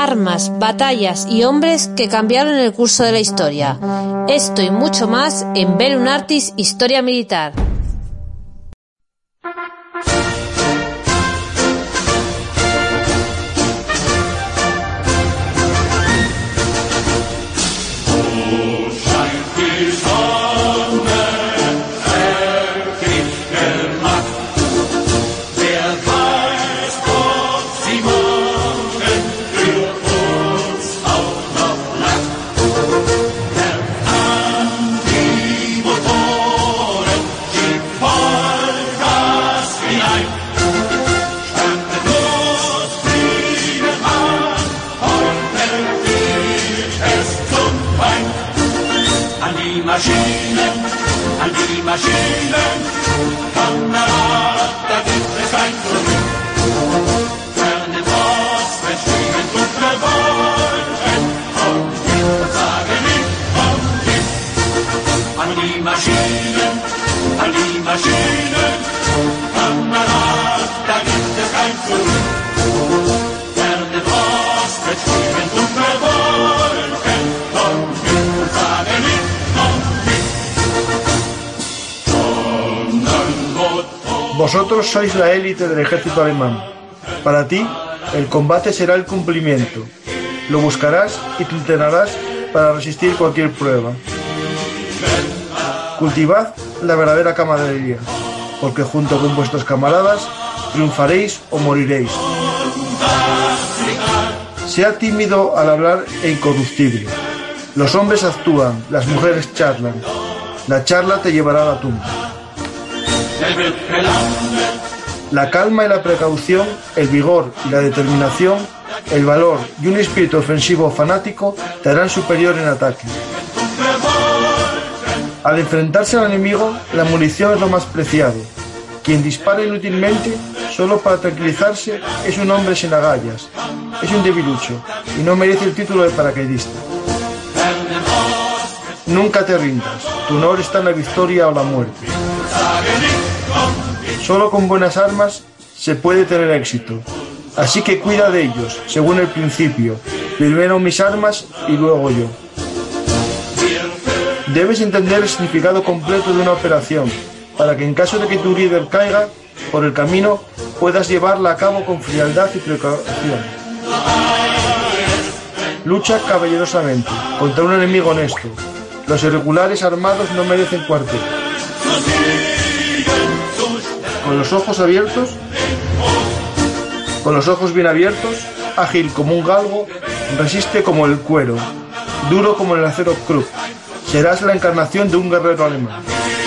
armas, batallas y hombres que cambiaron el curso de la historia. Esto y mucho más en Bellum Artis Historia Militar. Maschinen, Kamerad, da gibt es ein Zurück. Fernen Osten schwingen dunkle Wolken, und wir sagen nicht, an die Maschinen, Kamerad, da gibt es ein Zurück. Fernen Osten schwingen dunkle Wolken, und wir sagen nicht, Vosotros sois la élite del ejército alemán. Para ti, el combate será el cumplimiento. Lo buscarás y te entrenarás para resistir cualquier prueba. Cultivad la verdadera camaradería, porque junto con vuestros camaradas triunfaréis o moriréis. Sea tímido al hablar e incorruptible. Los hombres actúan, las mujeres charlan. La charla te llevará a la tumba. La calma y la precaución, el vigor y la determinación, el valor y un espíritu ofensivo fanático te harán superior en ataque. Al enfrentarse al enemigo, la munición es lo más preciado. Quien dispara inútilmente, solo para tranquilizarse, es un hombre sin agallas, es un debilucho y no merece el título de paracaidista. Nunca te rindas, tu honor está en la victoria o la muerte. Solo con buenas armas se puede tener éxito, así que cuida de ellos, según el principio, primero mis armas y luego yo. Debes entender el significado completo de una operación, para que en caso de que tu líder caiga por el camino, puedas llevarla a cabo con frialdad y precaución. Lucha caballerosamente, contra un enemigo honesto. Los irregulares armados no merecen cuartel. Con los ojos abiertos, con los ojos bien abiertos, ágil como un galgo, resiste como el cuero, duro como el acero Krupp. Serás la encarnación de un guerrero alemán.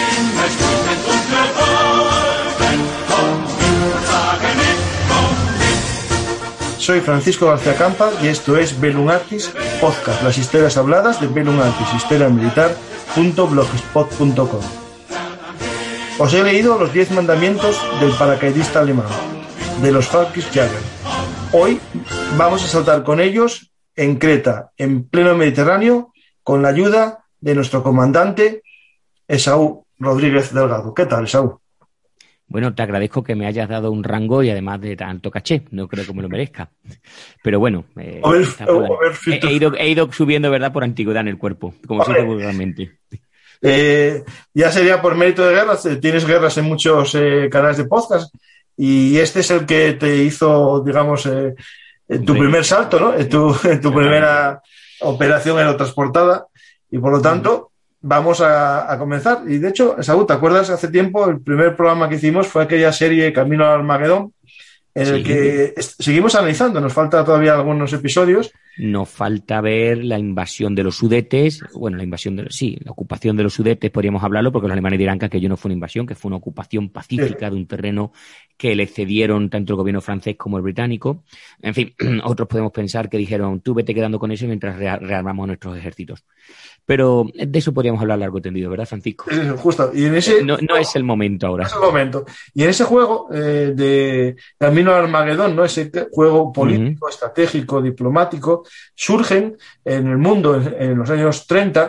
Soy Francisco García Campa y esto es Bellum Artis Podcast, las historias habladas de Bellum Artis, historiamilitar.blogspot.com. Os he leído los 10 mandamientos del paracaidista alemán, de los Fallschirmjäger. Hoy vamos a saltar con ellos en Creta, en pleno Mediterráneo, con la ayuda de nuestro comandante Esaú Rodríguez Delgado. ¿Qué tal, Esaú? Bueno, te agradezco que me hayas dado un rango y además de tanto caché. No creo que me lo merezca. Pero bueno, he ido subiendo, ¿verdad?, por antigüedad en el cuerpo, como se dice vulgarmente. Ya sería por mérito de guerras. Tienes guerras en muchos canales de podcast y este es el que te hizo, digamos, tu primer salto, ¿no? En tu primera operación aerotransportada y por lo tanto vamos a comenzar. Y de hecho, Saúl, ¿te acuerdas? Hace tiempo el primer programa que hicimos fue aquella serie Camino al Armagedón, en el que seguimos analizando. Nos falta todavía algunos episodios. Nos falta ver la invasión de los Sudetes. Bueno, la ocupación de los Sudetes podríamos hablarlo, porque los alemanes dirán que aquello no fue una invasión, que fue una ocupación pacífica de un terreno que le cedieron tanto el gobierno francés como el británico. En fin, otros podemos pensar que dijeron, tú vete quedando con eso mientras rearmamos nuestros ejércitos. Pero de eso podríamos hablar largo y tendido, ¿verdad, Francisco? Justo. Y en ese no es el momento ahora. No es el momento. Y en ese juego de Camino al Armagedón, ¿no? Ese juego político, estratégico, diplomático, surgen en el mundo en los años 30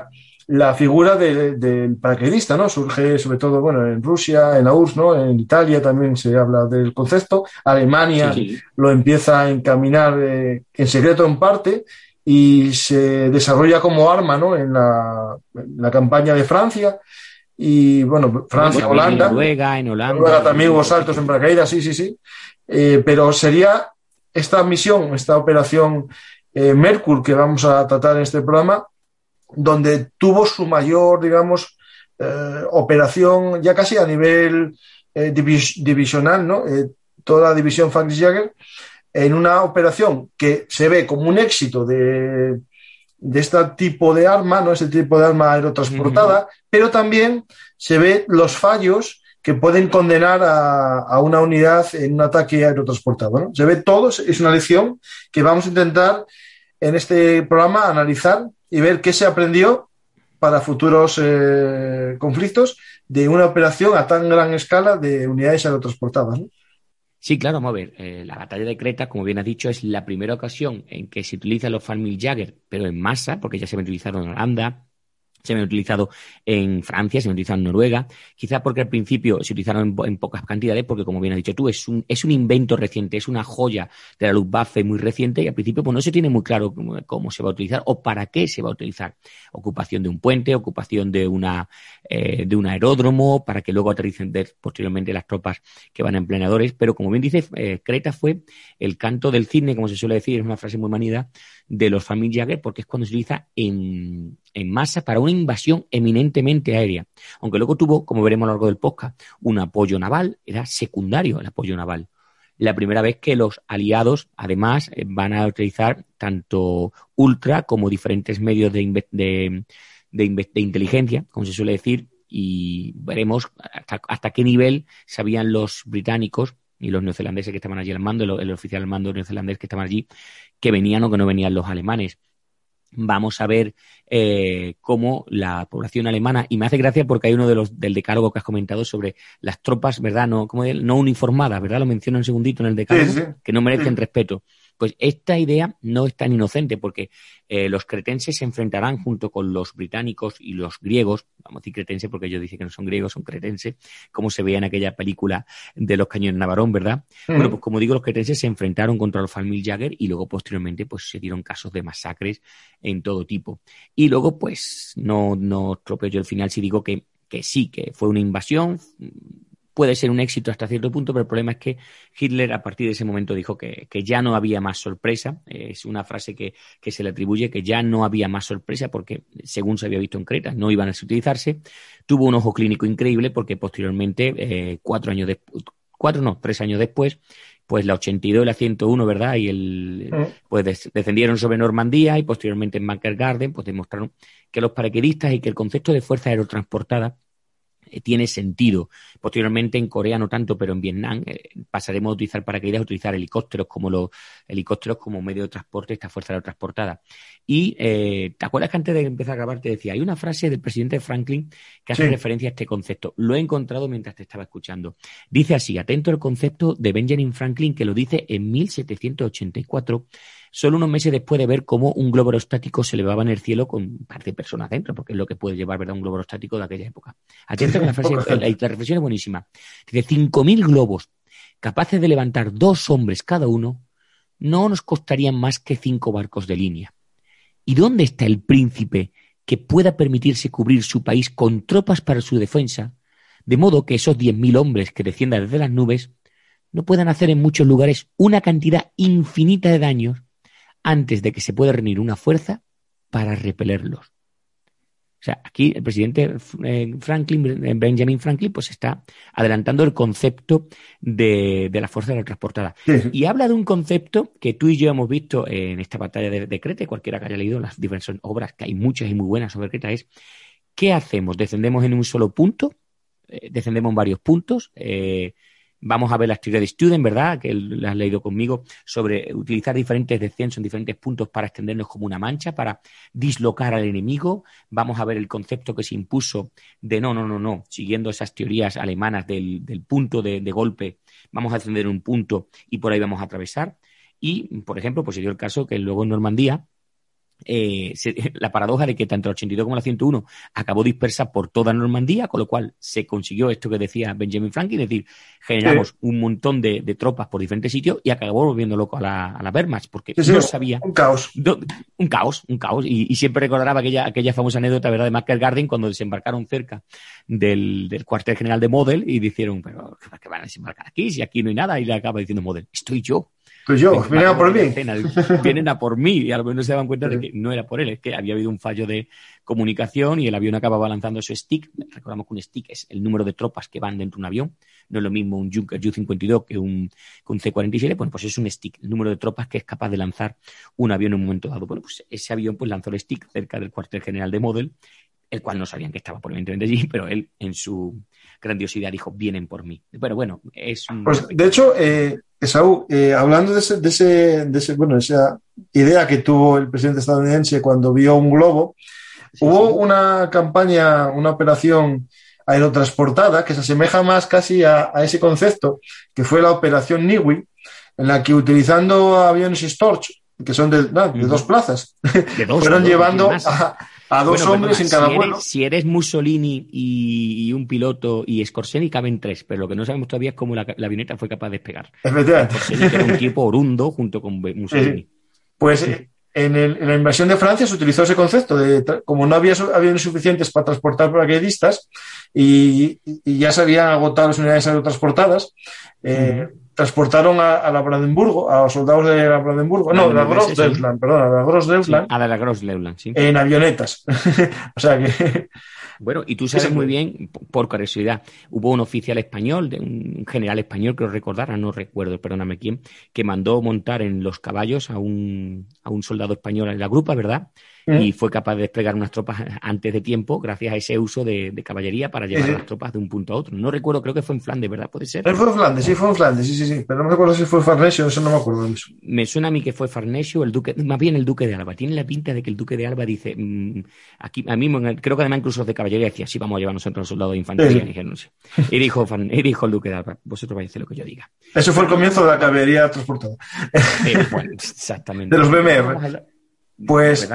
la figura del paracaidista, ¿no? Surge sobre todo, bueno, en Rusia, en la URSS, ¿no? En Italia también se habla del concepto. Alemania lo empieza a encaminar en secreto en parte y se desarrolla como arma, ¿no? En la campaña de Francia y, bueno, Francia, Holanda. En Holanda también hubo saltos en paracaídas, sí. Pero sería esta misión, esta operación Merkur que vamos a tratar en este programa, donde tuvo su mayor, digamos, operación ya casi a nivel divisional, ¿no? Toda la división Franklin-Jagger, en una operación que se ve como un éxito de este tipo de arma, ¿no? Este tipo de arma aerotransportada, pero también se ve los fallos que pueden condenar a una unidad en un ataque aerotransportado, ¿no? Se ve todo, es una lección que vamos a intentar en este programa analizar y ver qué se aprendió para futuros conflictos de una operación a tan gran escala de unidades aerotransportadas, ¿no? Sí, claro, vamos a ver. La batalla de Creta, como bien has dicho, es la primera ocasión en que se utilizan los Farmil-Jagger, pero en masa, porque ya se habían utilizado en Holanda, se habían utilizado en Francia, se habían utilizado en Noruega, quizás porque al principio se utilizaron en pocas cantidades, porque como bien has dicho tú, es un invento reciente, es una joya de la Luftwaffe muy reciente y al principio pues no se tiene muy claro cómo se va a utilizar o para qué se va a utilizar. Ocupación de un puente, ocupación de un aeródromo, para que luego aterricen posteriormente las tropas que van en planeadores, pero como bien dices, Creta fue el canto del cisne, como se suele decir, es una frase muy manida, de los Farmil-Jagger, porque es cuando se utiliza en masa para una invasión eminentemente aérea. Aunque luego tuvo, como veremos a lo largo del podcast, un apoyo naval, era secundario el apoyo naval. La primera vez que los aliados, además, van a utilizar tanto ultra como diferentes medios de inteligencia, como se suele decir, y veremos hasta qué nivel sabían los británicos y los neozelandeses que estaban allí al mando, el oficial al mando neozelandés que estaban allí, que venían o que no venían los alemanes. Vamos a ver cómo la población alemana, y me hace gracia porque hay uno del decálogo que has comentado sobre las tropas, ¿verdad? No uniformadas, ¿verdad? Lo menciono un segundito en el decálogo, sí. Que no merecen respeto. Pues esta idea no es tan inocente porque los cretenses se enfrentarán junto con los británicos y los griegos, vamos a decir cretenses porque ellos dicen que no son griegos, son cretenses, como se veía en aquella película de los cañones Navarón, ¿verdad? Bueno, pues como digo, los cretenses se enfrentaron contra los Farmil-Jagger y luego posteriormente pues se dieron casos de masacres en todo tipo. Y luego pues no tropeo yo el final si digo que sí, que fue una invasión. Puede ser un éxito hasta cierto punto, pero el problema es que Hitler a partir de ese momento dijo que ya no había más sorpresa. Es una frase que se le atribuye, que ya no había más sorpresa porque, según se había visto en Creta, no iban a utilizarse. Tuvo un ojo clínico increíble porque posteriormente, 3 años después, pues la 82 y la 101, ¿verdad? Y pues descendieron sobre Normandía y posteriormente en Bunker Garden, pues demostraron que los paracaidistas y que el concepto de fuerza aerotransportada tiene sentido. Posteriormente en Corea no tanto, pero en Vietnam pasaremos a utilizar paracaídas, a utilizar helicópteros como medio de transporte, esta fuerza aerotransportada. Y ¿te acuerdas que antes de empezar a grabar te decía, hay una frase del presidente Franklin que hace referencia a este concepto? Lo he encontrado mientras te estaba escuchando. Dice así, atento al concepto de Benjamin Franklin, que lo dice en 1784, solo unos meses después de ver cómo un globo aerostático se elevaba en el cielo con un par de personas dentro, porque es lo que puede llevar, ¿verdad?, un globo aerostático de aquella época. Atento que la reflexión es buenísima. Dice, 5.000 globos capaces de levantar 2 hombres cada uno no nos costarían más que 5 barcos de línea. ¿Y dónde está el príncipe que pueda permitirse cubrir su país con tropas para su defensa, de modo que esos 10.000 hombres que desciendan desde las nubes no puedan hacer en muchos lugares una cantidad infinita de daños antes de que se pueda reunir una fuerza para repelerlos? O sea, aquí el presidente Benjamin Franklin, pues está adelantando el concepto de la fuerza aerotransportada. Sí. Y habla de un concepto que tú y yo hemos visto en esta batalla de Creta, cualquiera que haya leído las diversas obras, que hay muchas y muy buenas sobre Creta, es ¿qué hacemos? ¿Descendemos en un solo punto? ¿Descendemos en varios puntos? Vamos a ver las teorías de Student, ¿verdad?, que las has leído conmigo, sobre utilizar diferentes descensos en diferentes puntos para extendernos como una mancha, para dislocar al enemigo. Vamos a ver el concepto que se impuso de no, siguiendo esas teorías alemanas del punto de golpe, vamos a descender un punto y por ahí vamos a atravesar. Y, por ejemplo, pues se dio el caso que luego en Normandía la paradoja de que tanto la 82 como la 101 acabó dispersa por toda Normandía, con lo cual se consiguió esto que decía Benjamin Franklin, es decir, generamos un montón de tropas por diferentes sitios y acabó volviendo loco a la Wehrmacht, porque no sabía... Un caos. Un caos. Y siempre recordará aquella famosa anécdota, ¿verdad?, de Michael Garden, cuando desembarcaron cerca del cuartel general de Model y dijeron, pero ¿qué van a desembarcar aquí? Si aquí no hay nada, y le acaba diciendo Model, estoy yo. Pues vienen a por mí. Vienen a por mí, y a lo mejor no se daban cuenta de que no era por él, es que había habido un fallo de comunicación y el avión acababa lanzando su stick. Recordamos que un stick es el número de tropas que van dentro de un avión, no es lo mismo un Junkers Ju-52 que un C-47, bueno, pues es un stick, el número de tropas que es capaz de lanzar un avión en un momento dado. Bueno, pues ese avión pues lanzó el stick cerca del cuartel general de Model, el cual no sabían que estaba evidentemente allí, pero él en su grandiosidad dijo, vienen por mí. Pero bueno, es un... Pues, de hecho, Esaú, hablando de esa idea que tuvo el presidente estadounidense cuando vio un globo, hubo una campaña, una operación aerotransportada que se asemeja más casi a ese concepto, que fue la operación Niwi, en la que utilizando aviones Storch, que son de dos plazas, fueron llevando a dos hombres en cada vuelo. Si eres Mussolini y un piloto y Scorsese, caben tres, pero lo que no sabemos todavía es cómo la avioneta fue capaz de despegar. Efectivamente. Scorsese, que era un tipo orundo junto con Mussolini. Pues en la invasión de Francia se utilizó ese concepto de, como no había aviones suficientes para transportar paracaidistas y ya se habían agotado las unidades aerotransportadas, transportaron a la Brandenburgo, a los soldados de la Brandenburgo, de la Grossdeutschland, perdón, a la Grossdeutschland. A la Grossdeutschland, sí. En avionetas. O sea que... Bueno, y tú sabes muy bien, por curiosidad, hubo un oficial español, un general español, que os recordara, no recuerdo, perdóname quién, que mandó montar en los caballos a un soldado español en la grupa, ¿verdad? Y fue capaz de desplegar unas tropas antes de tiempo gracias a ese uso de caballería para llevar las tropas de un punto a otro. No recuerdo, creo que fue en Flandes, ¿verdad? ¿Puede ser? Fue en Flandes, sí. Pero no me acuerdo si fue Farnesio, eso no me acuerdo de eso. Me suena a mí que fue Farnesio, más bien el Duque de Alba. Tiene la pinta de que el Duque de Alba dice, aquí, a mí, creo que además incluso los de caballería decía, sí, vamos a llevar nosotros los soldados de infantería. Y dijeron, no sé. Y dijo el Duque de Alba, vosotros vais a hacer lo que yo diga. Eso fue el comienzo de la caballería transportada. Bueno, exactamente. De los BMR. Pues...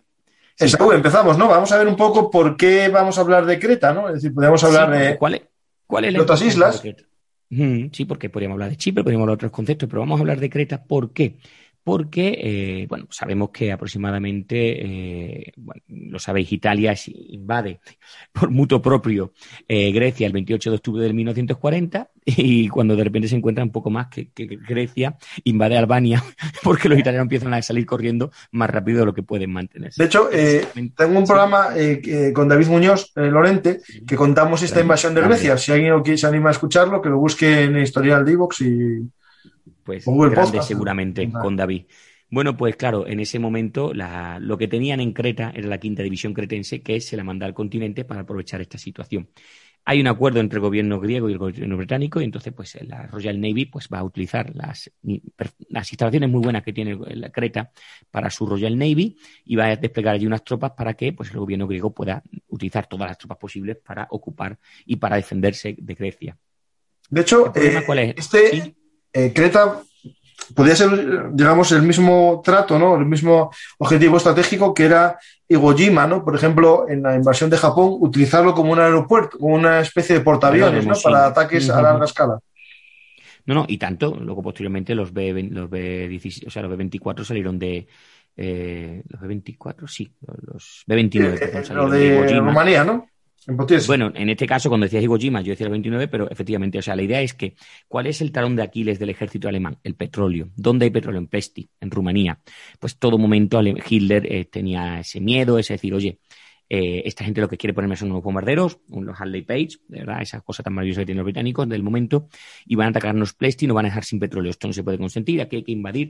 Esaú, empezamos, ¿no? Vamos a ver un poco por qué vamos a hablar de Creta, ¿no? Es decir, podemos hablar de otras islas. Sí, porque podríamos hablar de Chipre, podríamos hablar de otros conceptos, pero vamos a hablar de Creta. ¿Por qué? Porque, sabemos que aproximadamente, lo sabéis, Italia invade por mutuo propio Grecia el 28 de octubre de 1940 y cuando de repente se encuentra un poco más que Grecia invade Albania porque los italianos empiezan a salir corriendo más rápido de lo que pueden mantenerse. De hecho, tengo un programa con David Muñoz Lorente que contamos esta invasión de Grecia. Si alguien se anima a escucharlo, que lo busque en el historial de iVoox y... Pues grande seguramente con David. Bueno, pues claro, en ese momento lo que tenían en Creta era la quinta división cretense, que se la manda al continente para aprovechar esta situación. Hay un acuerdo entre el gobierno griego y el gobierno británico y entonces pues la Royal Navy pues va a utilizar las instalaciones muy buenas que tiene la Creta para su Royal Navy y va a desplegar allí unas tropas para que pues el gobierno griego pueda utilizar todas las tropas posibles para ocupar y para defenderse de Grecia. De hecho, ¿cuál es? ¿Sí? Creta podría ser, digamos, el mismo trato, ¿no? El mismo objetivo estratégico que era Iwo Jima, ¿no? Por ejemplo, en la invasión de Japón, utilizarlo como un aeropuerto, como una especie de portaaviones, ¿no? Para ataques a larga escala. No, y tanto. Luego, posteriormente, los B-16, o sea, los B-24 salieron de... los B-24, sí. Los B-29, perdón, salieron de Iwo Jima. Rumanía, ¿no? Bueno, en este caso, cuando decías Iwo Jima, yo decía el 29, pero efectivamente, o sea, la idea es que, ¿cuál es el talón de Aquiles del ejército alemán? El petróleo. ¿Dónde hay petróleo? En Pesti, en Rumanía. Pues todo momento Hitler tenía ese miedo, es decir, oye, esta gente lo que quiere ponerme son unos bombarderos, los Hadley Page, de verdad, esa cosa tan maravillosa que tienen los británicos del momento, y van a atacarnos Pesti y nos van a dejar sin petróleo. Esto no se puede consentir, aquí hay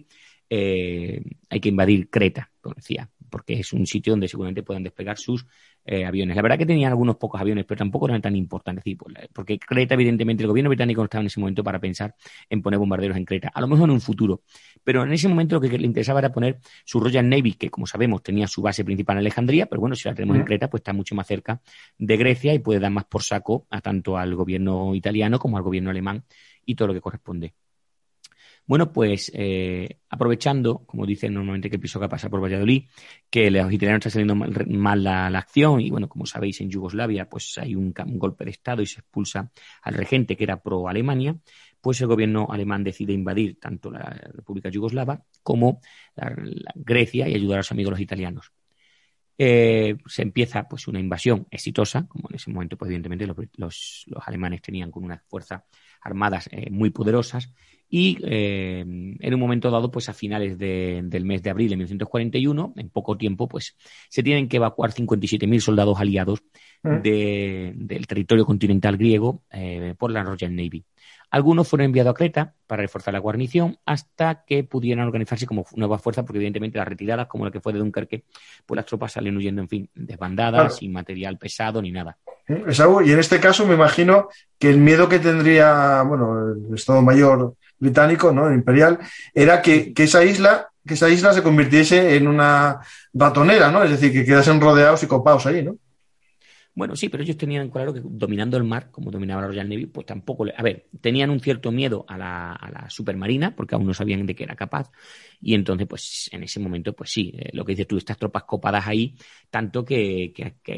que invadir Creta, como decía, porque es un sitio donde seguramente puedan desplegar sus aviones. La verdad que tenían algunos pocos aviones, pero tampoco eran tan importantes, porque Creta, evidentemente, el gobierno británico no estaba en ese momento para pensar en poner bombarderos en Creta, a lo mejor en un futuro, pero en ese momento lo que le interesaba era poner su Royal Navy, que como sabemos tenía su base principal en Alejandría, pero bueno, si la tenemos en Creta, pues está mucho más cerca de Grecia y puede dar más por saco a tanto al gobierno italiano como al gobierno alemán y todo lo que corresponde. Bueno, pues aprovechando, como dicen normalmente que el Prisoga pasa por Valladolid, que los italianos está saliendo mal la acción y bueno, como sabéis en Yugoslavia pues hay un golpe de estado y se expulsa al regente que era pro Alemania, pues el gobierno alemán decide invadir tanto la República Yugoslava como la Grecia y ayudar a los amigos los italianos. Se empieza pues una invasión exitosa, como en ese momento pues evidentemente los alemanes tenían con unas fuerzas armadas muy poderosas y en un momento dado pues a finales del mes de abril de 1941, en poco tiempo pues se tienen que evacuar 57.000 soldados aliados del territorio continental griego por la Royal Navy. Algunos fueron enviados a Creta para reforzar la guarnición hasta que pudieran organizarse como nuevas fuerzas, porque evidentemente las retiradas, como la que fue de Dunkerque, pues las tropas salen huyendo, en fin, desbandadas, claro, sin material pesado ni nada. Esaú, y en este caso me imagino que el miedo que tendría, bueno, el Estado Mayor británico, ¿no?, el imperial, era que esa isla se convirtiese en una ratonera, ¿no? Es decir, que quedasen rodeados y copados ahí, ¿no? Bueno, sí, pero ellos tenían claro que dominando el mar, como dominaba la Royal Navy, pues tampoco... A ver, tenían un cierto miedo a la supermarina, porque aún no sabían de qué era capaz, y entonces, pues, en ese momento, pues sí, lo que dices tú, estas tropas copadas ahí, tanto que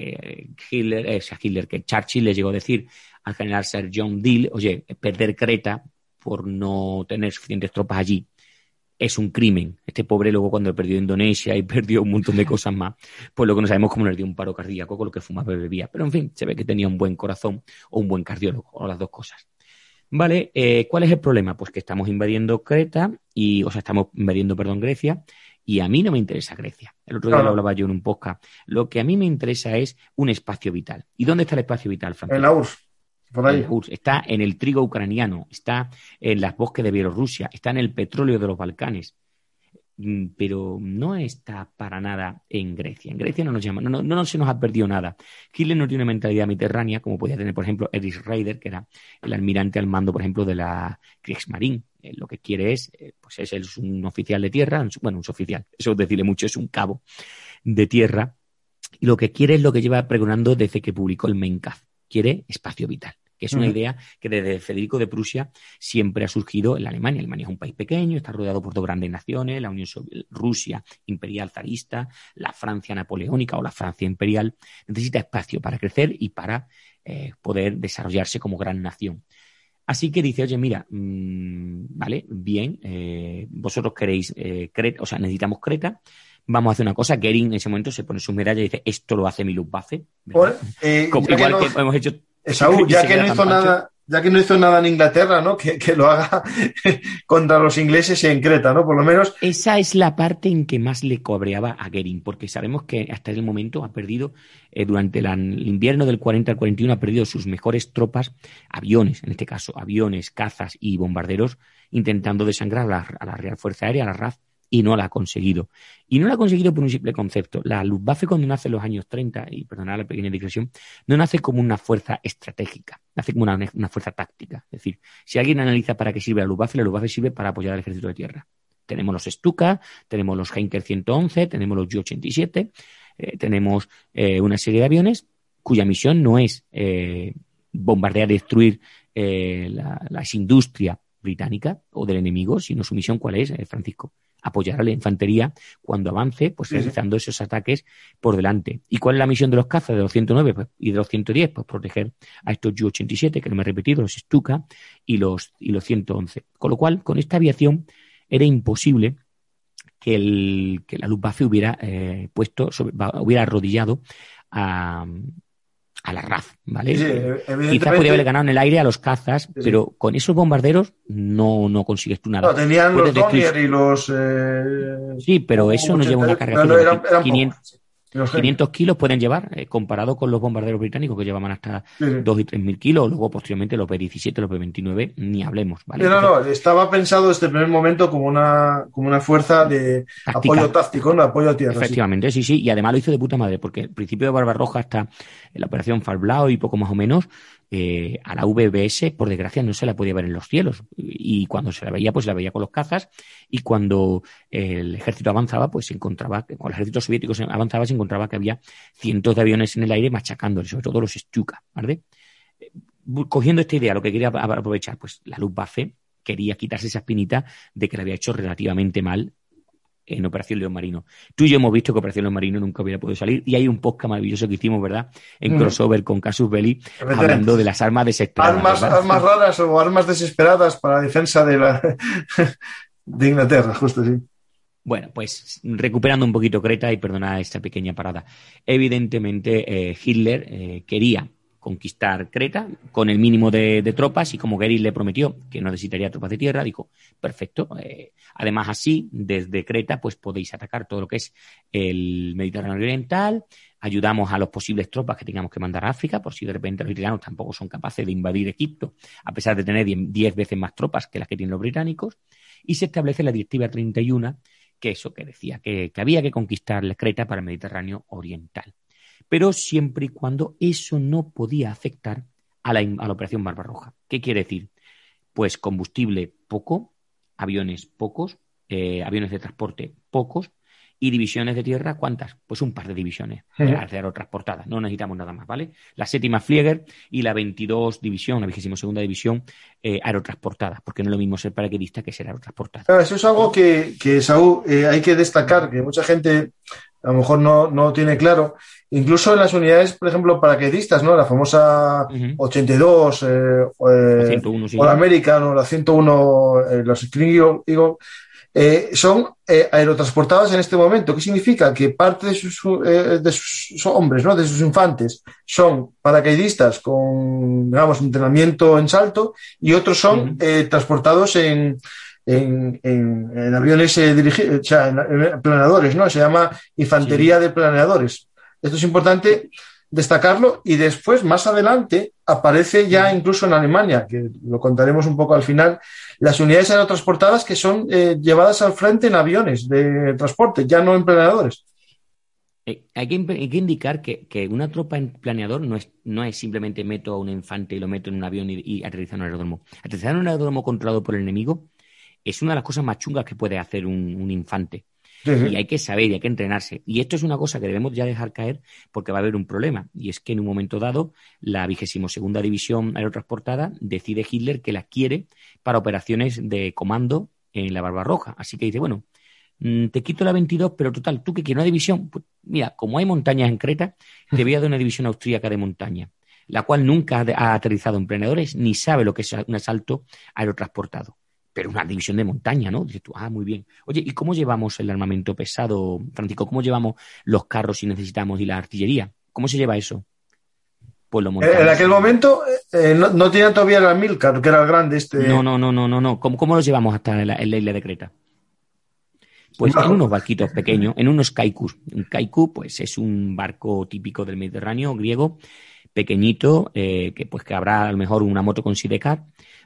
Churchill le llegó a decir al general Sir John Dill, oye, perder Creta por no tener suficientes tropas allí es un crimen. Este pobre luego cuando perdió Indonesia y perdió un montón de cosas más, pues lo que no sabemos cómo le dio un paro cardíaco con lo que fumaba y bebía. Pero en fin, se ve que tenía un buen corazón o un buen cardiólogo, o las dos cosas. Vale, ¿cuál es el problema? Pues que estamos invadiendo Grecia, y a mí no me interesa Grecia. El otro día lo hablaba yo en un podcast. Lo que a mí me interesa es un espacio vital. ¿Y dónde está el espacio vital, Francisco? En la URSS. Por ahí. Está en el trigo ucraniano, está en las bosques de Bielorrusia, está en el petróleo de los Balcanes, pero no está para nada en Grecia. En Grecia no nos llama, no se nos ha perdido nada. Hitler no tiene una mentalidad mediterránea como podía tener, por ejemplo, Erich Raeder, que era el almirante al mando, por ejemplo, de la Kriegsmarine. Lo que quiere es un oficial de tierra, bueno, un oficial, eso decirle mucho, es un cabo de tierra, y lo que quiere es lo que lleva pregonando desde que publicó el Mein Kampf. Quiere espacio vital, que es una idea que desde Federico de Prusia siempre ha surgido en la Alemania. Alemania es un país pequeño, está rodeado por dos grandes naciones, la Unión Rusia imperial zarista, la Francia napoleónica o la Francia imperial. Necesita espacio para crecer y para poder desarrollarse como gran nación. Así que dice, oye, mira, vale, bien, vosotros queréis Creta, o sea, necesitamos Creta. Vamos a hacer una cosa. Goering en ese momento se pone su medalla y dice, esto lo hace mi Luftwaffe. Bueno, igual que hemos hecho... Esaú, ya que no hizo nada en Inglaterra, ¿no? Que lo haga contra los ingleses en Creta, ¿no? Por lo menos... Esa es la parte en que más le cabreaba a Goering, porque sabemos que hasta el momento ha perdido, durante el invierno del 40 al 41, ha perdido sus mejores tropas, aviones, en este caso, aviones, cazas y bombarderos, intentando desangrar a la Real Fuerza Aérea, a la RAF, y no la ha conseguido. Y no la ha conseguido por un simple concepto. La Luftwaffe, cuando nace en los años 30, y perdonad la pequeña digresión, no nace como una fuerza estratégica, nace como una fuerza táctica. Es decir, si alguien analiza para qué sirve la Luftwaffe sirve para apoyar al ejército de tierra. Tenemos los Stuka, tenemos los Heinkel 111, tenemos los Ju-87, tenemos una serie de aviones cuya misión no es bombardear y destruir las industrias británicas o del enemigo, sino su misión, ¿cuál es, Francisco? Apoyar a la infantería cuando avance, pues realizando esos ataques por delante. ¿Y cuál es la misión de los cazas de los 109 y de los 110? Pues proteger a estos Ju-87, que no me he repetido, los Stuka y los 111. Con lo cual, con esta aviación era imposible que la Luftwaffe hubiera hubiera arrodillado a la RAF, ¿vale? Sí, quizás podría haber ganado en el aire a los cazas, pero con esos bombarderos no consigues tú nada. No, tenían los Dornier y los... Sí, pero eso no lleva una carga. Eran 500 kilos pueden llevar, comparado con los bombarderos británicos que llevaban hasta 2 y 3.000 kilos, luego posteriormente los B-17, los B-29, ni hablemos, ¿vale? No, estaba pensado desde el primer momento como una fuerza de táctica. Apoyo táctico, ¿no? Apoyo a tierra. Efectivamente, sí, y además lo hizo de puta madre, porque el principio de Barbarroja hasta la operación Falblau y poco más o menos, a la VBS, por desgracia, no se la podía ver en los cielos. Y cuando se la veía, pues la veía con los cazas. Y cuando el ejército avanzaba, pues se encontraba, cuando el ejército soviético avanzaba, se encontraba que había cientos de aviones en el aire machacándole, sobre todo los Stuka, ¿vale? Cogiendo esta idea, lo que quería aprovechar, pues la Luftwaffe, quería quitarse esa espinita de que le había hecho relativamente mal en Operación León Marino. Tú y yo hemos visto que Operación León Marino nunca hubiera podido salir, y hay un podcast maravilloso que hicimos, ¿verdad?, en crossover con Casus Belli, hablando de las armas desesperadas. Armas raras o armas desesperadas para la defensa de Inglaterra, justo, sí. Bueno, pues recuperando un poquito Creta, y perdona esta pequeña parada. Evidentemente, Hitler quería conquistar Creta con el mínimo de tropas, y como Goering le prometió que no necesitaría tropas de tierra, dijo, perfecto, además así, desde Creta pues podéis atacar todo lo que es el Mediterráneo Oriental, ayudamos a los posibles tropas que tengamos que mandar a África, por si de repente los italianos tampoco son capaces de invadir Egipto, a pesar de tener 10 veces más tropas que las que tienen los británicos, y se establece la Directiva 31, que decía que había que conquistar Creta para el Mediterráneo Oriental, pero siempre y cuando eso no podía afectar a la Operación Barbarroja. ¿Qué quiere decir? Pues combustible poco, aviones pocos, aviones de transporte pocos, y divisiones de tierra, ¿cuántas? Pues un par de divisiones aerotransportadas, no necesitamos nada más, ¿vale? La 7ª Flieger y la 22 división, la 22ª división aerotransportada, porque no es lo mismo ser paracaidista que ser aerotransportado. Claro, eso es algo que Saúl, hay que destacar, que mucha gente a lo mejor no tiene claro. Incluso en las unidades, por ejemplo, paracaidistas, ¿no? La famosa 82, 101, sí, o la American, o la 101, los Spring Eagle, son aerotransportadas en este momento. ¿Qué significa? Que parte de sus hombres, ¿no?, de sus infantes, son paracaidistas con, digamos, entrenamiento en salto, y otros son transportados en aviones dirigidos, o sea, en planeadores, ¿no? Se llama infantería de planeadores. Esto es importante destacarlo, y después, más adelante, aparece ya incluso en Alemania, que lo contaremos un poco al final, las unidades aerotransportadas que son llevadas al frente en aviones de transporte, ya no en planeadores. Hay que indicar que una tropa en planeador no es simplemente meto a un infante y lo meto en un avión y aterriza en un aeródromo. Aterrizar en un aeródromo controlado por el enemigo es una de las cosas más chungas que puede hacer un infante. Sí. Y hay que saber y hay que entrenarse. Y esto es una cosa que debemos ya dejar caer, porque va a haber un problema. Y es que en un momento dado, la 22ª División Aerotransportada decide Hitler que la quiere para operaciones de comando en la Barbarroja. Así que dice, bueno, te quito la 22, pero total, ¿tú qué quieres? ¿Una división? Pues mira, como hay montañas en Creta, te voy a dar una división austríaca de montaña, la cual nunca ha aterrizado en planeadores ni sabe lo que es un asalto aerotransportado. Pero una división de montaña, ¿no? Dices tú, muy bien. Oye, ¿y cómo llevamos el armamento pesado, Francisco? ¿Cómo llevamos los carros si necesitamos y la artillería? ¿Cómo se lleva eso? Pues lo montamos. En aquel momento no tenía todavía el Amilcar, que era el grande No. ¿Cómo los llevamos hasta la isla de Creta? Pues en unos barquitos pequeños, en unos kaikus. Un kaiku, pues es un barco típico del Mediterráneo griego, pequeñito, que habrá a lo mejor una moto con sidecar,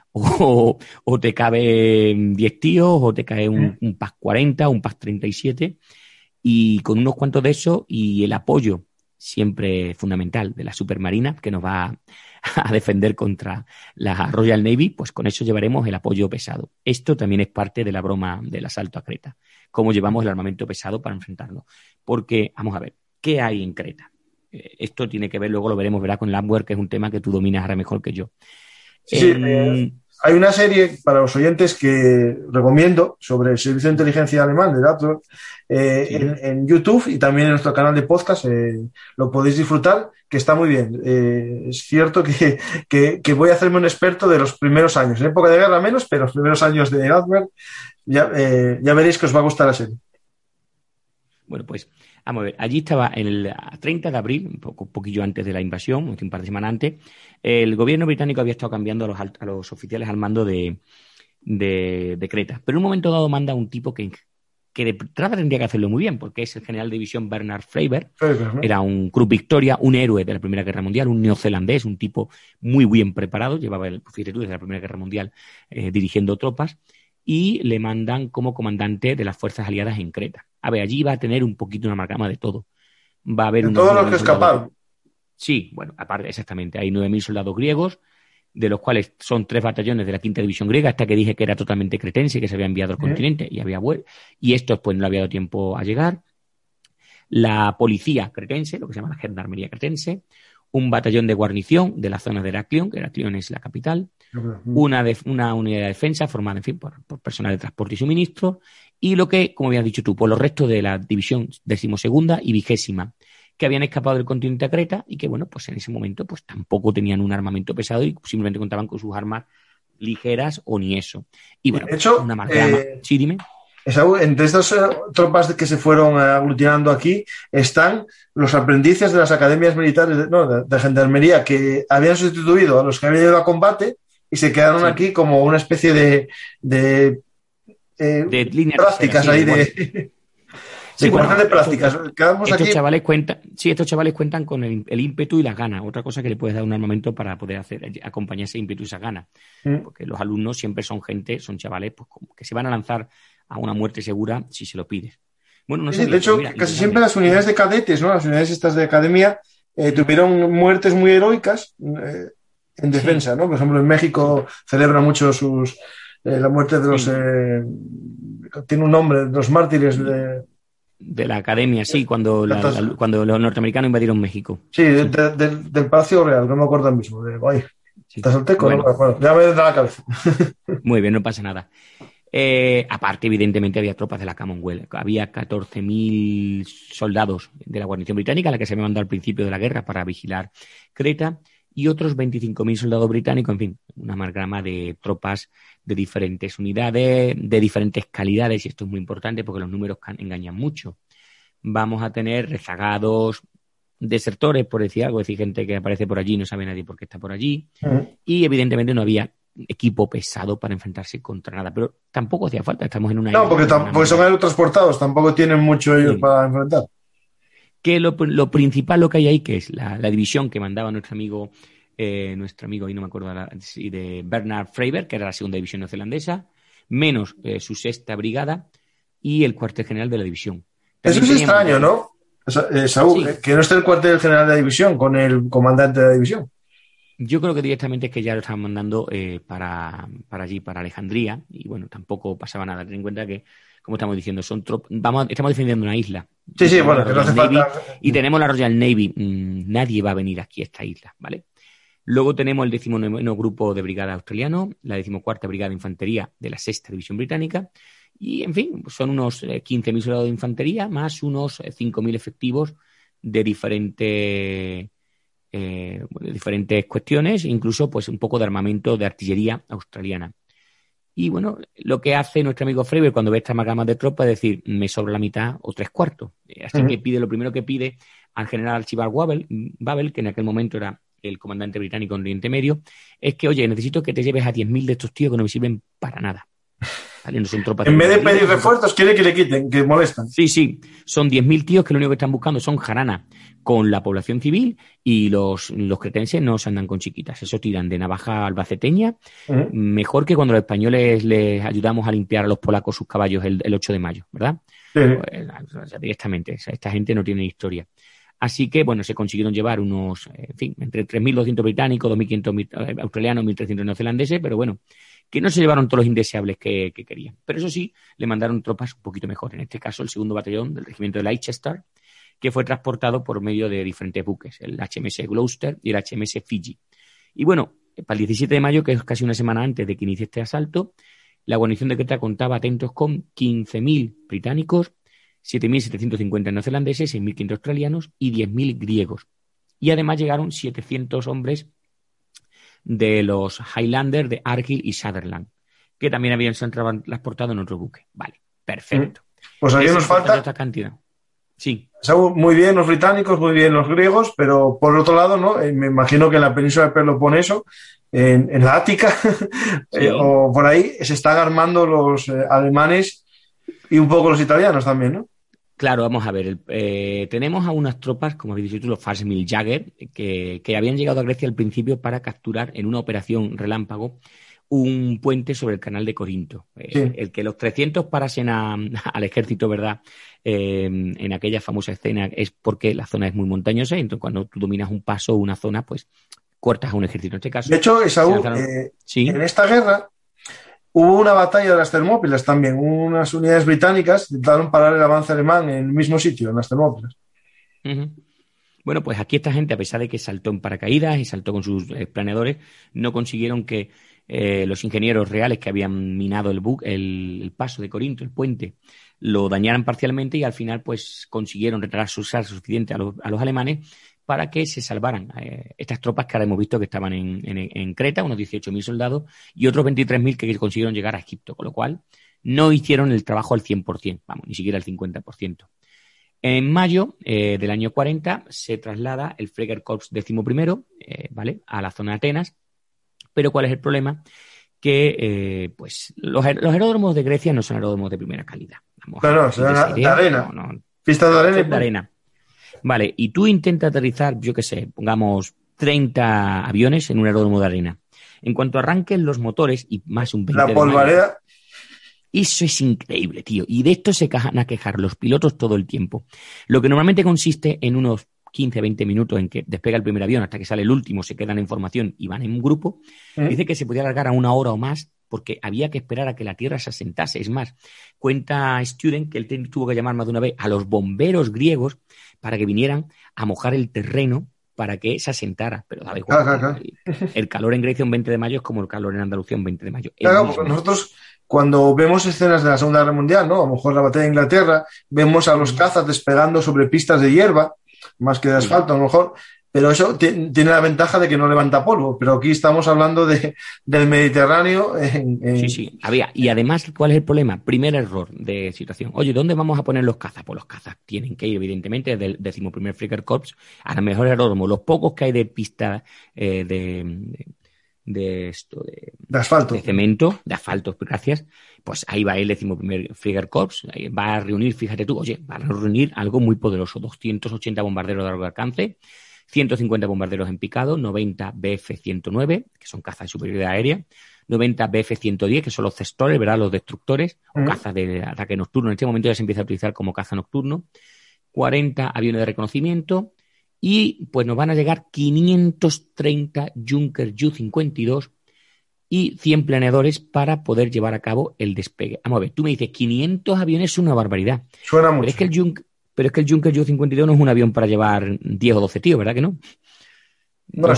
o te cabe 10 tíos, o te cae un PAC 40, un PAC 37, y con unos cuantos de eso, y el apoyo siempre fundamental de la Supermarina, que nos va a defender contra la Royal Navy, pues con eso llevaremos el apoyo pesado. Esto también es parte de la broma del asalto a Creta, cómo llevamos el armamento pesado para enfrentarlo. Porque, vamos a ver, ¿qué hay en Creta? Esto tiene que ver, luego lo veremos, verá, con Landwehr, que es un tema que tú dominas ahora mejor que yo. Sí, hay una serie para los oyentes que recomiendo sobre el servicio de inteligencia alemán de Landwehr, en YouTube, y también en nuestro canal de podcast, lo podéis disfrutar, que está muy bien. Es cierto que voy a hacerme un experto de los primeros años, en época de guerra menos, pero los primeros años de Landwehr, ya veréis que os va a gustar la serie. Bueno, pues vamos a ver, allí estaba el 30 de abril, un poquillo antes de la invasión, un par de semanas antes, el gobierno británico había estado cambiando a los oficiales al mando de Creta, pero en un momento dado manda un tipo que de entrada tendría que hacerlo muy bien, porque es el general de división Bernard Freyberg, ¿no? Era un Cruz Victoria, un héroe de la Primera Guerra Mundial, un neozelandés, un tipo muy bien preparado, llevaba fíjate tú, desde la Primera Guerra Mundial dirigiendo tropas, y le mandan como comandante de las fuerzas aliadas en Creta. A ver, allí va a tener un poquito una amalgama de todo. Va a haber todos los que escaparon. Sí, bueno, aparte, exactamente. Hay 9.000 soldados griegos, de los cuales son 3 batallones de la 5ª División griega, hasta que dije que era totalmente cretense, que se había enviado al continente y estos pues no había dado tiempo a llegar. La policía cretense, lo que se llama la gendarmería cretense, un batallón de guarnición de la zona de Heraklion, que Heraklion es la capital, una unidad de defensa formada, en fin, por personal de transporte y suministro, y lo que, como habías dicho tú, por los restos de la división 12ª y 20ª, que habían escapado del continente a Creta y que, bueno, pues en ese momento pues tampoco tenían un armamento pesado y simplemente contaban con sus armas ligeras o ni eso. Y bueno, de hecho, una amalgama. Sí, dime. Esaú, entre estas tropas que se fueron aglutinando aquí están los aprendices de las academias militares de gendarmería que habían sustituido a los que habían ido a combate y se quedaron aquí como una especie de prácticas ahí de cuartel de prácticas. Estos chavales cuentan con el ímpetu y las ganas. Otra cosa que le puedes dar un armamento para poder acompañar ese ímpetu y esas ganas. Porque los alumnos siempre son chavales pues, que se van a lanzar a una muerte segura si se lo pides. Bueno, no sé. De hecho, casi siempre las unidades de cadetes, ¿no? Las unidades estas de academia tuvieron muertes muy heroicas en defensa, ¿no? Por ejemplo, en México celebran mucho la muerte de los tiene un nombre, los mártires de la academia, sí, cuando los norteamericanos invadieron México. Sí, del Palacio Real, no me acuerdo el mismo. Tazalteco, bueno. Ya me da la cabeza. Muy bien, no pasa nada. Aparte, evidentemente, había tropas de la Commonwealth. Había 14.000 soldados de la guarnición británica, a la que se me mandó al principio de la guerra para vigilar Creta, y otros 25.000 soldados británicos, en fin, una amalgama de tropas de diferentes unidades, de diferentes calidades, y esto es muy importante porque los números engañan mucho. Vamos a tener rezagados, desertores, por decir algo, es decir, gente que aparece por allí y no sabe nadie por qué está por allí, y evidentemente no había equipo pesado para enfrentarse contra nada, pero tampoco hacía falta, estamos en una... No, porque son aerotransportados, tampoco tienen mucho ellos para enfrentar. Que lo principal, lo que hay ahí, que es la división que mandaba nuestro amigo, y no me acuerdo de Bernard Freyberg, que era la segunda división neozelandesa, menos su sexta brigada y el cuartel general de la división. Eso es extraño, ¿no? Saúl, sí. Que no esté el cuartel general de la división con el comandante de la división. Yo creo que directamente es que ya lo estaban mandando para allí, para Alejandría, y bueno, tampoco pasaba nada. Ten en cuenta que, como estamos diciendo, estamos defendiendo una isla. Sí, bueno, que no hace falta. Y tenemos la Royal Navy. Nadie va a venir aquí a esta isla, ¿vale? Luego tenemos el 19º grupo de brigada australiano, la 14ª brigada de infantería de la 6ª división británica, y en fin, son unos 15.000 soldados de infantería más unos 5.000 efectivos de diferentes cuestiones, incluso pues un poco de armamento de artillería australiana. Y bueno, lo que hace nuestro amigo Freiberg cuando ve esta amalgama de tropas es decir, me sobra la mitad o 3/4. Así que lo primero que pide al general Archibald Babel, que en aquel momento era el comandante británico en Oriente Medio, es que, oye, necesito que te lleves a 10.000 de estos tíos que no me sirven para nada. ¿Vale? No son tropas en vez de pedir refuerzos, quiere que le quiten, que molestan. Sí, son 10.000 tíos que lo único que están buscando son jarana con la población civil, y los cretenses no se andan con chiquitas. Eso tiran de navaja albaceteña, mejor que cuando los españoles les ayudamos a limpiar a los polacos sus caballos el 8 de mayo, ¿verdad? Sí. Pues, directamente, esta gente no tiene historia. Así que, bueno, se consiguieron llevar unos, en fin, entre 3.200 británicos, 2.500 australianos, 1.300 neozelandeses, pero bueno, que no se llevaron todos los indeseables que querían. Pero eso sí, le mandaron tropas un poquito mejor. En este caso, el 2º batallón del regimiento de Leicester, que fue transportado por medio de diferentes buques, el HMS Gloucester y el HMS Fiji. Y bueno, para el 17 de mayo, que es casi una semana antes de que inicie este asalto, la guarnición de Creta contaba, atentos, con 15.000 británicos, 7.750 neozelandeses, 6.500 australianos y 10.000 griegos. Y además llegaron 700 hombres de los Highlanders de Argyll y Sutherland, que también habían sido transportados en otro buque. Vale, perfecto. Pues aquí nos falta esta cantidad. Sí. Muy bien los británicos, muy bien los griegos, pero por otro lado, ¿no? Me imagino que en la península de Peloponeso, en la Ática, sí. O por ahí, se están armando los alemanes y un poco los italianos también, ¿no? Claro, vamos a ver. Tenemos a unas tropas, como habéis dicho tú, los Fallschirmjäger, que habían llegado a Grecia al principio para capturar en una operación relámpago un puente sobre el canal de Corinto. Sí. El que los 300 parasen al ejército, ¿verdad? En aquella famosa escena es porque la zona es muy montañosa, y entonces cuando tú dominas un paso o una zona, pues cortas a un ejército. En este caso, de hecho, Esaú, ¿sí? En esta guerra hubo una batalla de las Termópilas también. Unas unidades británicas intentaron parar el avance alemán en el mismo sitio, en las Termópilas. Bueno, pues aquí esta gente, a pesar de que saltó en paracaídas y saltó con sus planeadores, no consiguieron que los ingenieros reales que habían minado el paso de Corinto, el puente, lo dañaran parcialmente y al final pues consiguieron retrasar suficiente a los alemanes para que se salvaran estas tropas que ahora hemos visto que estaban en Creta, unos 18.000 soldados y otros 23.000 que consiguieron llegar a Egipto, con lo cual no hicieron el trabajo al 100%, vamos, ni siquiera al 50%. En mayo del año 40 se traslada el Fliegerkorps XI, ¿vale?, a la zona de Atenas. Pero ¿cuál es el problema? Que pues los aeródromos de Grecia no son aeródromos de primera calidad. No, son de arena. Pistas de arena. De arena. Vale, y tú intentas aterrizar, yo qué sé, pongamos 30 aviones en un aeródromo de arena. En cuanto arranquen los motores, y más un 20 la polvareda. Eso es increíble, tío. Y de esto se van a quejar los pilotos todo el tiempo. Lo que normalmente consiste en unos 15, 20 minutos en que despega el primer avión hasta que sale el último, se quedan en formación y van en un grupo, dice que se podía alargar a 1 hora o más porque había que esperar a que la Tierra se asentase. Es más, cuenta Student que él tuvo que llamar más de una vez a los bomberos griegos para que vinieran a mojar el terreno para que se asentara. Pero da igual. Claro. El calor en Grecia un 20 de mayo es como el calor en Andalucía un 20 de mayo. Claro, porque nosotros cuando vemos escenas de la Segunda Guerra Mundial, ¿no? A lo mejor la batalla de Inglaterra, vemos a los cazas despegando sobre pistas de hierba, más que de asfalto a lo mejor, pero eso tiene la ventaja de que no levanta polvo, pero aquí estamos hablando del Mediterráneo. Sí, había. Y además, ¿cuál es el problema? Primer error de situación. Oye, ¿dónde vamos a poner los cazas? Pues los cazas tienen que ir, evidentemente, del 11º Fliegerkorps a los mejores aeródromos. Los pocos que hay de pista de asfalto, de cemento, de asfalto, gracias, pues ahí va el 11º Fliegerkorps, va a reunir, fíjate tú, va a reunir algo muy poderoso, 280 bombarderos de largo alcance, 150 bombarderos en picado, 90 Bf-109, que son cazas de superioridad aérea, 90 Bf-110, que son los cestores, ¿verdad?, los destructores, o cazas de ataque nocturno. En este momento ya se empieza a utilizar como caza nocturno, 40 aviones de reconocimiento, y pues nos van a llegar 530 Junkers Ju-52 y 100 planeadores para poder llevar a cabo el despegue. Vamos a ver, tú me dices, 500 aviones es una barbaridad. Suena mucho. Pero es que el Junker Ju-52 no es un avión para llevar 10 o 12 tíos, ¿verdad que no? No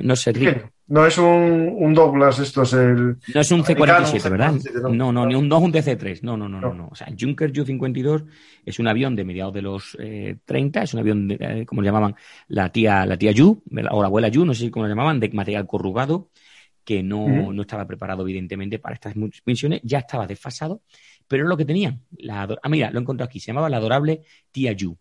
es un Douglas, no es un C-47, ¿verdad? No, ni un 2, un DC-3. No. O sea, el Junker Ju-52 es un avión de mediados de los 30, es un avión, como le llamaban la tía Ju, o la abuela Ju, no sé cómo lo llamaban, de material corrugado, que no estaba preparado, evidentemente, para estas misiones, ya estaba desfasado, pero es lo que tenían. Mira, lo he encontrado aquí, se llamaba la adorable tía Ju.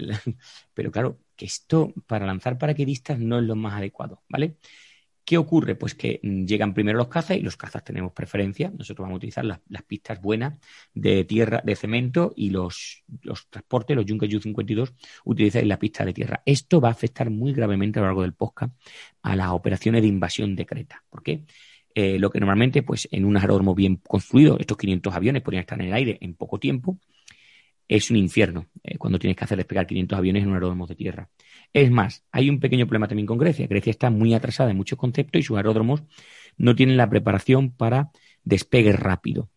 Pero claro, que esto para lanzar paracaidistas no es lo más adecuado, ¿vale? ¿Qué ocurre? Pues que llegan primero los cazas y los cazas tenemos preferencia. Nosotros vamos a utilizar las pistas buenas de tierra, de cemento, y los transportes, los Junker Ju-52, utilizáis la pista de tierra. Esto va a afectar muy gravemente a lo largo del podcast a las operaciones de invasión de Creta. ¿Por qué? Lo que normalmente, pues en un aeródromo bien construido, estos 500 aviones podrían estar en el aire en poco tiempo, es un infierno cuando tienes que hacer despegar 500 aviones en un aeródromo de tierra. Es más, hay un pequeño problema también con Grecia. Grecia está muy atrasada en muchos conceptos y sus aeródromos no tienen la preparación para despegue rápido.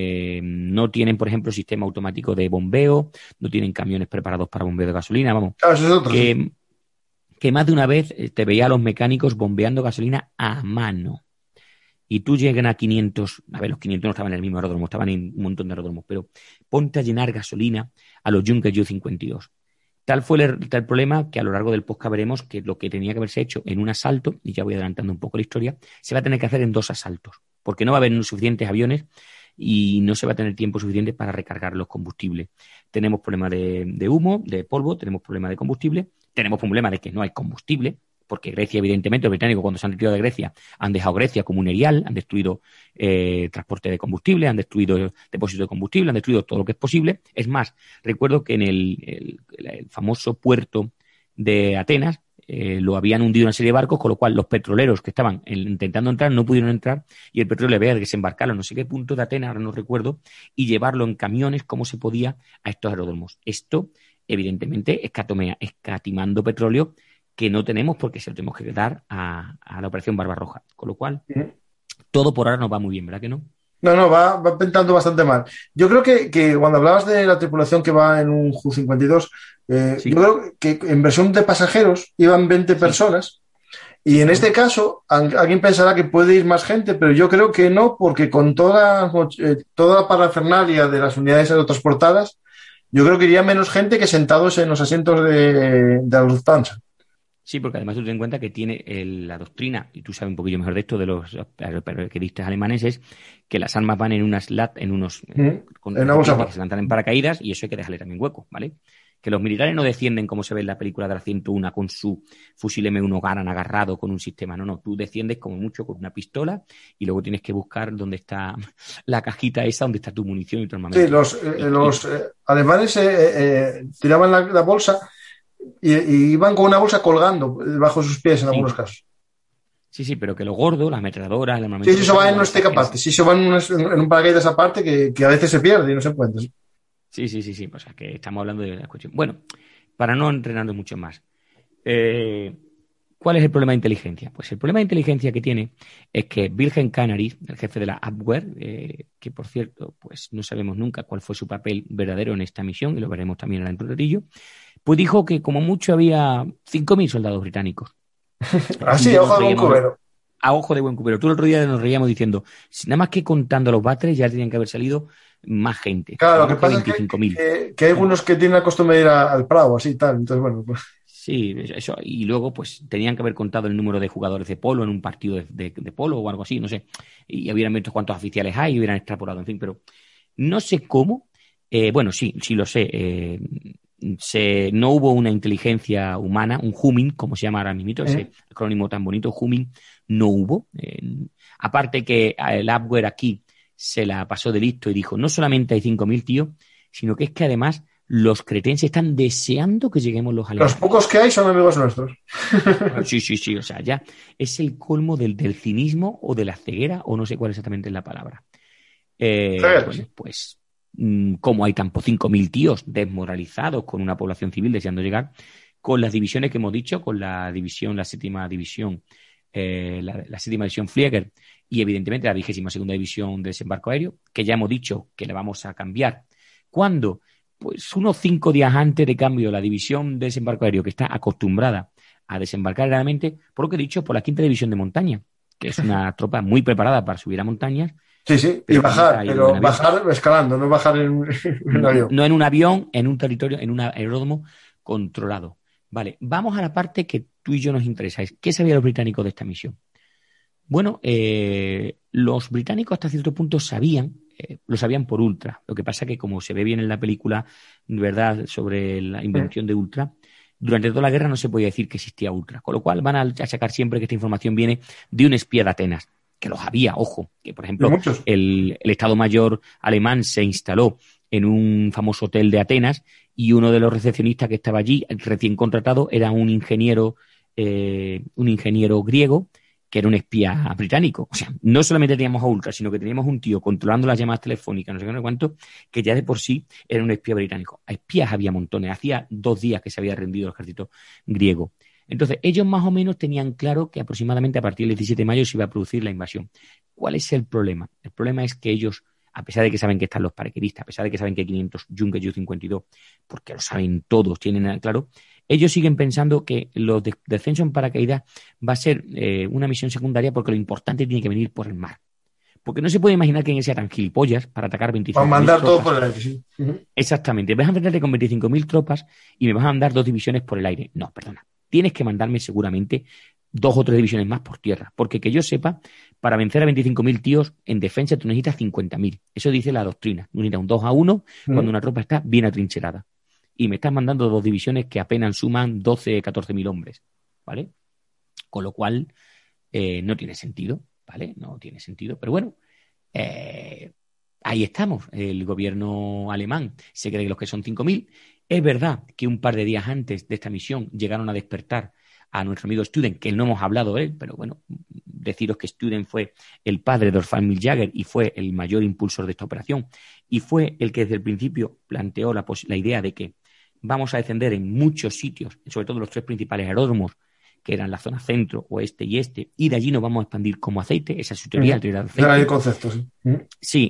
No tienen, por ejemplo, sistema automático de bombeo, no tienen camiones preparados para bombeo de gasolina. Vamos, eso es otro, que más de una vez te veía a los mecánicos bombeando gasolina a mano. Y tú llegan a 500, a ver, los 500 no estaban en el mismo aeródromo, estaban en un montón de aeródromos, pero ponte a llenar gasolina a los Junker Ju-52. Tal fue el problema que a lo largo del podcast veremos que lo que tenía que haberse hecho en un asalto, y ya voy adelantando un poco la historia, se va a tener que hacer en 2 asaltos, porque no va a haber suficientes aviones y no se va a tener tiempo suficiente para recargar los combustibles. Tenemos problemas de humo, de polvo, tenemos problemas de combustible, tenemos problemas de que no hay combustible, porque Grecia, evidentemente, los británicos cuando se han retirado de Grecia han dejado Grecia como un erial, han destruido transporte de combustible, han destruido depósitos de combustible, han destruido todo lo que es posible. Es más, recuerdo que en el famoso puerto de Atenas lo habían hundido una serie de barcos, con lo cual los petroleros que estaban intentando entrar no pudieron entrar y el petróleo había que desembarcarlo en no sé qué punto de Atenas, ahora no recuerdo, y llevarlo en camiones como se podía a estos aeródromos. Esto, evidentemente, escatimando petróleo que no tenemos porque se lo tenemos que dar a la operación Barbarroja. Con lo cual, todo por ahora nos va muy bien, ¿verdad que no? No, va pintando bastante mal. Yo creo que cuando hablabas de la tripulación que va en un Ju-52, yo Sí, creo que en versión de pasajeros iban 20 sí. personas y en este caso alguien pensará que puede ir más gente, pero yo creo que no, porque con toda la parafernalia de las unidades aerotransportadas, yo creo que iría menos gente que sentados en los asientos de la Lufthansa. Sí, porque además tú ten en cuenta que tiene la doctrina, y tú sabes un poquillo mejor de esto, de los paracaidistas alemanes, es que las armas van en unas en unos En una bolsa recipientes que se aparte. lanzan en paracaídas y eso hay que dejarle también hueco, ¿vale? Que los militares no descienden como se ve en la película de la 101 con su fusil M1 Garand agarrado con un sistema. No, tú desciendes como mucho con una pistola y luego tienes que buscar dónde está la cajita esa, donde está tu munición y tu Sí, armamento. los alemanes tiraban la bolsa y iban con una bolsa colgando bajo sus pies en algunos Sí, casos. sí, pero que lo gordo, las ametralladoras, el Sí, armamento sí, eso pesado, va lo en van un stick escaqueando. aparte. Sí, eso va en un paracaídas aparte que a veces se pierde y no se encuentra. Sí. Sí. O sea, que estamos hablando de la cuestión. Bueno, para no entrenarnos mucho más. ¿Cuál es el problema de inteligencia? Pues el problema de inteligencia que tiene es que Wilhelm Canaris, el jefe de la Abwehr, que por cierto, pues no sabemos nunca cuál fue su papel verdadero en esta misión, y lo veremos también dentro de ello, pues dijo que como mucho había 5.000 soldados británicos. Tú y Así, yo nos ojo de buen reíamos cubero. a ojo de buen cubero. Tú el otro día nos reíamos diciendo, si nada más que contando los batres ya tenían que haber salido más gente. Claro, lo que Digamos que pasa es 25.000. que hay algunos que tienen la costumbre de ir al Prado, así y tal. Entonces, bueno, pues, Sí, eso. Y luego, pues, tenían que haber contado el número de jugadores de polo en un partido de polo o algo así, no sé. Y hubieran visto cuántos oficiales hay y hubieran extrapolado, en fin, pero no sé cómo. Bueno, sí lo sé. No hubo una inteligencia humana, un humming, como se llama ahora mismo, ese acrónimo tan bonito, humming, no hubo. Aparte que el Abwehr aquí se la pasó de listo y dijo, no solamente hay 5.000 tíos, sino que es que además los cretenses están deseando que lleguemos los los alemanes. pocos que hay son amigos nuestros. Sí, o sea, ya es el colmo del cinismo o de la ceguera, o no sé cuál exactamente es la palabra. Bueno, pues como hay tan 5.000 tíos desmoralizados con una población civil deseando llegar, con las divisiones que hemos dicho, con la séptima división, la séptima división Flieger y evidentemente la 22ª división de desembarco aéreo, que ya hemos dicho que le vamos a cambiar. ¿Cuándo? Pues unos 5 días antes de cambio, la división de desembarco aéreo, que está acostumbrada a desembarcar realmente, por lo que he dicho, por la 5ª división de montaña, que es una tropa muy preparada para subir a montañas, Sí, y pero que nunca bajar, ha ido en pero avión. bajar escalando, no bajar en un avión. No en un avión, en un territorio, en un aeródromo controlado. Vale, vamos a la parte que tú y yo nos interesa. ¿Qué sabían los británicos de esta misión? Bueno, los británicos hasta cierto punto lo sabían por Ultra. Lo que pasa que como se ve bien en la película, ¿verdad?, sobre la invención de Ultra, durante toda la guerra no se podía decir que existía Ultra. Con lo cual van a achacar siempre que esta información viene de un espía de Atenas. Que los había, ojo, que por ejemplo Muchos. el Estado Mayor alemán se instaló en un famoso hotel de Atenas y uno de los recepcionistas que estaba allí, recién contratado, era un ingeniero griego que era un espía británico. O sea, no solamente teníamos a Ultra, sino que teníamos un tío controlando las llamadas telefónicas, no sé qué, no sé cuánto, que ya de por sí era un espía británico. A espías había montones. Hacía 2 días que se había rendido el ejército griego. Entonces, ellos más o menos tenían claro que aproximadamente a partir del 17 de mayo se iba a producir la invasión. ¿Cuál es el problema? El problema es que ellos, a pesar de que saben que están los paraquedistas, a pesar de que saben que hay 500 Junkers Ju-52, porque lo saben todos, tienen claro, ellos siguen pensando que los descensos en paracaídas va a ser una misión secundaria porque lo importante tiene que venir por el mar. Porque no se puede imaginar que alguien sea tan gilipollas para atacar 25.000 Para mandar tropas. todo por el aire, sí. Exactamente. Vas a enfrentarte con 25.000 tropas y me vas a mandar 2 divisiones por el aire. No, perdona. Tienes que mandarme seguramente 2 o 3 divisiones más por tierra. Porque que yo sepa, para vencer a 25.000 tíos, en defensa tú necesitas 50.000. Eso dice la doctrina. Tú necesitas un 2-1 cuando una tropa está bien atrincherada. Y me estás mandando 2 divisiones que apenas suman 12-14.000 hombres. ¿Vale? Con lo cual, no tiene sentido. ¿Vale? No tiene sentido. Pero bueno, ahí estamos. El gobierno alemán se cree que los que son 5.000. Es verdad que un par de días antes de esta misión llegaron a despertar a nuestro amigo Student, que no hemos hablado de él, pero bueno, deciros que Student fue el padre de Wolfgang Miljager y fue el mayor impulsor de esta operación y fue el que desde el principio planteó la idea de que vamos a descender en muchos sitios, sobre todo los 3 principales aeródromos que eran la zona centro, oeste y este, y de allí nos vamos a expandir como aceite, esa es su teoría, la teoría del aceite. Hay conceptos, sí. Sí,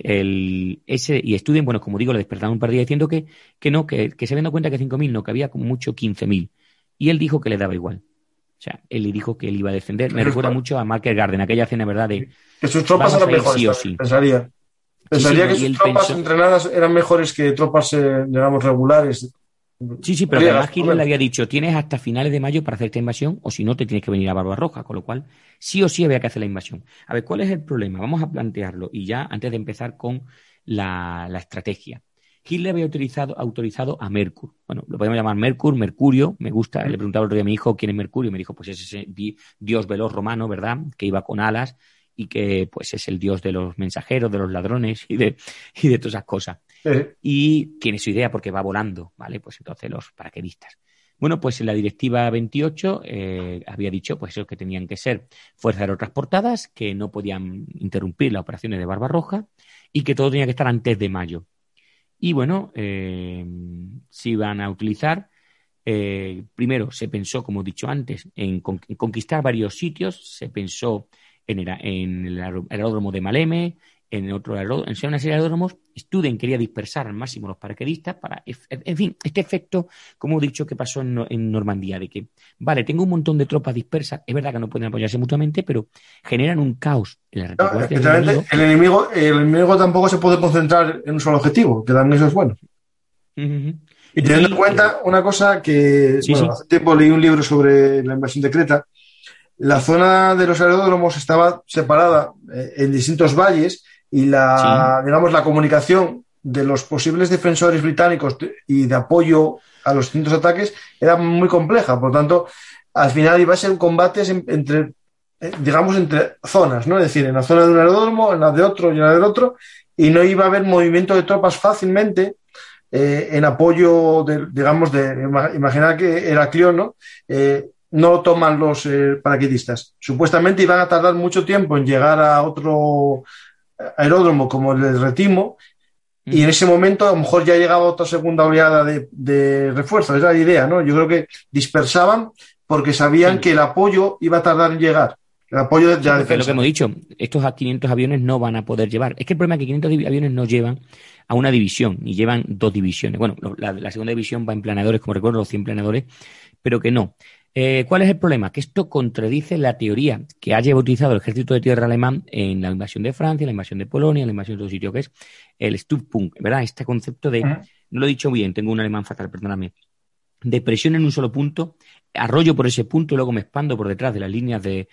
y estudien, bueno, como digo, le despertaron un par de días diciendo que no, que se habían dado cuenta que 5.000 no, que había como mucho 15.000. Y él dijo que le daba igual. O sea, él le dijo que él iba a defender. Me recuerda mucho a Market Garden, aquella escena, ¿verdad? De que sus tropas eran mejores, sí o sí. Pensaría que sus tropas entrenadas eran mejores que tropas, digamos, regulares. Sí, pero además Hitler le había dicho, tienes hasta finales de mayo para hacer esta invasión, o si no, te tienes que venir a Barbarroja, con lo cual sí o sí había que hacer la invasión. A ver, ¿cuál es el problema? Vamos a plantearlo, y ya antes de empezar con la estrategia. Hitler había autorizado a Merkur. Bueno, lo podemos llamar Mercurio, me gusta. Le preguntaba el otro día a mi hijo quién es Mercurio, me dijo, pues es ese dios veloz romano, ¿verdad? Que iba con alas y que pues es el dios de los mensajeros, de los ladrones y de todas esas cosas. Y tiene su idea porque va volando, ¿vale? Pues entonces los paracaidistas. Bueno, pues en la directiva 28 había dicho pues eso, que tenían que ser fuerzas aerotransportadas, que no podían interrumpir las operaciones de Barbarroja y que todo tenía que estar antes de mayo. Y bueno, se iban a utilizar, primero se pensó, como he dicho antes, en conquistar varios sitios, se pensó en el aeródromo de Maleme, en otro aeródromo, en una serie de aeródromos. Student quería dispersar al máximo los paracaidistas para, en fin, este efecto, como he dicho, que pasó en Normandía, de que, vale, tengo un montón de tropas dispersas, es verdad que no pueden apoyarse mutuamente, pero generan un caos en la reticular del enemigo. El enemigo tampoco se puede concentrar en un solo objetivo, que también eso es bueno. Y teniendo en cuenta una cosa que, hace tiempo leí un libro sobre la invasión de Creta. La zona de los aeródromos estaba separada en distintos valles y digamos, la comunicación de los posibles defensores británicos y de apoyo a los distintos ataques era muy compleja. Por lo tanto, al final iba a ser combates entre zonas, ¿no? Es decir, en la zona de un aeródromo, en la de otro y en la del otro, y no iba a haber movimiento de tropas fácilmente en apoyo imaginar que Heraclión, ¿no? No lo toman los paracaidistas. Supuestamente iban a tardar mucho tiempo en llegar a otro aeródromo como el de Retimo, y en ese momento a lo mejor ya llegaba otra segunda oleada de refuerzos. Esa es la idea, ¿no? Yo creo que dispersaban porque sabían que el apoyo iba a tardar en llegar. El apoyo de la defensa. Lo que hemos dicho, estos 500 aviones no van a poder llevar. Es que el problema es que 500 aviones no llevan a una división, ni llevan 2 divisiones. Bueno, la segunda división va en planeadores, como recuerdo, los 100 planeadores, pero que no. ¿Cuál es el problema? Que esto contradice la teoría que haya utilizado el ejército de tierra alemán en la invasión de Francia, la invasión de Polonia, la invasión de otro sitio, que es el Stützpunkt, ¿verdad? Este concepto de, no lo he dicho bien, tengo un alemán fatal, perdóname, de presión en un solo punto, arrollo por ese punto y luego me expando por detrás de las líneas de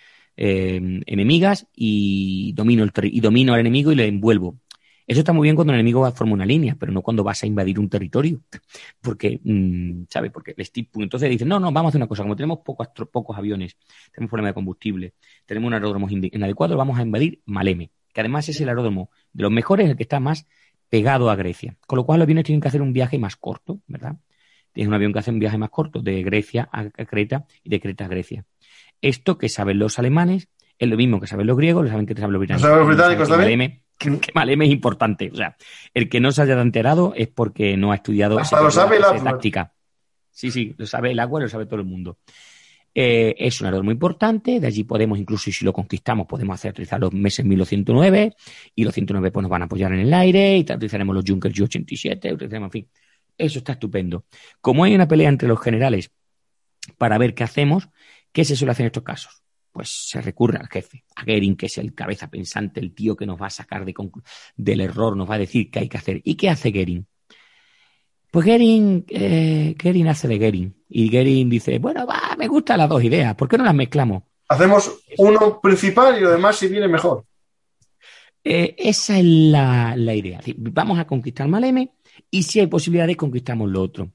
enemigas y domino al enemigo y le envuelvo. Eso está muy bien cuando el enemigo forma una línea, pero no cuando vas a invadir un territorio. Porque, ¿sabes? Porque el Stützpunkt. Entonces dicen, no, vamos a hacer una cosa. Como tenemos pocos aviones, tenemos problema de combustible, tenemos un aeródromo inadecuado, vamos a invadir Maleme, que además es el aeródromo de los mejores, el que está más pegado a Grecia. Con lo cual los aviones tienen que hacer un viaje más corto, ¿verdad? Tienes un avión que hace un viaje más corto de Grecia a Creta y de Creta a Grecia. Esto que saben los alemanes es lo mismo que saben los griegos, lo saben que saben los británicos. ¿Saben los británicos también? Que Maleme es importante. O sea, el que no se haya enterado es porque no ha estudiado esa táctica. Sí, lo sabe el agua, lo sabe todo el mundo. Es un aeródromo muy importante, de allí podemos, incluso si lo conquistamos, podemos hacer utilizar los meses 1209 y los 109 pues nos van a apoyar en el aire y utilizaremos los Junkers Ju-87, utilizaremos, en fin, eso está estupendo. Como hay una pelea entre los generales para ver qué hacemos, ¿qué se suele hacer en estos casos? Pues se recurre al jefe, a Goering, que es el cabeza pensante, el tío que nos va a sacar del error, nos va a decir qué hay que hacer. ¿Y qué hace Goering? Pues Goering hace de Goering. Y Goering dice, bueno, me gustan las dos ideas, ¿por qué no las mezclamos? Hacemos uno principal y lo demás si viene mejor. Esa es la idea. Vamos a conquistar Maleme y si hay posibilidades conquistamos lo otro.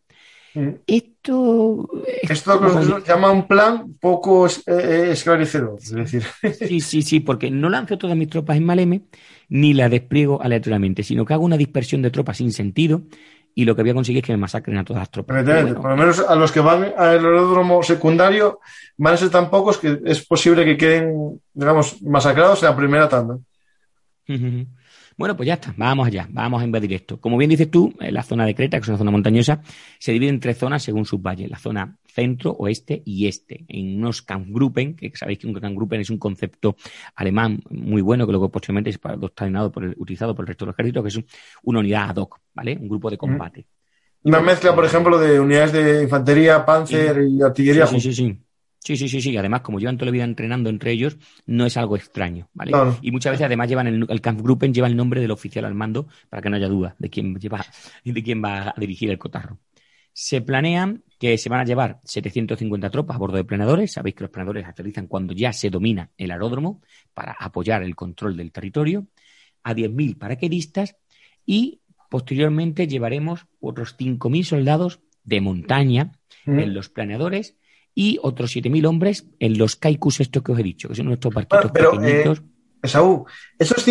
Esto se llama un plan poco esclarecedor, es decir. Sí, porque no lanzo todas mis tropas en Maleme ni las despliego aleatoriamente, sino que hago una dispersión de tropas sin sentido y lo que voy a conseguir es que me masacren a todas las tropas. Bueno, por lo menos a los que van al aeródromo secundario van a ser tan pocos que es posible que queden, digamos, masacrados en la primera tanda. Bueno, pues ya está, vamos allá, vamos a invadir esto. Como bien dices tú, la zona de Creta, que es una zona montañosa, se divide en 3 zonas según sus valles, la zona centro, oeste y este, en unos Kampfgruppen, que sabéis que un Kampfgruppen es un concepto alemán muy bueno, que luego posteriormente es utilizado por el resto del ejército, que es una unidad ad hoc, ¿vale? Un grupo de combate. Una mezcla, por ejemplo, de unidades de infantería, panzer y artillería. Sí. Además, como llevan toda la vida entrenando entre ellos, no es algo extraño, ¿vale? No. Y muchas veces, además, llevan el Kampfgruppen lleva el nombre del oficial al mando para que no haya duda de quién va a dirigir el cotarro. Se planean que se van a llevar 750 tropas a bordo de planeadores. Sabéis que los planeadores aterrizan cuando ya se domina el aeródromo para apoyar el control del territorio. A 10.000 paracaidistas y posteriormente llevaremos otros 5.000 soldados de montaña en los planeadores y otros 7.000 hombres en los Kaikus estos que os he dicho, que son nuestros barquitos pequeñitos. Esaú, esos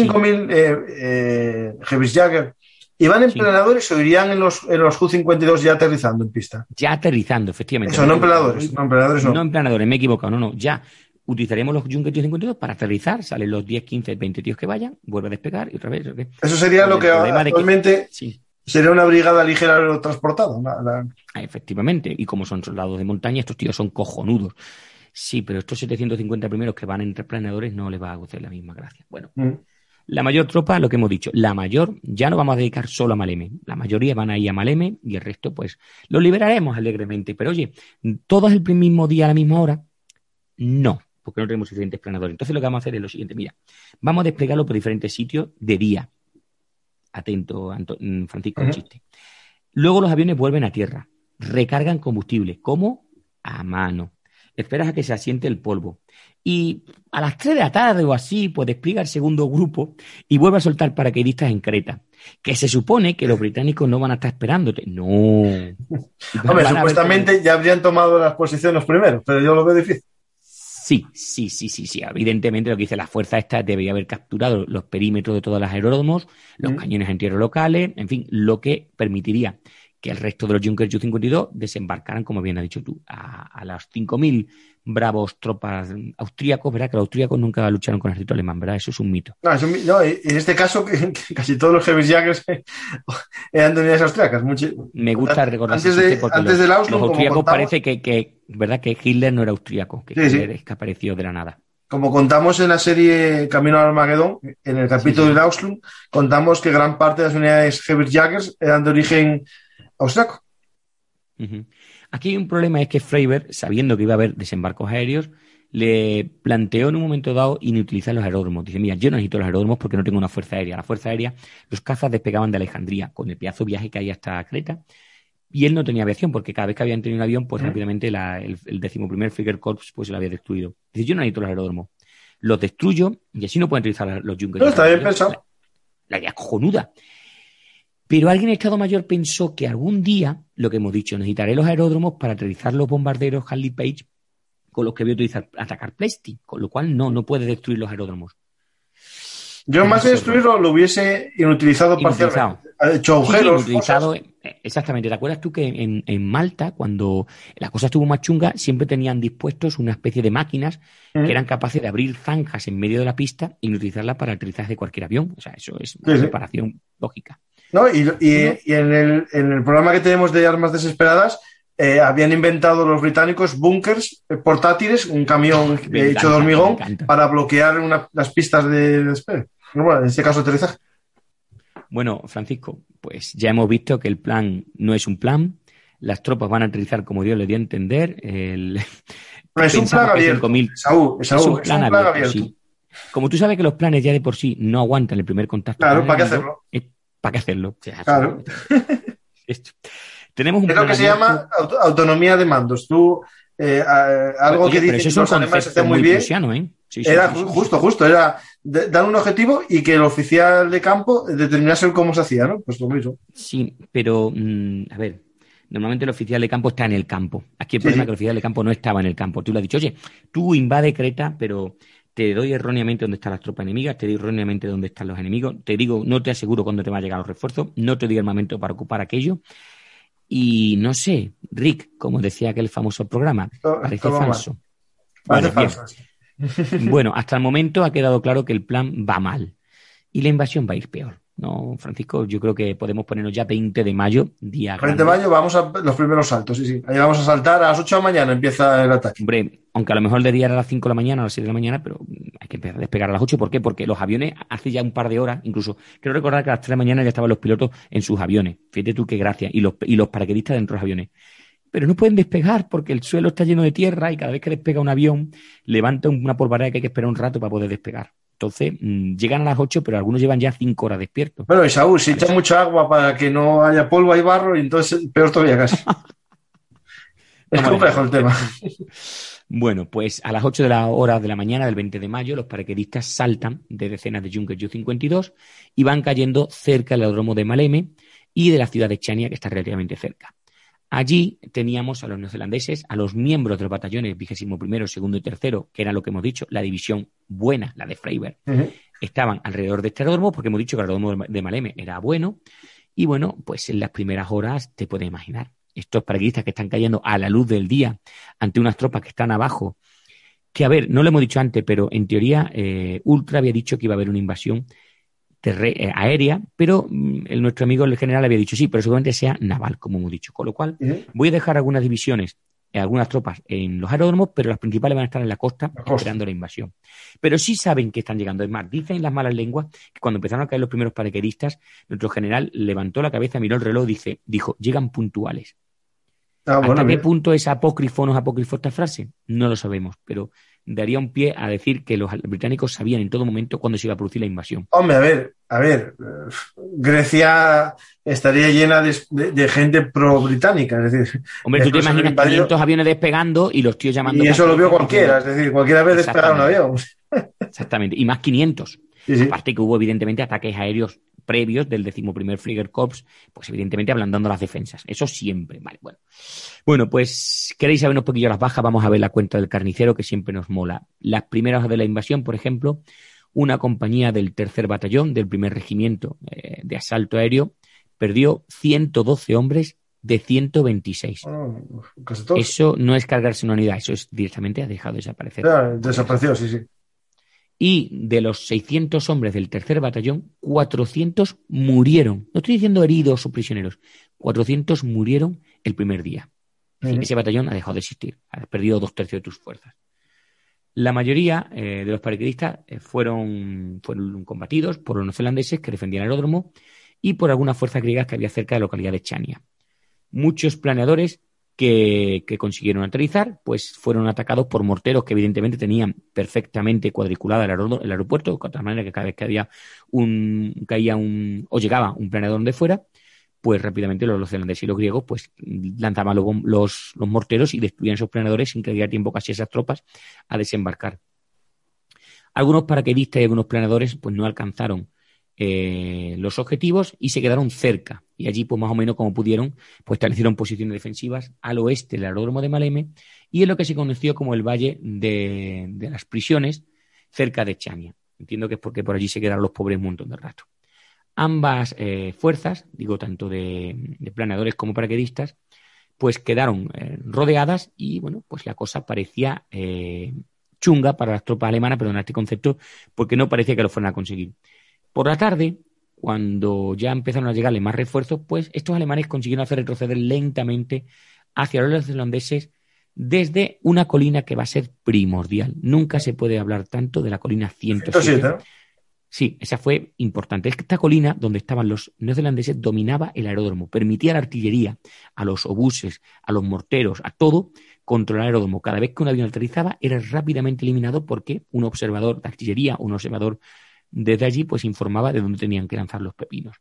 5.000 Heeresjäger, ¿iban en planadores o irían en los Ju-52 ya aterrizando en pista? Ya aterrizando, efectivamente. Eso, no en planadores. No en planadores, me he equivocado, no. Ya utilizaremos los Junkers Ju-52 para aterrizar, salen los 10, 15, 20 tíos que vayan, vuelve a despegar y otra vez. Eso sería lo que actualmente sería una brigada ligera aerotransportada. Efectivamente, y como son soldados de montaña, estos tíos son cojonudos. Sí, pero estos 750 primeros que van entre planeadores no les va a gustar la misma gracia. Bueno, la mayor tropa, lo que hemos dicho, la mayor, ya no vamos a dedicar solo a Maleme. La mayoría van a ir a Maleme y el resto, pues, los liberaremos alegremente. Pero oye, ¿todos el mismo día a la misma hora? No, porque no tenemos suficientes planadores. Entonces lo que vamos a hacer es lo siguiente, mira, vamos a desplegarlo por diferentes sitios de día. Atento, Francisco, el chiste. Luego los aviones vuelven a tierra, recargan combustible. ¿Cómo? A mano. Esperas a que se asiente el polvo. Y a las 3 de la tarde o así, pues despliega el segundo grupo y vuelve a soltar paracaidistas en Creta. Que se supone que los británicos no van a estar esperándote. No. Hombre, supuestamente ya habrían tomado las posiciones los primeros, pero yo lo veo difícil. Sí. Evidentemente lo que dice la fuerza esta debería haber capturado los perímetros de todos los aeródromos, los cañones antierros locales, en fin, lo que permitiría que el resto de los Junkers Ju-52 desembarcaran, como bien has dicho tú, a las 5.000 bravos tropas austríacos, ¿verdad? Que los austríacos nunca lucharon con el ejército alemán, ¿verdad? Eso es un mito. No, en este caso que casi todos los Heeresjägers eran de unidades austríacas. Me gusta recordar antes del Auslösen, los austríacos parece que ¿verdad? Que Hitler no era austríaco, que Hitler es que apareció de la nada. Como contamos en la serie Camino al Armagedón, en el capítulo del Auslösen, contamos que gran parte de las unidades Heeresjägers eran de origen austriaco. Aquí hay un problema, es que Freiberg, sabiendo que iba a haber desembarcos aéreos, le planteó en un momento dado inutilizar los aeródromos. Dice, mira, yo no necesito los aeródromos porque no tengo una fuerza aérea. La fuerza aérea, los cazas despegaban de Alejandría con el pedazo de viaje que hay hasta Creta, y él no tenía aviación porque cada vez que habían tenido un avión, pues rápidamente el 11º Fliegerkorps pues lo había destruido. Dice, yo no necesito los aeródromos. Los destruyo y así no pueden utilizar los Junkers. No, está bien pensado. La idea cojonuda. Pero alguien en Estado Mayor pensó que algún día, lo que hemos dicho, necesitaré los aeródromos para aterrizar los bombarderos Hadley Page con los que voy a utilizar atacar Ploiești, con lo cual no puede destruir los aeródromos. Yo más de destruirlo lo hubiese inutilizado parcialmente. Ha hecho agujeros. Exactamente. ¿Te acuerdas tú que en Malta, cuando la cosa estuvo más chunga, siempre tenían dispuestos una especie de máquinas que eran capaces de abrir zanjas en medio de la pista y utilizarla para aterrizaje de cualquier avión? O sea, eso es una preparación lógica. ¿No? Y en el programa que tenemos de armas desesperadas, habían inventado los británicos búnkers portátiles, un camión hecho de hormigón para bloquear las pistas de despegue. Bueno, en este caso aterrizaje. Bueno, Francisco, pues ya hemos visto que el plan no es un plan. Las tropas van a aterrizar como Dios le dio a entender. Es un plan abierto. Es un plan abierto. Sí. Como tú sabes que los planes ya de por sí no aguantan el primer contacto. Claro, ¿para qué hacerlo? ¿Para qué hacerlo? O sea, claro. Tenemos un es lo que se llama autonomía de mandos. Tú, algo que dicen que los alemanes hacen muy bien, era justo, era dar un objetivo y que el oficial de campo determinase cómo se hacía, ¿no? Pues lo mismo. Sí, pero, a ver, normalmente el oficial de campo está en el campo. Aquí el problema es que el oficial de campo no estaba en el campo. Tú le has dicho, oye, tú invade Creta, pero te doy erróneamente dónde están las tropas enemigas, te doy erróneamente dónde están los enemigos, te digo, no te aseguro cuándo te va a llegar los refuerzos, no te doy armamento para ocupar aquello. Y no sé, Rick, como decía aquel famoso programa, parece falso. Parece falso. Bueno, hasta el momento ha quedado claro que el plan va mal. y la invasión va a ir peor. No, Francisco, yo creo que podemos ponernos ya 20 de mayo, día 20 de grande. mayo vamos a los primeros saltos, sí. Ahí vamos a saltar a las 8 de la mañana, empieza el ataque. Hombre, aunque a lo mejor el de día era a las 5 de la mañana, a las 6 de la mañana, pero hay que empezar a despegar a las 8. ¿Por qué? Porque los aviones hace ya un par de horas, incluso, quiero recordar que a las 3 de la mañana ya estaban los pilotos en sus aviones. Fíjate tú qué gracia. Y los paracaidistas dentro de los aviones. Pero no pueden despegar porque el suelo está lleno de tierra y cada vez que despega un avión, levanta una polvareda que hay que esperar un rato para poder despegar. Entonces, llegan a las 8, pero algunos llevan ya 5 horas despiertos. Bueno, y Saúl, si echa mucha agua para que no haya polvo y barro, y entonces peor todavía casi. Es complejo el tema. Bueno, pues a las 8 de la hora de la mañana del 20 de mayo, los paracaidistas saltan de decenas de Junkers Ju-52 y van cayendo cerca del aeródromo de Maleme y de la ciudad de Chania, que está relativamente cerca. Allí teníamos a los neozelandeses, a los miembros de los batallones 21º, 2º y 3º, que era lo que hemos dicho, la división buena, la de Freiberg, estaban alrededor de este aeródromo, porque hemos dicho que el aeródromo de Maleme era bueno, y bueno, pues en las primeras horas te puedes imaginar, estos paracaidistas que están cayendo a la luz del día ante unas tropas que están abajo, que a ver, no lo hemos dicho antes, pero en teoría Ultra había dicho que iba a haber una invasión aérea, pero nuestro amigo el general había dicho sí, pero seguramente sea naval, como hemos dicho. Con lo cual, voy a dejar algunas divisiones, algunas tropas en los aeródromos, pero las principales van a estar en la costa esperando la invasión. Pero sí saben que están llegando. Es más, dicen las malas lenguas que cuando empezaron a caer los primeros paracaidistas, nuestro general levantó la cabeza, miró el reloj y dijo, llegan puntuales. ¿Hasta qué punto es apócrifo o no es apócrifo esta frase? No lo sabemos, pero daría un pie a decir que los británicos sabían en todo momento cuándo se iba a producir la invasión. Hombre, a ver, Grecia estaría llena de gente pro-británica, es decir... Hombre, tú te imaginas 500 aviones despegando y los tíos llamando... Y eso lo vio cualquiera, es decir, cualquiera vez despegar un avión. Exactamente, y más 500. Sí. Aparte que hubo evidentemente ataques aéreos previos del 11º Fliegerkorps, pues evidentemente ablandando las defensas. Eso siempre. Vale, bueno, pues queréis saber un poquillo las bajas, vamos a ver la cuenta del carnicero que siempre nos mola. Las primeras horas de la invasión, por ejemplo, una compañía del 3er batallón del 1er regimiento de asalto aéreo perdió 112 hombres de 126. Casi todos. Eso no es cargarse una unidad, eso es directamente ha dejado de desaparecer. Claro, desapareció, sí. Y de los 600 hombres del 3er batallón, 400 murieron. No estoy diciendo heridos o prisioneros. 400 murieron el primer día. Es decir, ese batallón ha dejado de existir. Ha perdido 2/3 de tus fuerzas. La mayoría de los paracaidistas fueron combatidos por los neozelandeses que defendían el aeródromo y por algunas fuerzas griegas que había cerca de la localidad de Chania. Muchos planeadores que consiguieron aterrizar, pues fueron atacados por morteros que evidentemente tenían perfectamente cuadriculada el aeropuerto, de otra manera que cada vez que había llegaba un planeador de fuera, pues rápidamente los neozelandeses y los griegos pues lanzaban los morteros y destruían esos planeadores sin que diera tiempo casi a esas tropas a desembarcar. Algunos paracaidistas y algunos planeadores pues no alcanzaron los objetivos y se quedaron cerca y allí pues más o menos como pudieron pues establecieron posiciones defensivas al oeste del aeródromo de Maleme y en lo que se conoció como el Valle de las Prisiones cerca de Chania. Entiendo que es porque por allí se quedaron los pobres un montón de rato. Ambas fuerzas, digo tanto de planeadores como paracaidistas, pues quedaron rodeadas y bueno, pues la cosa parecía chunga para las tropas alemanas, perdón este concepto, porque no parecía que lo fueran a conseguir. Por la tarde, cuando ya empezaron a llegarle más refuerzos, pues estos alemanes consiguieron hacer retroceder lentamente hacia los neozelandeses desde una colina que va a ser primordial. Nunca se puede hablar tanto de la colina 107. Sí, esa fue importante. Esta colina donde estaban los neozelandeses dominaba el aeródromo, permitía a la artillería, a los obuses, a los morteros, a todo, controlar el aeródromo. Cada vez que un avión aterrizaba era rápidamente eliminado porque un observador de artillería, un observador desde allí, pues informaba de dónde tenían que lanzar los pepinos.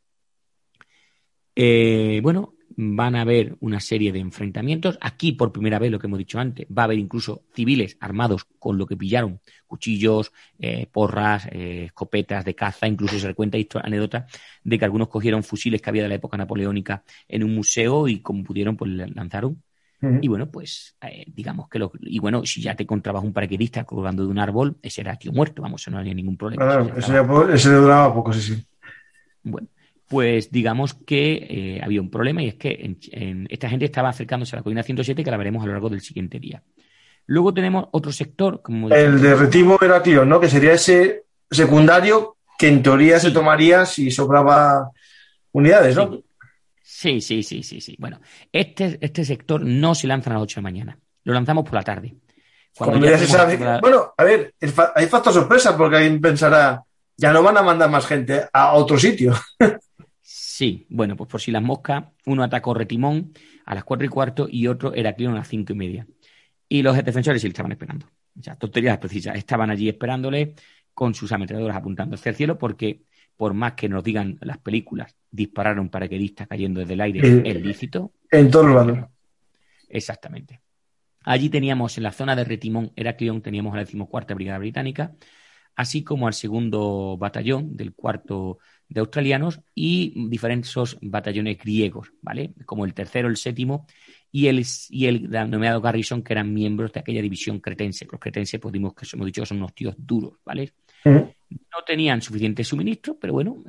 Bueno, van a haber una serie de enfrentamientos. Aquí, por primera vez, lo que hemos dicho antes, va a haber incluso civiles armados con lo que pillaron, cuchillos, porras, escopetas de caza. Incluso se cuenta anécdota de que algunos cogieron fusiles que había de la época napoleónica en un museo y como pudieron, pues lanzaron. Y bueno, pues digamos que y bueno, si ya te encontrabas un paracaidista colgando de un árbol, ese era tío muerto, vamos, no había ningún problema. Claro, ese le duraba poco, sí. Bueno, pues digamos que había un problema y es que esta gente estaba acercándose a la colina 107 que la veremos a lo largo del siguiente día. Luego tenemos otro sector, como el de Retivo era tío, ¿no? Que sería ese secundario que en teoría Sí. se tomaría si sobraba unidades, ¿no? Sí. Bueno, este sector no se lanza a las 8 de la mañana. Lo lanzamos por la tarde. Cuando Cuando ya ya se tenemos sabe. Bueno, a ver, hay factor sorpresa porque alguien pensará, ya no van a mandar más gente a otro sitio. Sí, bueno, pues por si las moscas, uno atacó Retimón a las 4:15 y otro Heraclión a las 5:30. Y los defensores sí le estaban esperando. O sea, tonterías precisas. Estaban allí esperándole con sus ametralladoras apuntando hacia el cielo porque, por más que nos digan las películas, disparar a un paracaidista cayendo desde el aire es lícito. En todos los bandos. Bueno, exactamente. Allí teníamos en la zona de Retimón, Heraclión, teníamos a la 14ª Brigada Británica, así como al 2º batallón del 4º de australianos y diferentes batallones griegos, ¿vale? Como el 3º, el 7º y el denominado Garrison, que eran miembros de aquella división cretense. Los cretenses, pues dimos que hemos dicho que son unos tíos duros, ¿vale? No tenían suficiente suministro, pero bueno,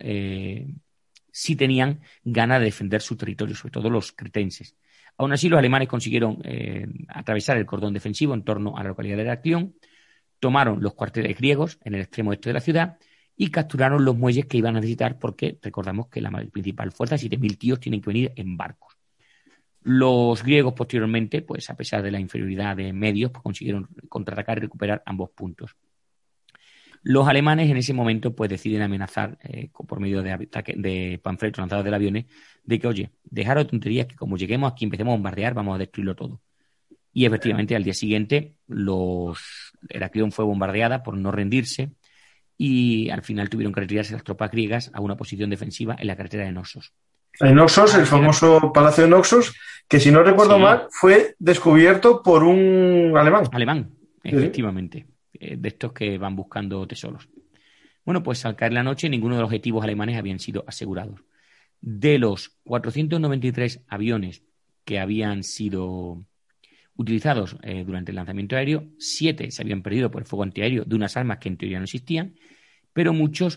sí tenían ganas de defender su territorio, sobre todo los cretenses. Aún así, los alemanes consiguieron atravesar el cordón defensivo en torno a la localidad de Heraclión, tomaron los cuarteles griegos en el extremo este de la ciudad y capturaron los muelles que iban a necesitar porque recordamos que la principal fuerza, 7.000 tíos, tienen que venir en barcos. Los griegos posteriormente, pues a pesar de la inferioridad de medios, pues consiguieron contraatacar y recuperar ambos puntos. Los alemanes en ese momento pues deciden amenazar por medio de panfletos lanzados del aviones de que, oye, dejaros de tonterías que como lleguemos aquí empecemos a bombardear, vamos a destruirlo todo. Y efectivamente al día siguiente Heraclión fue bombardeada por no rendirse y al final tuvieron que retirarse las tropas griegas a una posición defensiva en la carretera de Nosos. En Oxos, el famoso Palacio de Noxos, que si no recuerdo mal, fue descubierto por un alemán. Alemán, efectivamente. De estos que van buscando tesoros. Bueno, pues al caer la noche, ninguno de los objetivos alemanes habían sido asegurados. De los 493 aviones que habían sido utilizados durante el lanzamiento aéreo, 7 se habían perdido por el fuego antiaéreo de unas armas que en teoría no existían, pero muchos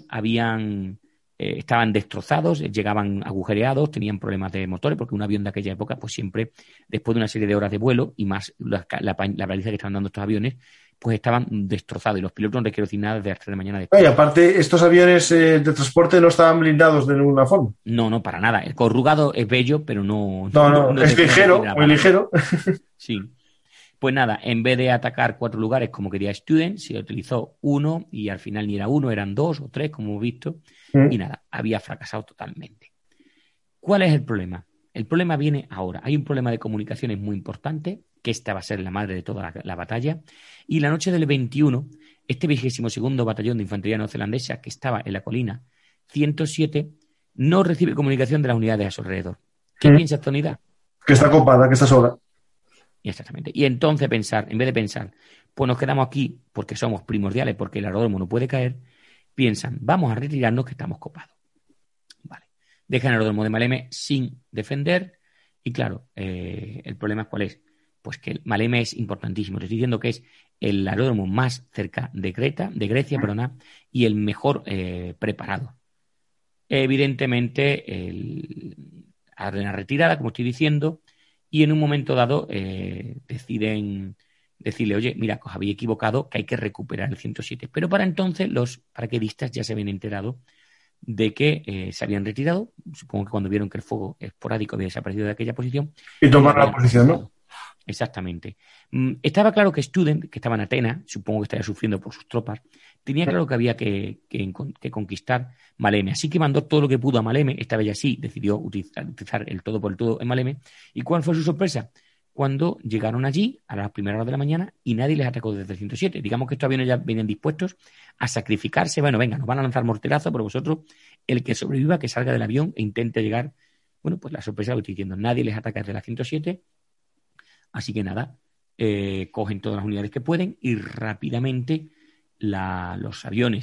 estaban destrozados, llegaban agujereados, tenían problemas de motores, porque un avión de aquella época, pues siempre, después de una serie de horas de vuelo, y más la paliza que estaban dando estos aviones, pues estaban destrozados, y los pilotos no quiero decir nada desde las 3 de la mañana. Y aparte, estos aviones de transporte no estaban blindados de ninguna forma. No, para nada. El corrugado es bello, pero no es ligero, muy ligero. Sí. Pues nada, en vez de atacar 4 lugares como quería Student, se utilizó 1 y al final ni era 1, eran 2 o 3, como hemos visto, y nada, había fracasado totalmente. ¿Cuál es el problema? El problema viene ahora. Hay un problema de comunicaciones muy importante, que esta va a ser la madre de toda la batalla, y la noche del 21, este 22º Batallón de Infantería Neozelandesa, que estaba en la colina 107, no recibe comunicación de las unidades a su alrededor. ¿Qué piensa esta unidad? Que está copada, que está sola. Exactamente. Y entonces en vez de pensar, pues nos quedamos aquí porque somos primordiales, porque el aeródromo no puede caer, piensan, vamos a retirarnos que estamos copados. Vale. Dejan el aeródromo de Maleme sin defender y claro, el problema ¿cuál es? Pues que Maleme es importantísimo. Te estoy diciendo que es el aeródromo más cerca de Grecia, y el mejor preparado. Evidentemente, harán la retirada, como estoy diciendo, y en un momento dado deciden decirle, oye, mira, os habéis equivocado, que hay que recuperar el 107. Pero para entonces los paracaidistas ya se habían enterado de que se habían retirado, supongo que cuando vieron que el fuego esporádico había desaparecido de aquella posición. Y tomaron la posición, ¿no? Exactamente. Estaba claro que Student, que estaba en Atenas, supongo que estaría sufriendo por sus tropas, tenía claro que había que conquistar Maleme. Así que mandó todo lo que pudo a Maleme. Esta vez ya sí decidió utilizar el todo por el todo en Maleme. ¿Y cuál fue su sorpresa? Cuando llegaron allí a las primeras horas de la mañana y nadie les atacó desde el 107. Digamos que estos aviones ya venían dispuestos a sacrificarse. Bueno, venga, nos van a lanzar morterazos, pero vosotros, el que sobreviva, que salga del avión e intente llegar. Bueno, pues la sorpresa lo estoy diciendo. Nadie les ataca desde la 107. Así que nada, cogen todas las unidades que pueden y rápidamente los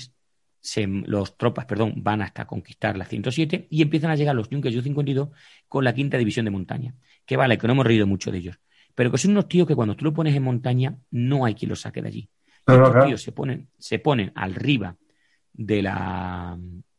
tropas van hasta conquistar la 107 y empiezan a llegar los Junkers Ju-52 con la 5ª División de Montaña. Que vale, que no hemos reído mucho de ellos. Pero que son unos tíos que cuando tú lo pones en montaña no hay quien los saque de allí. Estos tíos se ponen arriba de la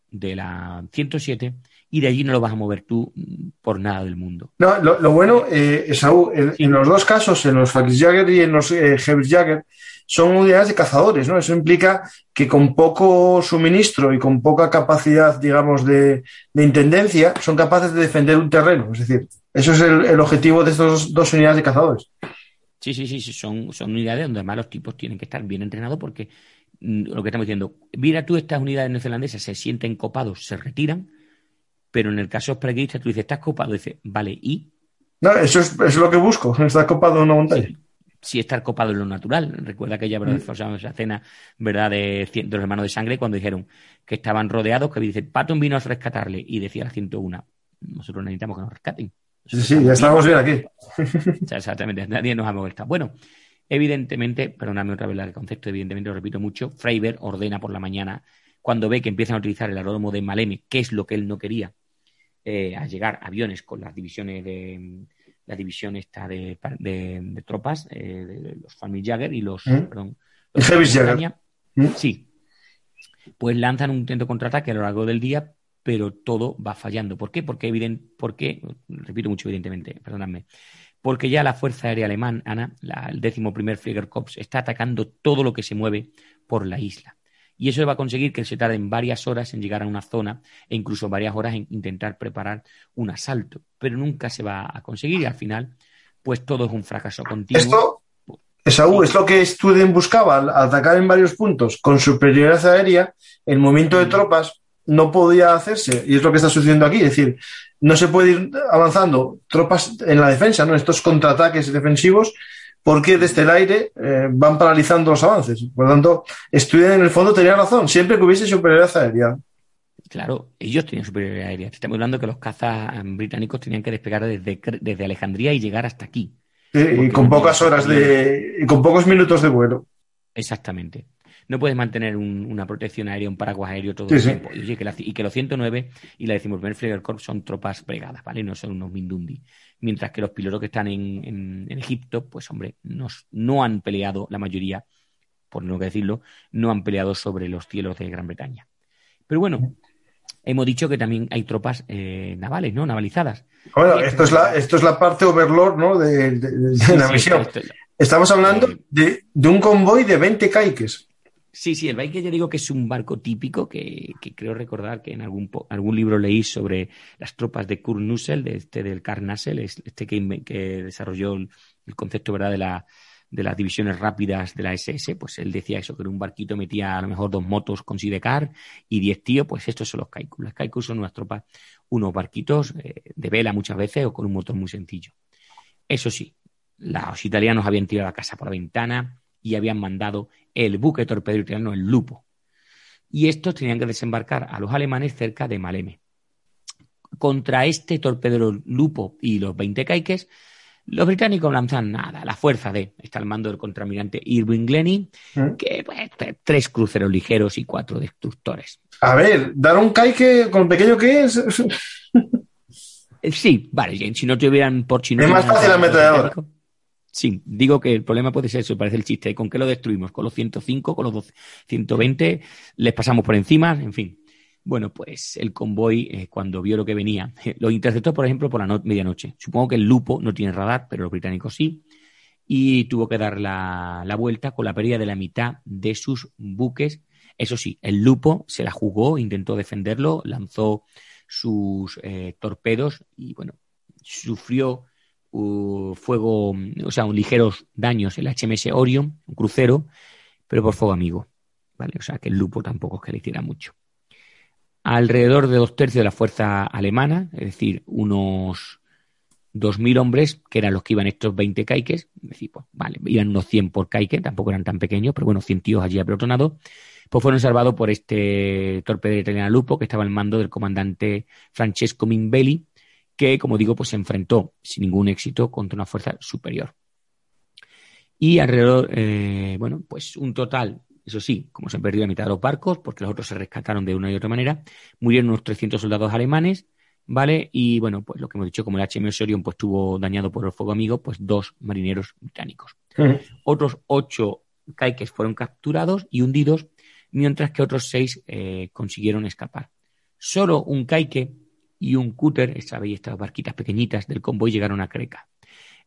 107 y de allí no lo vas a mover tú por nada del mundo. No, lo bueno, Saúl, en los dos casos, en los Volksjäger y en los Heeresjäger, son unidades de cazadores, ¿no? Eso implica que con poco suministro y con poca capacidad, digamos, de intendencia, son capaces de defender un terreno. Es decir, eso es el objetivo de estas dos unidades de cazadores. Sí, son unidades donde además los tipos tienen que estar bien entrenados porque lo que estamos diciendo, mira tú, estas unidades neozelandesas se sienten copados, se retiran, pero en el caso preguista tú dices, estás copado, dices, vale, ¿y? No, eso es lo que busco, estar copado en una montaña. Sí, estar copado en lo natural. Recuerda aquella esa cena, ¿verdad?, de los hermanos de sangre cuando dijeron que estaban rodeados, que dice, Patton vino a rescatarle y decía la 101, nosotros necesitamos que nos rescaten. Sí, ya estamos bien aquí. O sea, exactamente, nadie nos ha molestado. Bueno, evidentemente, perdóname otra vez el concepto, evidentemente lo repito mucho, Freyberg ordena por la mañana, cuando ve que empiezan a utilizar el aeródromo de Maleme, que es lo que él no quería, a llegar aviones con las divisiones la división esta de tropas, de los Family y los Heavy Jagger. Sí. Pues lanzan un intento contraataque a lo largo del día, pero todo va fallando. ¿Por qué? Porque repito mucho evidentemente, perdonadme, porque ya la Fuerza Aérea Alemana, el 11º Fliegerkorps, está atacando todo lo que se mueve por la isla. Y eso va a conseguir que se tarden varias horas en llegar a una zona e incluso varias horas en intentar preparar un asalto. Pero nunca se va a conseguir y al final, pues todo es un fracaso continuo. Esto, Esaú, es lo que Student buscaba, al atacar en varios puntos con superioridad aérea, el movimiento de tropas no podía hacerse, y es lo que está sucediendo aquí, es decir, no se puede ir avanzando tropas en la defensa, ¿no? Estos contraataques defensivos, porque desde el aire van paralizando los avances. Por lo tanto, Student en el fondo tenía razón, siempre que hubiese superioridad aérea. Claro, ellos tenían superioridad aérea. Estamos hablando que los cazas británicos tenían que despegar desde Alejandría y llegar hasta aquí. Sí, y con pocas horas y con pocos minutos de vuelo. Exactamente. No puedes mantener una protección aérea, un paraguas aéreo todo el tiempo. Y que los 109 y la 11º Fliegerkorps son tropas bregadas, ¿vale? No son unos Mindundi. Mientras que los pilotos que están en Egipto, pues hombre, no han peleado, la mayoría, por no decirlo, no han peleado sobre los cielos de Gran Bretaña. Pero bueno, hemos dicho que también hay tropas navales, ¿no? Navalizadas. Bueno, esto es la parte overlord, ¿no? de la misión. Estamos hablando de un convoy de 20 caiques. Sí, el Baike ya digo que es un barco típico que creo recordar que en algún libro leí sobre las tropas de Kurt Nussel, del Karl Nussel, que desarrolló el concepto, ¿verdad?, de las divisiones rápidas de la SS. Pues él decía eso, que en un barquito metía a lo mejor 2 motos con sidecar y 10 tíos. Pues estos son los Kaikus. Los Kaikus son unas tropas, unos barquitos de vela muchas veces o con un motor muy sencillo. Eso sí, los italianos habían tirado la casa por la ventana y habían mandado el buque torpedero italiano, el Lupo. Y estos tenían que desembarcar a los alemanes cerca de Maleme. Contra este torpedero Lupo y los 20 caiques, los británicos lanzan nada, la fuerza está al mando del contraalmirante Irving Glennie, que pues, 3 cruceros ligeros y 4 destructores. A ver, dar un caique con pequeño que es. Sí, vale, si no tuvieran por chino. Es más fácil la ametralladora. Sí, digo que el problema puede ser eso, parece el chiste. ¿Con qué lo destruimos? ¿Con los 105, con los 120? ¿Les pasamos por encima? En fin. Bueno, pues el convoy, cuando vio lo que venía, lo interceptó, por ejemplo, por la medianoche. Supongo que el Lupo no tiene radar, pero los británicos sí. Y tuvo que dar la vuelta con la pérdida de la mitad de sus buques. Eso sí, el Lupo se la jugó, intentó defenderlo, lanzó sus torpedos y, bueno, sufrió fuego, o sea, ligeros daños el HMS Orion, un crucero, pero por fuego amigo, ¿vale? O sea, que el Lupo tampoco es que le hiciera mucho. Alrededor de 2/3 de la fuerza alemana, es decir, unos 2.000 hombres, que eran los que iban estos 20 caiques, es decir, pues, vale, iban unos 100 por caique, tampoco eran tan pequeños, pero bueno, 100 tíos allí apelotonados, pues fueron salvados por este torpedero italiano Lupo, que estaba al mando del comandante Francesco Mimbelli, que, como digo, pues se enfrentó sin ningún éxito contra una fuerza superior. Y alrededor, bueno, pues un total, eso sí, como se han perdido la mitad de los barcos, porque los otros se rescataron de una y otra manera, murieron unos 300 soldados alemanes, ¿vale? Y bueno, pues lo que hemos dicho, como el HMS Orion pues estuvo dañado por el fuego amigo, pues 2 marineros británicos. Otros 8 caiques fueron capturados y hundidos, mientras que otros 6 consiguieron escapar. Solo un caique y un cúter, sabéis, estas barquitas pequeñitas del convoy, llegaron a Creta.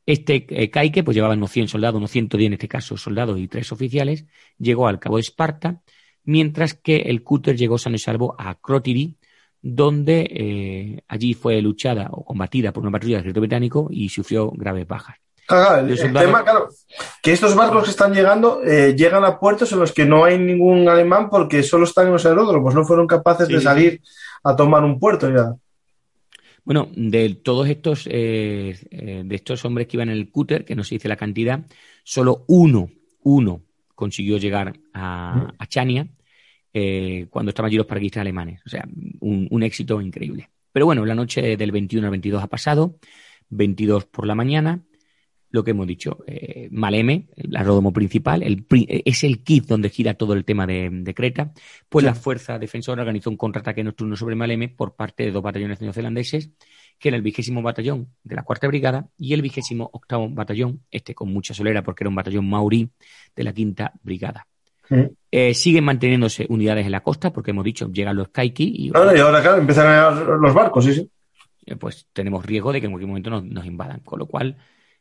Este caique pues llevaba unos 100 soldados, unos 110 en este caso soldados y 3 oficiales, llegó al cabo de Esparta, mientras que el cúter llegó sano y salvo a Acrótiri, donde allí fue luchada o combatida por una patrulla del ejército británico y sufrió graves bajas. El tema, claro, que estos barcos que están llegando llegan a puertos en los que no hay ningún alemán porque solo están en los aeródromos, no fueron capaces de salir a tomar un puerto ya. Bueno, de todos estos hombres que iban en el cúter, que no se dice la cantidad, solo uno consiguió llegar a Chania cuando estaban allí los paracaidistas alemanes. O sea, un éxito increíble. Pero bueno, la noche del 21 al 22 ha pasado, 22 por la mañana. Lo que hemos dicho, Maleme, el aeródromo principal, es el kit donde gira todo el tema de Creta, pues la fuerza defensora organizó un contraataque nocturno sobre Maleme por parte de 2 batallones neozelandeses, que era el 20º batallón de la 4ª brigada y el 28º batallón, con mucha solera porque era un batallón maorí de la 5ª brigada. Siguen manteniéndose unidades en la costa porque hemos dicho, llegan los Kaiki y ahora claro, empiezan a llegar los barcos, sí. Pues tenemos riesgo de que en cualquier momento nos invadan, con lo cual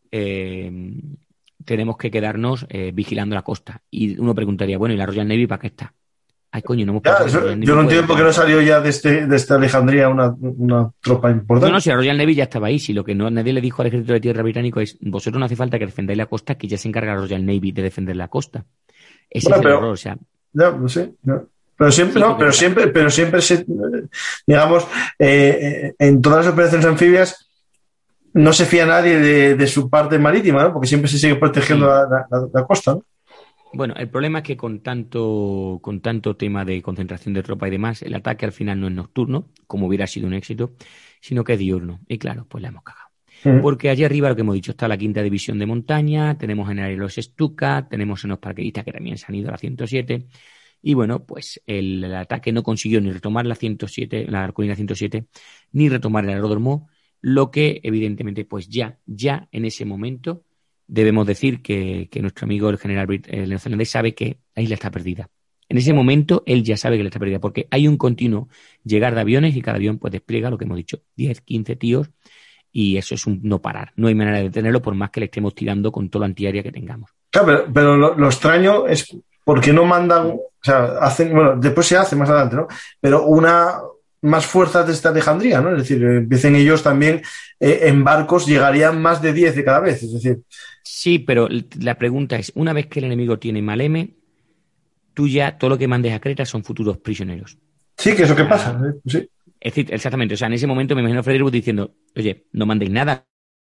tenemos que quedarnos vigilando la costa. Y uno preguntaría, bueno, ¿y la Royal Navy para qué está? Ay, coño, no hemos yo no entiendo por qué no salió ya de esta Alejandría una tropa importante. No, si la Royal Navy ya estaba ahí. Si lo que nadie le dijo al ejército de tierra británico es, vosotros no hace falta que defendáis la costa, que ya se encarga la Royal Navy de defender la costa. Ese es el error, o sea. Ya, no sé. No. Pero siempre digamos, en todas las operaciones anfibias no se fía nadie de su parte marítima, ¿no? Porque siempre se sigue protegiendo la costa, ¿no? Bueno, el problema es que con tanto tema de concentración de tropa y demás, el ataque al final no es nocturno, como hubiera sido un éxito, sino que es diurno. Y claro, pues la hemos cagado. Porque allí arriba, lo que hemos dicho, está la 5ª división de montaña, tenemos en aire los Stuka, tenemos en los paracaidistas que también se han ido a la 107. Y bueno, pues el ataque no consiguió ni retomar la colina 107, ni retomar el aeródromo, lo que evidentemente pues ya en ese momento debemos decir que nuestro amigo el general el neozelandés sabe que la isla está perdida. En ese momento él ya sabe que la está perdida porque hay un continuo llegar de aviones y cada avión pues despliega lo que hemos dicho, 10, 15 tíos, y eso es un no parar. No hay manera de detenerlo por más que le estemos tirando con todo lo antiaérea que tengamos. Claro, pero lo extraño es porque no mandan, o sea, después se hace más adelante, ¿no? Pero más fuerzas de esta Alejandría, ¿no? Es decir, empiecen ellos también en barcos, llegarían más de 10 de cada vez, es decir. Sí, pero la pregunta es, una vez que el enemigo tiene Maleme, tú ya todo lo que mandes a Creta son futuros prisioneros. Sí, que es lo que pasa, sí. Es decir, exactamente, o sea, en ese momento me imagino a Frederick diciendo, oye, no mandéis nada.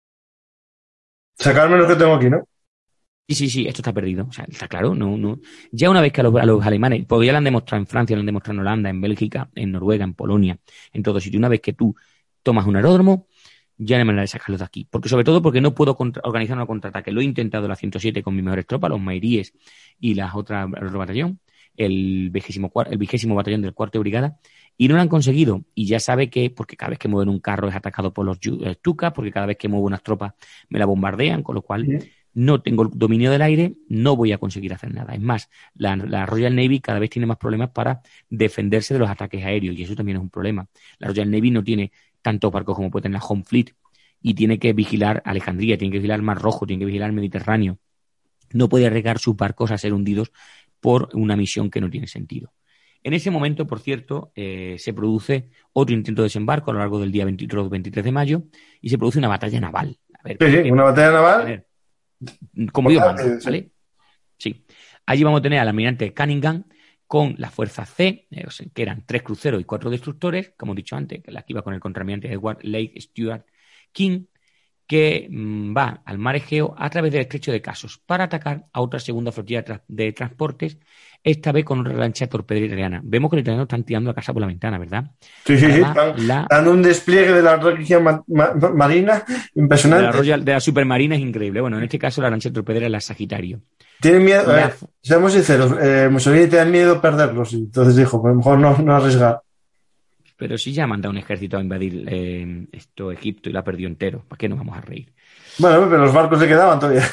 Sacarme lo que tengo aquí, ¿no? Sí, esto está perdido. O sea, está claro, no. Ya una vez que a los alemanes, porque ya lo han demostrado en Francia, lo han demostrado en Holanda, en Bélgica, en Noruega, en Polonia, en todo sitio. Una vez que tú tomas un aeródromo, ya no hay manera de sacarlos de aquí. Sobre todo porque no puedo organizar una contraataque. Lo he intentado la 107 con mis mejores tropas, los mairíes y el otro batallón, el 20º batallón del 4ª brigada, y no lo han conseguido. Y ya sabe que, porque cada vez que mueven un carro es atacado por los Stuka, porque cada vez que muevo unas tropas me la bombardean, con lo cual no tengo el dominio del aire, no voy a conseguir hacer nada. Es más, la Royal Navy cada vez tiene más problemas para defenderse de los ataques aéreos, y eso también es un problema. La Royal Navy no tiene tantos barcos como puede tener la Home Fleet, y tiene que vigilar Alejandría, tiene que vigilar el Mar Rojo, tiene que vigilar el Mediterráneo. No puede arriesgar sus barcos a ser hundidos por una misión que no tiene sentido. En ese momento, por cierto, se produce otro intento de desembarco a lo largo del día 23 de mayo, y se produce una batalla naval. A ver, una batalla naval. Como Dios manda, ¿vale? Sí. Allí vamos a tener al almirante Cunningham con la fuerza C, que eran 3 cruceros y 4 destructores, como he dicho antes, que la que iba con el contraalmirante Edward Lake Stuart King, que va al mar Egeo a través del estrecho de Casos para atacar a otra segunda flotilla de transportes, esta vez con una lancha torpedera italiana. Vemos que los italianos están tirando la casa por la ventana, ¿verdad? Sí. Dando un despliegue de la región marina impresionante. De la supermarina es increíble. Bueno, en este caso la lancha torpedera es la Sagitario. Tienen miedo, seamos sinceros, Mussolini tenía miedo de perderlos, entonces dijo, pues mejor no arriesgar. Pero si ya ha mandado un ejército a invadir Egipto y lo ha perdido entero, ¿para qué nos vamos a reír? Bueno, pero los barcos le quedaban todavía.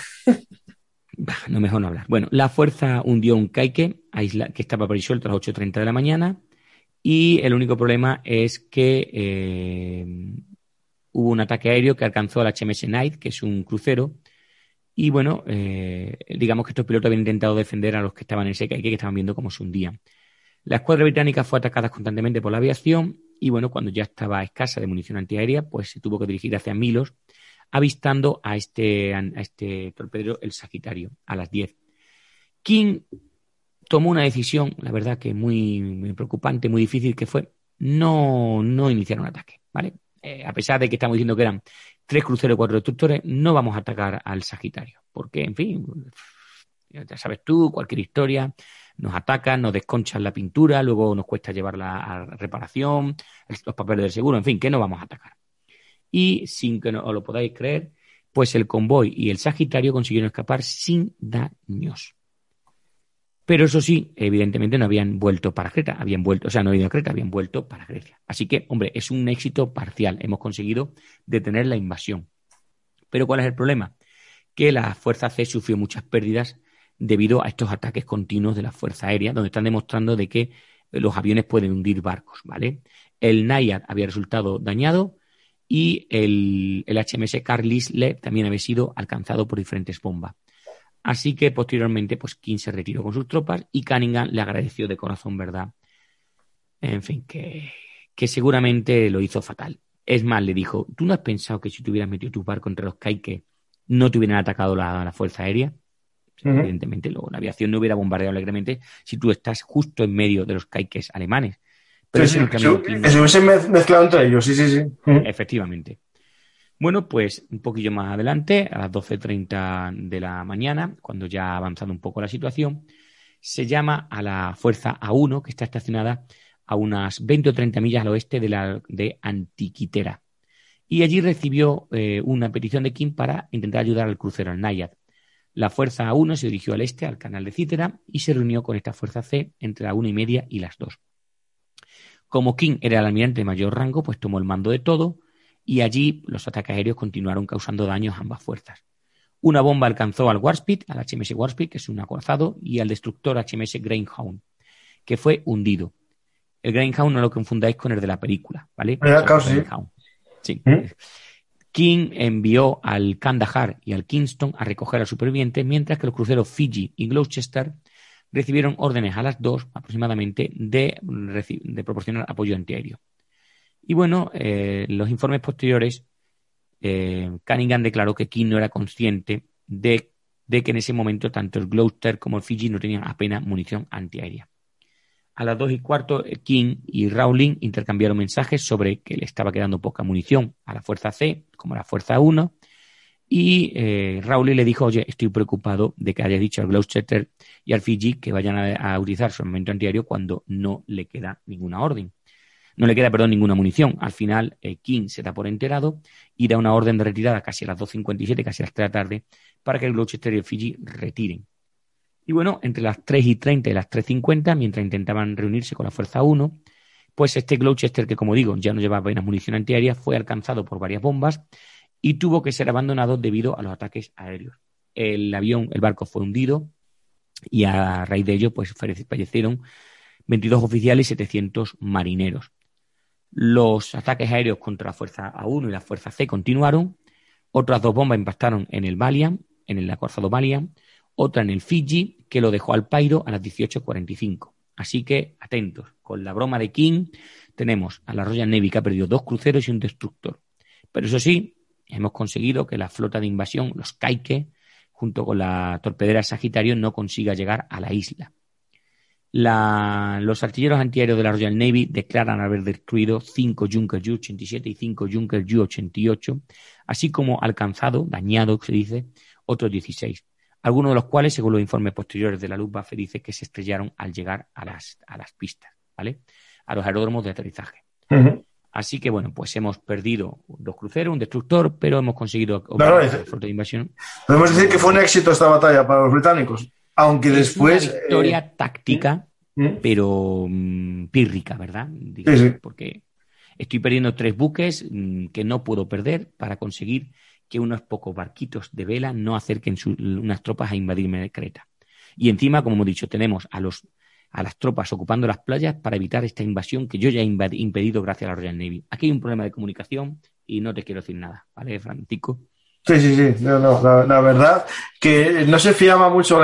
No, mejor no hablar. Bueno, la fuerza hundió un caique que estaba por ahí suelto a las 8:30 de la mañana, y el único problema es que hubo un ataque aéreo que alcanzó al HMS Knight, que es un crucero, y bueno, digamos que estos pilotos habían intentado defender a los que estaban en ese Kaike, que estaban viendo cómo se hundían. La escuadra británica fue atacada constantemente por la aviación y bueno, cuando ya estaba escasa de munición antiaérea, pues se tuvo que dirigir hacia Milos, avistando a este torpedero, el Sagitario, a las 10. King tomó una decisión, la verdad que muy, muy preocupante, muy difícil, que fue no iniciar un ataque, ¿vale? A pesar de que estamos diciendo que eran 3 cruceros y 4 destructores, no vamos a atacar al Sagitario, porque, en fin, ya sabes tú, cualquier historia, nos atacan, nos desconchan la pintura, luego nos cuesta llevarla a reparación, los papeles del seguro, en fin, que no vamos a atacar. Y sin que os lo podáis creer, pues el convoy y el Sagitario consiguieron escapar sin daños. Pero eso sí, evidentemente no habían vuelto para Creta, no habían ido a Creta, habían vuelto para Grecia. Así que, hombre, es un éxito parcial. Hemos conseguido detener la invasión. Pero ¿cuál es el problema? Que la Fuerza C sufrió muchas pérdidas debido a estos ataques continuos de la Fuerza Aérea, donde están demostrando de que los aviones pueden hundir barcos, ¿vale? El Naiad había resultado dañado y el HMS Carlisle también había sido alcanzado por diferentes bombas. Así que posteriormente, pues King se retiró con sus tropas y Cunningham le agradeció de corazón, ¿verdad? En fin, que seguramente lo hizo fatal. Es más, le dijo, ¿tú no has pensado que si te hubieras metido tu barco entre los Kaike no te hubieran atacado la Fuerza Aérea? Uh-huh. Evidentemente, la aviación no hubiera bombardeado alegremente si tú estás justo en medio de los Kaikes alemanes. Pero sí, se hubiesen mezclado entre ellos, sí. Uh-huh. Efectivamente. Bueno, pues un poquillo más adelante, a las 12:30 de la mañana, cuando ya ha avanzado un poco la situación, se llama a la Fuerza A1, que está estacionada a unas 20 o 30 millas al oeste de Antiquitera. Y allí recibió una petición de King para intentar ayudar al crucero, al Naiad. La Fuerza A1 se dirigió al este, al canal de Cítera, y se reunió con esta Fuerza C entre la 1:30 y las 2. Como King era el almirante de mayor rango, pues tomó el mando de todo, y allí los ataques aéreos continuaron causando daños a ambas fuerzas. Una bomba alcanzó al Warspite, al HMS Warspite, que es un acorazado, y al destructor HMS Greyhound, que fue hundido. El Greyhound no lo confundáis con el de la película, ¿vale? Sí. King envió al Kandahar y al Kingston a recoger a los supervivientes, mientras que los cruceros Fiji y Gloucester recibieron órdenes a las 2 aproximadamente de proporcionar apoyo antiaéreo. Y bueno, los informes posteriores, Cunningham declaró que King no era consciente de que en ese momento tanto el Gloucester como el Fiji no tenían apenas munición antiaérea. A las 2:15, King y Rowling intercambiaron mensajes sobre que le estaba quedando poca munición a la Fuerza C como a la Fuerza 1. Y Rowling le dijo, oye, estoy preocupado de que haya dicho al Gloucester y al Fiji que vayan a utilizar su armamento antiaéreo cuando no le queda ninguna orden. No le queda, ninguna munición. Al final, King se da por enterado y da una orden de retirada casi a las 2:57, casi a las 3 de la tarde, para que el Gloucester y el Fiji retiren. Y bueno, entre las 3:30 y las 3:50, mientras intentaban reunirse con la Fuerza 1, pues este Gloucester, que como digo, ya no llevaba apenas munición antiaérea, fue alcanzado por varias bombas y tuvo que ser abandonado debido a los ataques aéreos. El barco fue hundido y a raíz de ello, pues fallecieron 22 oficiales y 700 marineros. Los ataques aéreos contra la Fuerza A1 y la Fuerza C continuaron. Otras 2 bombas impactaron en el Valiant, en el acorazado Valiant, otra en el Fiji, que lo dejó al pairo a las 18:45. Así que, atentos, con la broma de King tenemos a la Royal Navy que ha perdido 2 cruceros y un destructor. Pero eso sí, hemos conseguido que la flota de invasión, los Kaike, junto con la torpedera Sagitario, no consiga llegar a la isla. Los artilleros antiaéreos de la Royal Navy declaran haber destruido 5 Junkers Ju-87 y 5 Junkers Ju-88, así como dañado, se dice, otros 16. Algunos de los cuales, según los informes posteriores de la Luftwaffe, dice que se estrellaron al llegar a las pistas, ¿vale? A los aeródromos de aterrizaje. Uh-huh. Así que, bueno, pues hemos perdido 2 cruceros, un destructor, pero hemos conseguido la flota de invasión. Podemos decir que fue un éxito esta batalla para los británicos, aunque después... Es una victoria táctica, pero pírrica, ¿verdad? Digamos, sí. Porque estoy perdiendo 3 buques que no puedo perder para conseguir que unos pocos barquitos de vela no acerquen unas tropas a invadirme Creta. Y encima, como hemos dicho, tenemos a las tropas ocupando las playas para evitar esta invasión que yo ya he impedido gracias a la Royal Navy. Aquí hay un problema de comunicación y no te quiero decir nada, ¿vale, Francisco? Sí. La verdad que no se fiaba mucho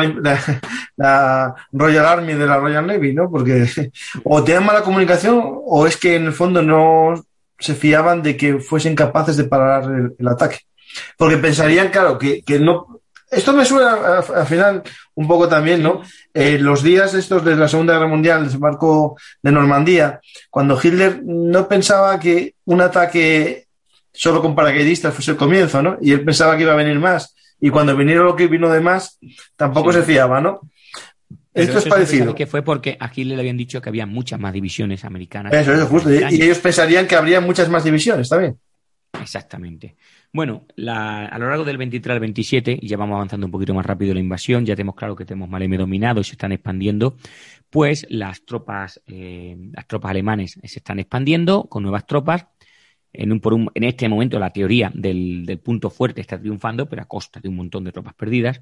la Royal Army de la Royal Navy, ¿no? Porque o tenían mala comunicación o es que en el fondo no se fiaban de que fuesen capaces de parar el ataque. Porque pensarían, claro, que no... Esto me suena al final un poco también, ¿no? Los días estos de la Segunda Guerra Mundial, el desembarco de Normandía, cuando Hitler no pensaba que un ataque solo con paracaidistas fuese el comienzo, ¿no? Y él pensaba que iba a venir más. Y cuando vinieron lo que vino de más, tampoco se fiaba, ¿no? Pero esto es parecido. Que fue porque a Hitler le habían dicho que había muchas más divisiones americanas. Eso, justo. Y ellos pensarían que habría muchas más divisiones también. Exactamente. Bueno, a lo largo del 23 al 27, y ya vamos avanzando un poquito más rápido en la invasión, ya tenemos claro que tenemos Maleme dominado y se están expandiendo, pues las tropas alemanes se están expandiendo con nuevas tropas. En este momento la teoría del punto fuerte está triunfando, pero a costa de un montón de tropas perdidas.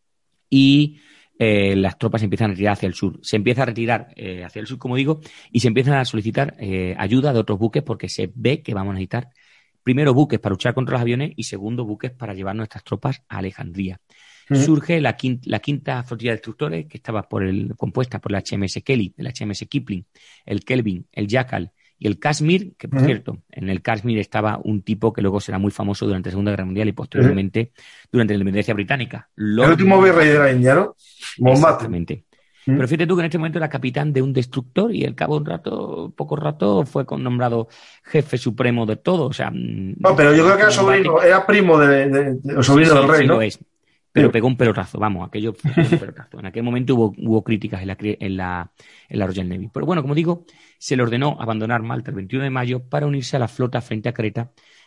Y las tropas empiezan a retirar hacia el sur. Se empieza a retirar hacia el sur, como digo, y se empiezan a solicitar ayuda de otros buques porque se ve que vamos a necesitar primero buques para luchar contra los aviones y segundo buques para llevar nuestras tropas a Alejandría. Surge la quinta flotilla de destructores que estaba compuesta por el HMS Kelly, el HMS Kipling, el Kelvin, el Jackal y el Kashmir, que por cierto, en el Kashmir estaba un tipo que luego será muy famoso durante la Segunda Guerra Mundial y posteriormente durante la independencia británica. El último virrey de la India, ¿no? Exactamente. Pero fíjate tú que en este momento era capitán de un destructor y al cabo de poco rato fue nombrado jefe supremo de todo. O sea, no, pero yo creo que era sobrino, era primo sobrino del rey, sí, ¿no? Lo es. Pero pegó un pelotazo, vamos, aquello fue un pelotazo. En aquel momento hubo críticas en la Royal Navy. Pero bueno, como digo, se le ordenó abandonar Malta el 21 de mayo para unirse a la flota frente a Creta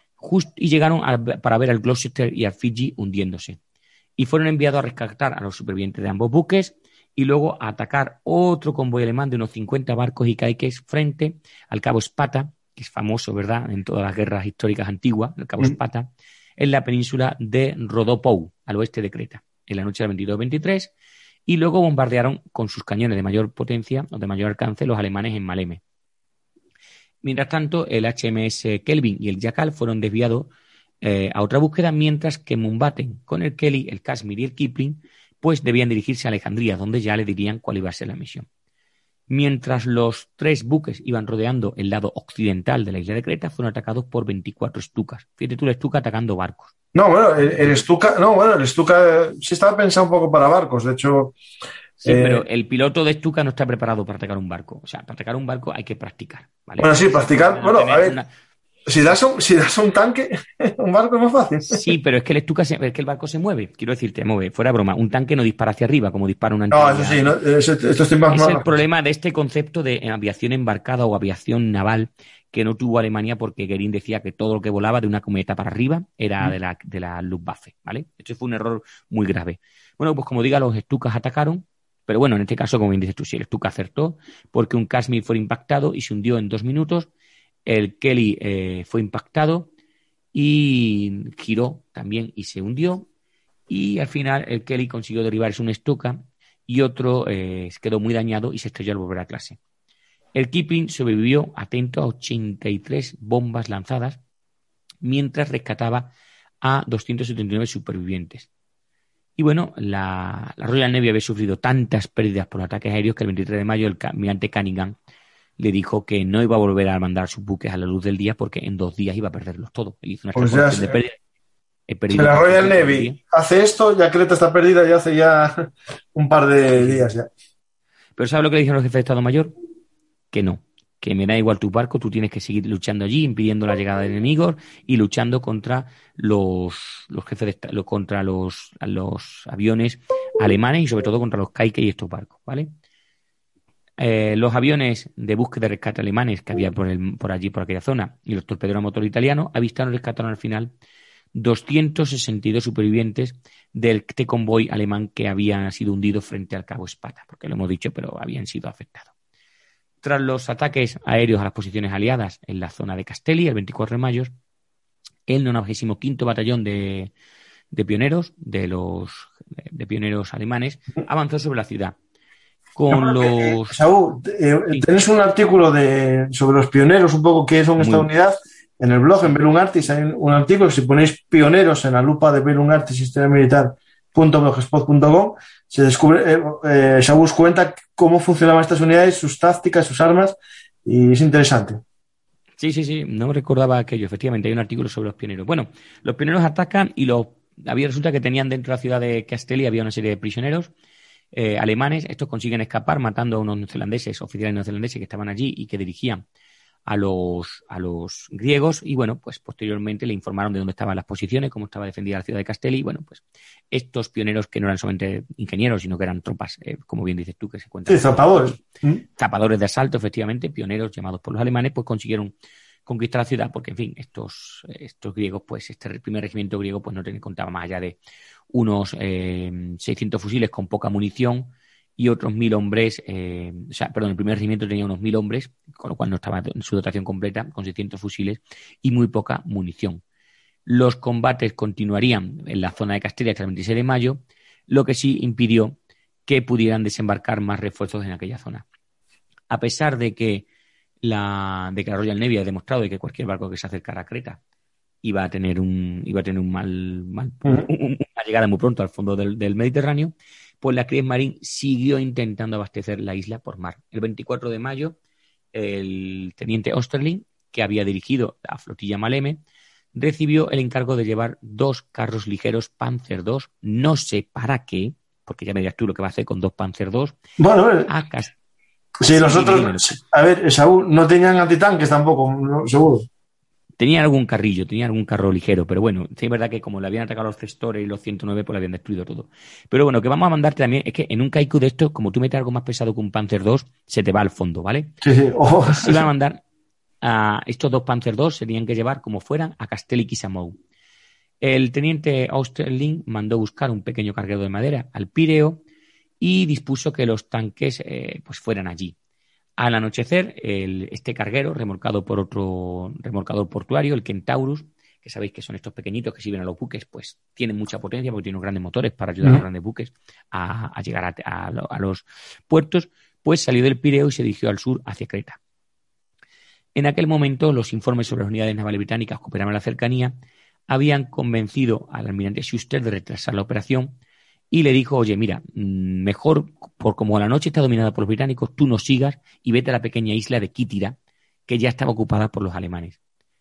y llegaron para ver al Gloucester y al Fiji hundiéndose. Y fueron enviados a rescatar a los supervivientes de ambos buques y luego a atacar otro convoy alemán de unos 50 barcos y caiques frente al Cabo Spata, que es famoso, ¿verdad?, en todas las guerras históricas antiguas, el Cabo Spata, en la península de Rodopou, al oeste de Creta, en la noche del 22-23, y luego bombardearon con sus cañones de mayor potencia o de mayor alcance los alemanes en Maleme. Mientras tanto, el HMS Kelvin y el Jackal fueron desviados a otra búsqueda, mientras que Mountbatten, con el Kelly, el Kashmir y el Kipling, pues debían dirigirse a Alejandría, donde ya le dirían cuál iba a ser la misión. Mientras los tres buques iban rodeando el lado occidental de la isla de Creta, fueron atacados por 24 Stukas. Fíjate tú, el Stuka atacando barcos. No, bueno, el Stuka sí estaba pensado un poco para barcos, de hecho... Sí, pero el piloto de Stuka no está preparado para atacar un barco. O sea, para atacar un barco hay que practicar, ¿vale? Bueno, sí, practicar. Bueno, a ver... Si das un tanque, un barco es más fácil. Sí, pero es que el barco se mueve. Quiero decirte, mueve. Fuera de broma. Un tanque no dispara hacia arriba como dispara una antorcha. No, eso sí. No, esto estoy más es el problema de este concepto de aviación embarcada o aviación naval que no tuvo Alemania porque Goering decía que todo lo que volaba de una cometa para arriba era de la Luftwaffe, ¿vale? Esto fue un error muy grave. Bueno, pues como diga, los Stukas atacaron, pero bueno, en este caso, como bien dices tú, sí, el Stuka acertó porque un Kashmir fue impactado y se hundió en 2 minutos. El Kelly fue impactado y giró también y se hundió. Y al final el Kelly consiguió derribarse un Stuka y otro quedó muy dañado y se estrelló al volver a clase. El Kipling sobrevivió atento a 83 bombas lanzadas mientras rescataba a 279 supervivientes. Y bueno, la Royal Navy había sufrido tantas pérdidas por ataques aéreos que el 23 de mayo el almirante Cunningham le dijo que no iba a volver a mandar sus buques a la luz del día porque en 2 días iba a perderlos todos. Él hizo una estrategia de pérdida. Si la Royal Navy hace esto, ya Creta está perdida ya hace ya un par de días ya. Pero ¿sabes lo que le dijeron los jefes de Estado Mayor? Que no, que me da igual tu barco, tú tienes que seguir luchando allí, impidiendo la llegada de enemigos y luchando contra los jefes de Estado, contra los aviones alemanes y sobre todo contra los Kaike y estos barcos, ¿vale? Los aviones de búsqueda y rescate alemanes que había por allí, por aquella zona, y los torpederos a motor italianos avistaron y rescataron al final 262 supervivientes de este convoy alemán que habían sido hundidos frente al Cabo Spata, porque lo hemos dicho, pero habían sido afectados. Tras los ataques aéreos a las posiciones aliadas en la zona de Castelli, el 24 de mayo, el 95º Batallón de pioneros, de pioneros alemanes, avanzó sobre la ciudad. Saúl, tenés un artículo sobre los pioneros, un poco qué son esta unidad, En el blog, en Bellum Artis, hay un artículo, si ponéis pioneros en la lupa de Bellum Artis Historia Militar.blogspot.com, se descubre, Saúl cuenta cómo funcionaban estas unidades, sus tácticas, sus armas, y es interesante. Sí, no recordaba aquello. Efectivamente, hay un artículo sobre los pioneros. Bueno, los pioneros atacan y resulta que tenían dentro de la ciudad de Castelli, había una serie de prisioneros alemanes. Estos consiguen escapar matando a unos neozelandeses, oficiales neozelandeses que estaban allí y que dirigían a los griegos. Y bueno, pues posteriormente le informaron de dónde estaban las posiciones, cómo estaba defendida la ciudad de Castelli. Y bueno, pues estos pioneros, que no eran solamente ingenieros, sino que eran tropas, como bien dices tú, que se cuentan. Sí, zapadores. Zapadores de asalto, efectivamente, pioneros llamados por los alemanes, pues consiguieron conquistar la ciudad, porque, en fin, estos griegos, pues este primer regimiento griego, pues no contaba más allá de unos 600 fusiles con poca munición y otros 1.000 hombres, el primer regimiento tenía unos 1.000 hombres, con lo cual no estaba en su dotación completa, con 600 fusiles y muy poca munición. Los combates continuarían en la zona de Castilla hasta el 26 de mayo, lo que sí impidió que pudieran desembarcar más refuerzos en aquella zona. A pesar de que la Royal Navy ha demostrado de que cualquier barco que se acercara a Creta iba a tener una llegada muy pronto al fondo del Mediterráneo, pues la Kriegsmarine siguió intentando abastecer la isla por mar. El 24 de mayo, el teniente Osterling, que había dirigido la flotilla Maleme, recibió el encargo de llevar 2 carros ligeros Panzer II, no sé para qué, porque ya me dirás tú lo que va a hacer con 2 Panzer II, a Castilla. Sí, nosotros, a ver, Saúl, no tenían antitanques tampoco, ¿no? Seguro. Tenían algún carro ligero, pero bueno, sí es verdad que como le habían atacado los Cestores y los 109, pues le habían destruido todo. Pero bueno, que vamos a mandarte también, es que en un Kaiku de estos, como tú metes algo más pesado que un Panzer II, se te va al fondo, ¿vale? Sí. Oh. Se iban a mandar a estos 2 Panzer II, se tenían que llevar como fueran a Castelli-Quissamou. El teniente Austerling mandó buscar un pequeño carguero de madera al Pireo y dispuso que los tanques pues fueran allí. Al anochecer, este carguero, remolcado por otro remolcador portuario, el Kentaurus, que sabéis que son estos pequeñitos que sirven a los buques, pues tienen mucha potencia porque tienen unos grandes motores para ayudar a los grandes buques a llegar a los puertos, pues salió del Pireo y se dirigió al sur hacia Creta. En aquel momento, los informes sobre las unidades navales británicas que operaban en la cercanía habían convencido al almirante Schuster de retrasar la operación y le dijo, oye, mira, mejor, por como la noche está dominada por los británicos, tú no sigas y vete a la pequeña isla de Kítira, que ya estaba ocupada por los alemanes.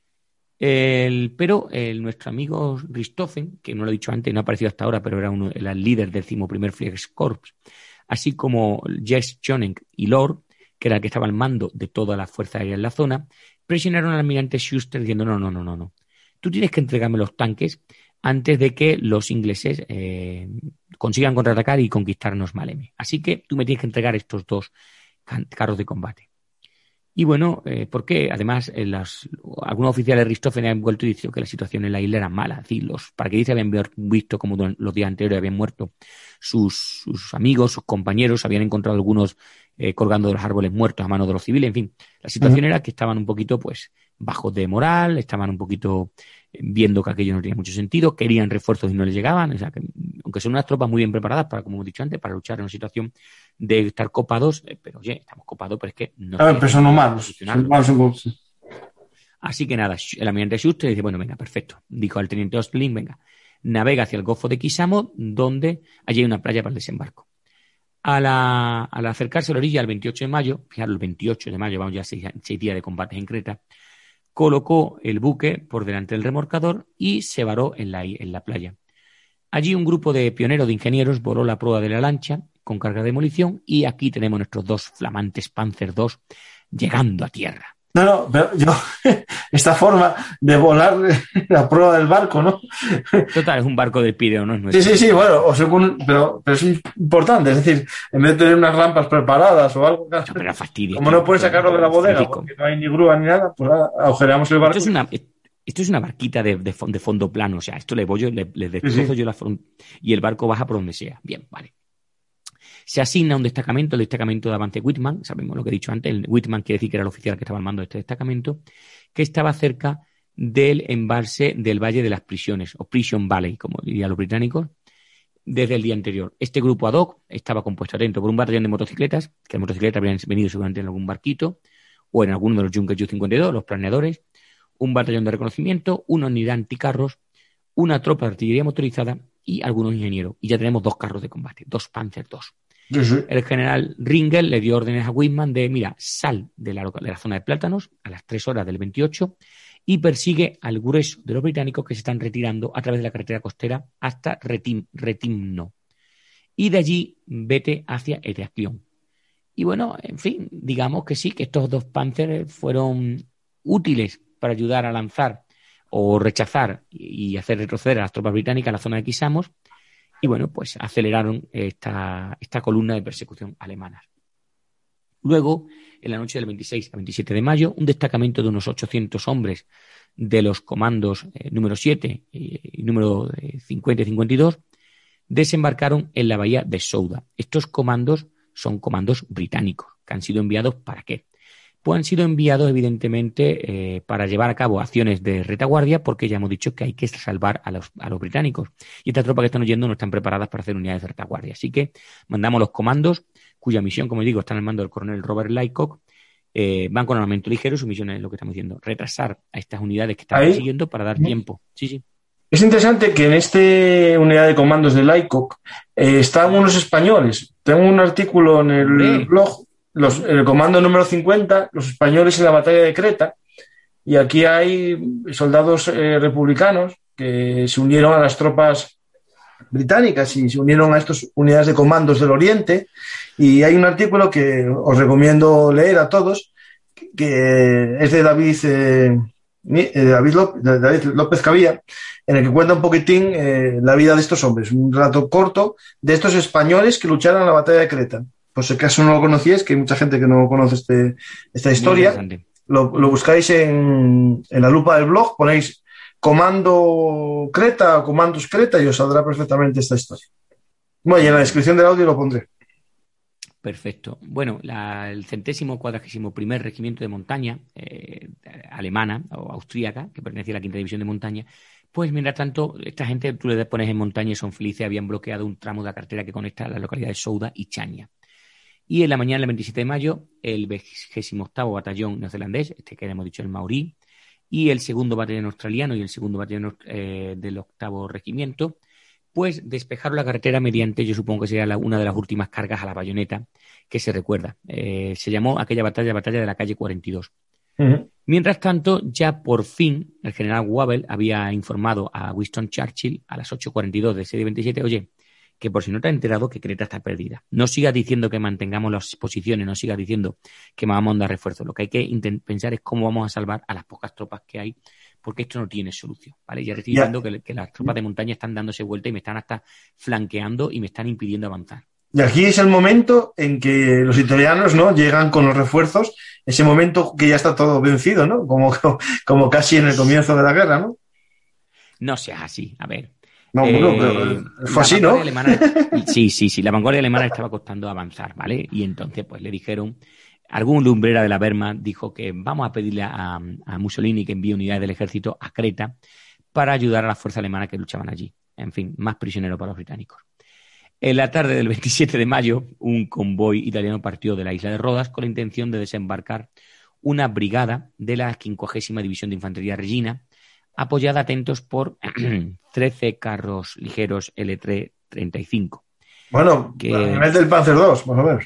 Pero nuestro amigo Richthofen, que no lo he dicho antes, no ha aparecido hasta ahora, pero era el líder del 11º Fliegerkorps, así como Jess Schoening y Lord, que era el que estaba al mando de toda la fuerza aérea en la zona, presionaron al almirante Schuster diciendo, no. Tú tienes que entregarme los tanques antes de que los ingleses consigan contraatacar y conquistarnos Maleme. Así que tú me tienes que entregar estos 2 carros de combate. Y bueno, porque además algunos oficiales de Richthofen han vuelto y dicho que la situación en la isla era mala. Es decir, los paracaidistas habían visto como los días anteriores habían muerto sus amigos, sus compañeros, habían encontrado algunos colgando de los árboles muertos a manos de los civiles. En fin, la situación era que estaban un poquito pues bajos de moral, estaban un poquito viendo que aquello no tenía mucho sentido, querían refuerzos y no les llegaban, o sea, que, aunque son unas tropas muy bien preparadas para, como hemos dicho antes, para luchar en una situación de estar copados, pero oye, estamos copados, pero es que no. Pero son humanos. Así que nada, el almirante Schuster dice, bueno, venga, perfecto, dijo al teniente Ostling, venga, navega hacia el Golfo de Quisamo, donde allí hay una playa para el desembarco. Al acercarse a la orilla el 28 de mayo, fijaros, el 28 de mayo, vamos ya 6 días de combates en Creta, colocó el buque por delante del remolcador y se varó en la playa. Allí un grupo de pioneros de ingenieros voló la proa de la lancha con carga de demolición y aquí tenemos nuestros 2 flamantes Panzer II llegando a tierra. No, pero esta forma de volar la proa del barco, ¿no? Total, es un barco del Pireo, no es nuestro. Sí, bueno, pero es importante, es decir, en vez de tener unas rampas preparadas o algo, no, pero fastidio, como no puedes sacarlo de la bodega porque no hay ni grúa ni nada, pues agujereamos el barco. Esto es una barquita de fondo plano, o sea, esto le destrozo yo la frontera y el barco baja por donde sea. Bien, vale. Se asigna un destacamento, el destacamento de avance Whitman, sabemos lo que he dicho antes, el Whitman quiere decir que era el oficial que estaba al mando de este destacamento, que estaba cerca del embalse del Valle de las Prisiones, o Prison Valley, como dirían los británicos, desde el día anterior. Este grupo ad hoc estaba compuesto atento por un batallón de motocicletas, que las motocicletas habrían venido seguramente en algún barquito, o en alguno de los Junkers Ju-52, los planeadores, un batallón de reconocimiento, una unidad anticarros, una tropa de artillería motorizada y algunos ingenieros. Y ya tenemos 2 carros de combate, 2 Panzer II. Sí. El general Ringel le dio órdenes a Whitman de, mira, sal de la zona de Plátanos a las 3 horas del 28 y persigue al grueso de los británicos que se están retirando a través de la carretera costera hasta Retimno. Y de allí vete hacia Heraclión. Y bueno, en fin, digamos que sí, que estos 2 Panzer fueron útiles para ayudar a lanzar o rechazar y hacer retroceder a las tropas británicas a la zona de Quisamos. Y bueno, pues aceleraron esta columna de persecución alemana. Luego, en la noche del 26 al 27 de mayo, un destacamento de unos 800 hombres de los comandos número 7 y número 50 y 52 desembarcaron en la bahía de Souda. Estos comandos son comandos británicos, que han sido enviados ¿para qué? Pues han sido enviados, evidentemente, para llevar a cabo acciones de retaguardia, porque ya hemos dicho que hay que salvar a los británicos. Y estas tropas que están huyendo no están preparadas para hacer unidades de retaguardia. Así que mandamos los comandos, cuya misión, como digo, está en el mando del coronel Robert Laycock. Van con armamento ligero, su misión es lo que estamos diciendo, retrasar a estas unidades que están persiguiendo para dar tiempo. Sí. Es interesante que en esta unidad de comandos de Laycock están unos españoles. Tengo un artículo en el blog. El comando número 50, los españoles en la batalla de Creta, y aquí hay soldados republicanos que se unieron a las tropas británicas y se unieron a estas unidades de comandos del Oriente, y hay un artículo que os recomiendo leer a todos, que es de David López Cavía, en el que cuenta un poquitín la vida de estos hombres, un relato corto de estos españoles que lucharon en la batalla de Creta. Por si acaso no lo conocíais, que hay mucha gente que no conoce esta historia, lo buscáis en la lupa del blog, ponéis Comando Creta o Comandos Creta y os saldrá perfectamente esta historia. Bueno, y en la descripción del audio lo pondré. Perfecto. Bueno, el 141º Regimiento de Montaña alemana o austríaca, que pertenece a la 5ª División de Montaña, pues mientras tanto, esta gente, tú le pones en montaña y son felices, habían bloqueado un tramo de la carretera que conecta las localidades de Souda y Chania. Y en la mañana del 27 de mayo, el 28º Batallón neozelandés, este que hemos dicho el Maorí, y el 2º Batallón australiano y el 2º Batallón del 8º Regimiento, pues despejaron la carretera mediante, yo supongo que sería una de las últimas cargas a la bayoneta que se recuerda. Se llamó aquella batalla de la calle 42. Uh-huh. Mientras tanto, ya por fin, el general Wavell había informado a Winston Churchill a las 8:42 de ese día 27, oye, que por si no te has enterado que Creta está perdida. No sigas diciendo que mantengamos las posiciones, no sigas diciendo que vamos a mandar refuerzos. Lo que hay que pensar es cómo vamos a salvar a las pocas tropas que hay, porque esto no tiene solución, ¿vale? Ya estoy diciendo que las tropas de montaña están dándose vuelta y me están hasta flanqueando y me están impidiendo avanzar. Y aquí es el momento en que los italianos, ¿no?, llegan con los refuerzos, ese momento que ya está todo vencido, ¿no? Como casi en el comienzo de la guerra, ¿no? No seas así, a ver. No, pero fue así, ¿no? Sí, la vanguardia alemana estaba costando avanzar, ¿vale? Y entonces, pues le dijeron, algún lumbrera de la Wehrmacht dijo que vamos a pedirle a Mussolini que envíe unidades del ejército a Creta para ayudar a las fuerzas alemanas que luchaban allí. En fin, más prisioneros para los británicos. En la tarde del 27 de mayo, un convoy italiano partió de la isla de Rodas con la intención de desembarcar una brigada de la 50ª División de Infantería Regina, apoyada, atentos, por 13 carros ligeros L3-35. Bueno, a nivel del Panzer II, más o menos.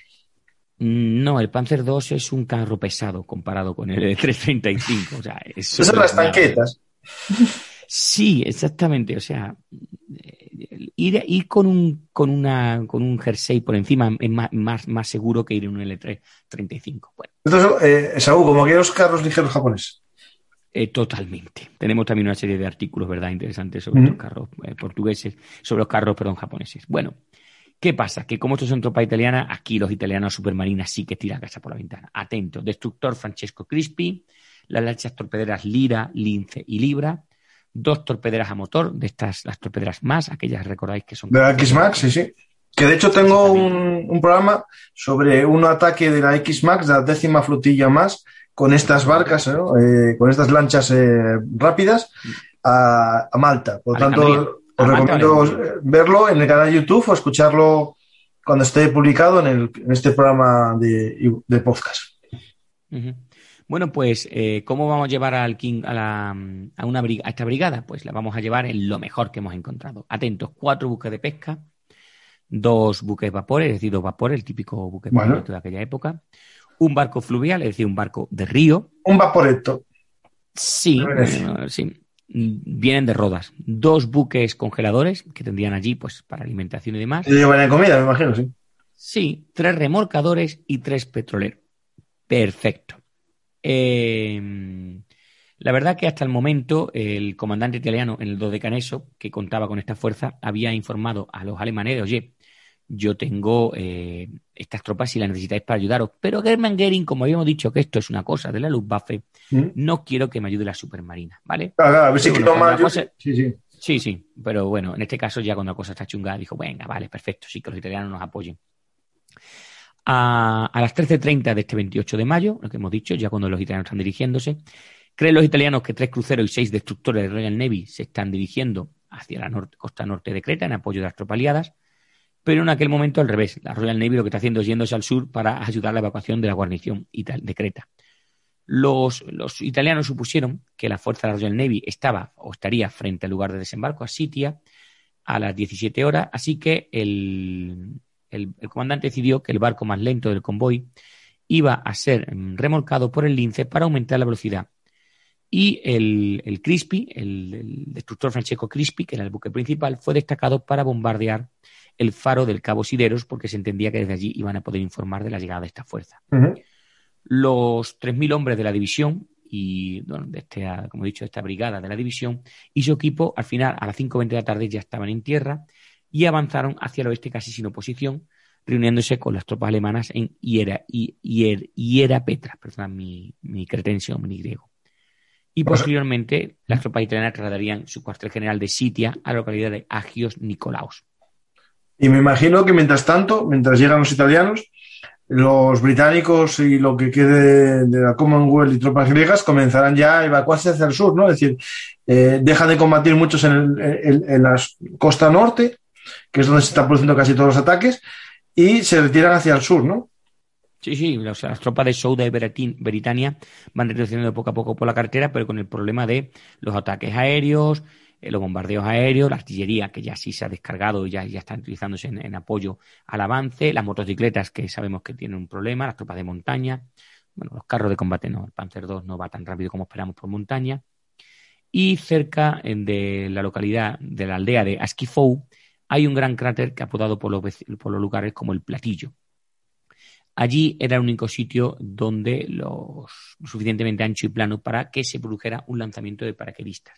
No, el Panzer II es un carro pesado comparado con el L335. O sea, eso son las tanquetas. Sí, exactamente. O sea, ir con un jersey por encima es más seguro que ir en un L335. Bueno. Entonces, Saúl, como aquellos carros ligeros japoneses. Totalmente. Tenemos también una serie de artículos, ¿verdad?, interesantes sobre estos carros portugueses, sobre los carros, japoneses. Bueno, ¿qué pasa? Que como estos son tropas italianas, aquí los italianos supermarinas sí que tiran casa por la ventana. Atentos, destructor Francesco Crispi, las lanchas torpederas Lira, Lince y Libra, 2 torpederas a motor, de estas, las torpederas más, aquellas recordáis que son... De la X-Max, sí. Que de hecho tengo un programa sobre un ataque de la X-Max, de la 10ª flotilla más, con estas barcas, ¿no? Con estas lanchas rápidas a Malta. Por lo tanto, os recomiendo verlo en el canal de YouTube o escucharlo cuando esté publicado en este programa de podcast. Ujú. Bueno, pues, ¿cómo vamos a llevar al King a esta brigada? Pues la vamos a llevar en lo mejor que hemos encontrado. Atentos, 4 buques de pesca, 2 buques vapores, es decir, 2 vapores, el típico buque Bueno, pequeñito de aquella época, un barco fluvial, es decir, un barco de río. un vaporetto de Sí, Venecia. sí. Vienen de Rodas. 2 buques congeladores que tendrían allí, pues, para alimentación y demás. Y llevan en comida, me imagino, sí. Sí, 3 remolcadores y 3 petroleros. Perfecto. La verdad que hasta el momento el comandante italiano en el Dodecaneso, que contaba con esta fuerza, había informado a los alemanes de, oye, yo tengo estas tropas si las necesitáis para ayudaros, pero German Göring, como habíamos dicho que esto es una cosa de la Luftwaffe, Mm. no quiero que me ayude la supermarina, ¿vale? Claro, claro, a ver si Pero bueno, quedó cuando mal. la cosa... Sí, sí. Sí, sí, pero bueno, en este caso ya cuando la cosa está chunga, dijo, venga, vale, perfecto, sí, que los italianos nos apoyen. A las 13:30 de este 28 de mayo, lo que hemos dicho, ya cuando los italianos están dirigiéndose, creen los italianos que 3 cruceros y 6 destructores de Royal Navy se están dirigiendo hacia la costa norte de Creta en apoyo de las tropas aliadas, pero en aquel momento al revés. La Royal Navy lo que está haciendo es yéndose al sur para ayudar a la evacuación de la guarnición de Creta. Los italianos supusieron que la fuerza de la Royal Navy estaba o estaría frente al lugar de desembarco, a Sitia, a las 17 horas, así que el comandante decidió que el barco más lento del convoy iba a ser remolcado por el Lince para aumentar la velocidad. Y el Crispi, el destructor Francesco Crispi, que era el buque principal, fue destacado para bombardear el faro del Cabo Sideros porque se entendía que desde allí iban a poder informar de la llegada de esta fuerza. Ujú. Los 3.000 hombres de la división y, bueno, como he dicho, de esta brigada de la división y su equipo, al final, a las 5:20 de la tarde ya estaban en tierra y avanzaron hacia el oeste casi sin oposición, reuniéndose con las tropas alemanas en Hierapetra, perdón, mi cretense o mi griego. Y O sea, posteriormente las tropas italianas trasladarían su cuartel general de Sitia a la localidad de Agios Nikolaos. y me imagino que mientras tanto, mientras llegan los italianos, los británicos y lo que quede de la Commonwealth y tropas griegas comenzarán ya a evacuarse hacia el sur, ¿no? Es decir, dejan de combatir muchos en la costa norte, que es donde se están produciendo casi todos los ataques, y se retiran hacia el sur, ¿no? Sí, sí, las tropas de Souda y Britania van retrocediendo poco a poco por la carretera, pero con el problema de los ataques aéreos, los bombardeos aéreos, la artillería que ya sí se ha descargado y ya están utilizándose en apoyo al avance, las motocicletas que sabemos que tienen un problema, las tropas de montaña, bueno, los carros de combate no, el Panzer II no va tan rápido como esperamos por montaña, y cerca de la localidad de la aldea de Askifou hay un gran cráter que apodado por los lugares como el Platillo. Allí era el único sitio donde suficientemente ancho y plano para que se produjera un lanzamiento de paracaidistas.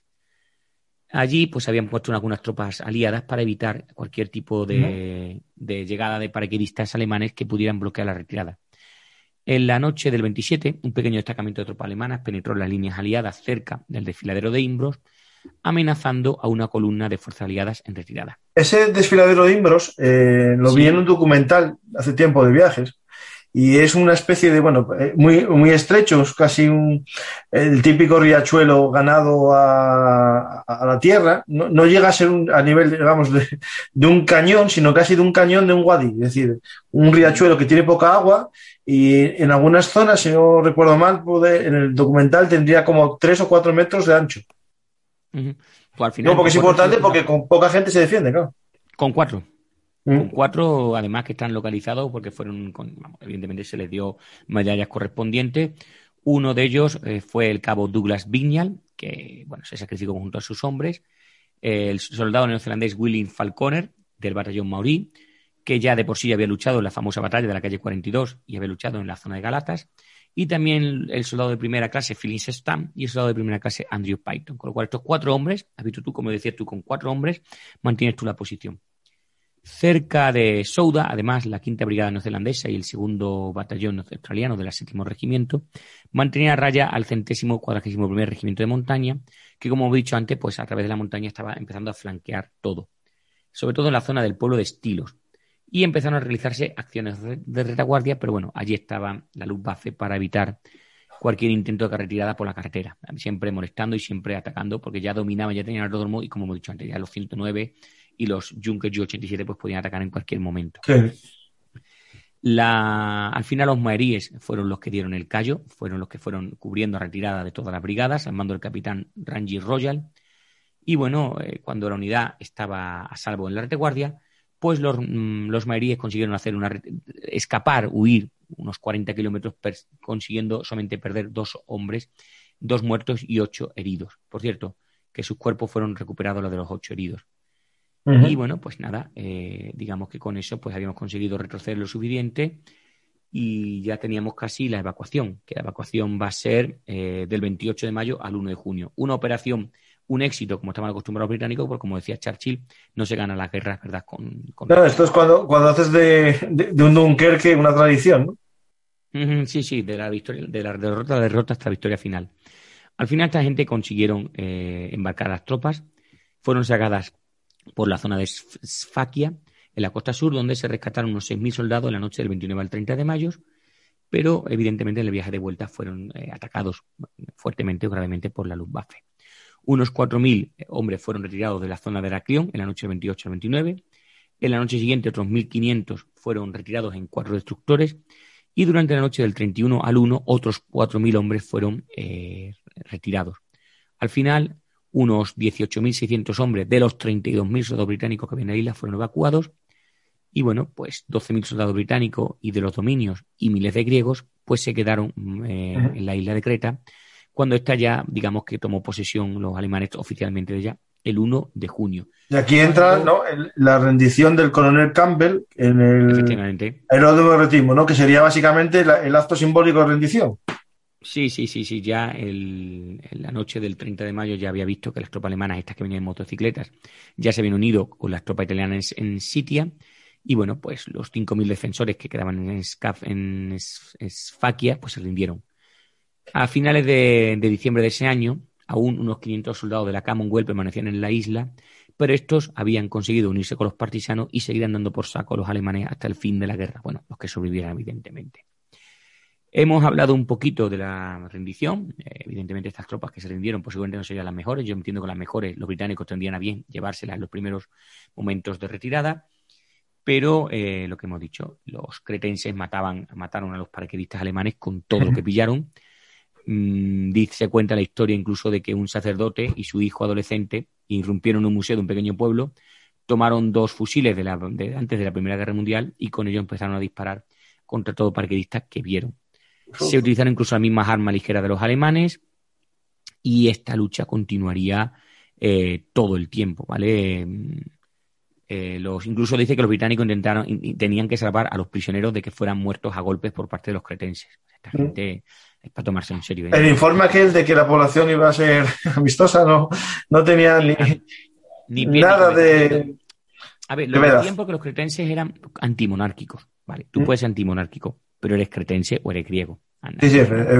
Allí pues habían puesto algunas tropas aliadas para evitar cualquier tipo de llegada de paracaidistas alemanes que pudieran bloquear la retirada. En la noche del 27, un pequeño destacamento de tropas alemanas penetró las líneas aliadas cerca del desfiladero de Imbros, amenazando a una columna de fuerzas aliadas en retirada. Ese desfiladero de Imbros lo vi en un documental hace tiempo de viajes. Y es una especie de, bueno, muy, muy estrecho, es casi el típico riachuelo ganado a la tierra. No llega a ser a nivel, digamos, de un cañón, sino casi de un cañón de un wadi, es decir, un riachuelo que tiene poca agua y en algunas zonas, si no recuerdo mal, en el documental tendría como 3 o 4 metros de ancho. Uh-huh. Pues al final, No, porque es importante porque con poca gente se defiende, claro. Con 4. Con 4, además, que están localizados porque evidentemente se les dio medallas correspondientes. Uno de ellos fue el cabo Douglas Vignal, que bueno, se sacrificó junto a sus hombres. El soldado neozelandés William Falconer, del batallón Maurí, que ya de por sí había luchado en la famosa batalla de la calle 42 y había luchado en la zona de Galatas. Y también el soldado de primera clase Phyllis Stam y el soldado de primera clase Andrew Payton. Con lo cual, estos 4 hombres, has visto tú, como decías tú, con 4 hombres mantienes tú la posición. Cerca de Souda, además, la 5ª Brigada Neozelandesa y el 2º Batallón Australiano del 7º Regimiento mantenían a raya al 141º Regimiento de Montaña, que, como he dicho antes, pues a través de la montaña estaba empezando a flanquear todo, sobre todo en la zona del pueblo de Estilos, y empezaron a realizarse acciones de retaguardia, pero bueno, allí estaba la Luftwaffe para evitar cualquier intento de retirada por la carretera, siempre molestando y siempre atacando, porque ya dominaban, ya tenían el aeródromo y, como hemos dicho antes, ya los 109 y los Junkers Ju-87 pues podían atacar en cualquier momento. Sí. Al final los maheríes fueron los que dieron el callo, fueron los que fueron cubriendo la retirada de todas las brigadas, al mando del capitán Ranjit Royal. Y bueno, cuando la unidad estaba a salvo en la retaguardia, pues los maheríes consiguieron escapar, huir unos 40 kilómetros, consiguiendo solamente perder 2 hombres, 2 muertos y 8 heridos. Por cierto, que sus cuerpos fueron recuperados, los de los 8 heridos. Uh-huh. Y bueno, pues nada, digamos que con eso pues habíamos conseguido retroceder lo suficiente y ya teníamos casi la evacuación, que la evacuación va a ser del 28 de mayo al 1 de junio. Una operación, un éxito, como estaban acostumbrados los británicos, porque como decía Churchill, no se gana las guerras, ¿verdad? Claro, esto es cuando haces de un Dunkerque una tradición, ¿no? Sí, de la derrota hasta la victoria final. Al final esta gente consiguieron embarcar a las tropas, fueron sacadas por la zona de Sfakia, en la costa sur, donde se rescataron unos 6.000 soldados en la noche del 29 al 30 de mayo, pero evidentemente en el viaje de vuelta fueron atacados fuertemente o gravemente por la Luftwaffe. Unos 4.000 hombres fueron retirados de la zona de Heraklion en la noche del 28 al 29. En la noche siguiente otros 1.500 fueron retirados en 4 destructores y durante la noche del 31 al 1 otros 4.000 hombres fueron retirados. Al final, unos 18.600 hombres de los 32.000 soldados británicos que había en la isla fueron evacuados y bueno, pues 12.000 soldados británicos y de los dominios y miles de griegos pues se quedaron en la isla de Creta cuando esta ya, digamos que tomó posesión los alemanes oficialmente de ella el 1 de junio. Y aquí entra, ¿no?, la rendición del coronel Campbell en el aeródromo de Retimo, ¿no?, que sería básicamente el acto simbólico de rendición. Sí, ya en la noche del 30 de mayo ya había visto que las tropas alemanas, estas que venían en motocicletas, ya se habían unido con las tropas italianas en Sitia y bueno, pues los 5.000 defensores que quedaban en Sfakia pues se rindieron. A finales de diciembre de ese año, aún unos 500 soldados de la Commonwealth permanecían en la isla, pero estos habían conseguido unirse con los partisanos y seguir dando por saco a los alemanes hasta el fin de la guerra. Bueno, los que sobrevivieran, evidentemente. Hemos hablado un poquito de la rendición. Evidentemente, estas tropas que se rindieron, pues seguramente no serían las mejores. Yo entiendo que las mejores, los británicos tendrían a bien llevárselas en los primeros momentos de retirada. Pero lo que hemos dicho, los cretenses mataron a los paracaidistas alemanes con todo lo que pillaron. Se cuenta la historia incluso de que un sacerdote y su hijo adolescente irrumpieron en un museo de un pequeño pueblo, tomaron 2 fusiles antes de la Primera Guerra Mundial y con ello empezaron a disparar contra todos los paracaidistas que vieron. Se utilizaron incluso las mismas armas ligeras de los alemanes y esta lucha continuaría todo el tiempo, ¿vale? Incluso dice que los británicos tenían que salvar a los prisioneros de que fueran muertos a golpes por parte de los cretenses. Esta gente es para tomarse en serio. El informe aquel de que la población iba a ser amistosa no tenía ni nada de... A ver, lo que decían porque los cretenses eran antimonárquicos, ¿vale? Tú puedes ser antimonárquico, pero eres cretense o eres griego. Sí,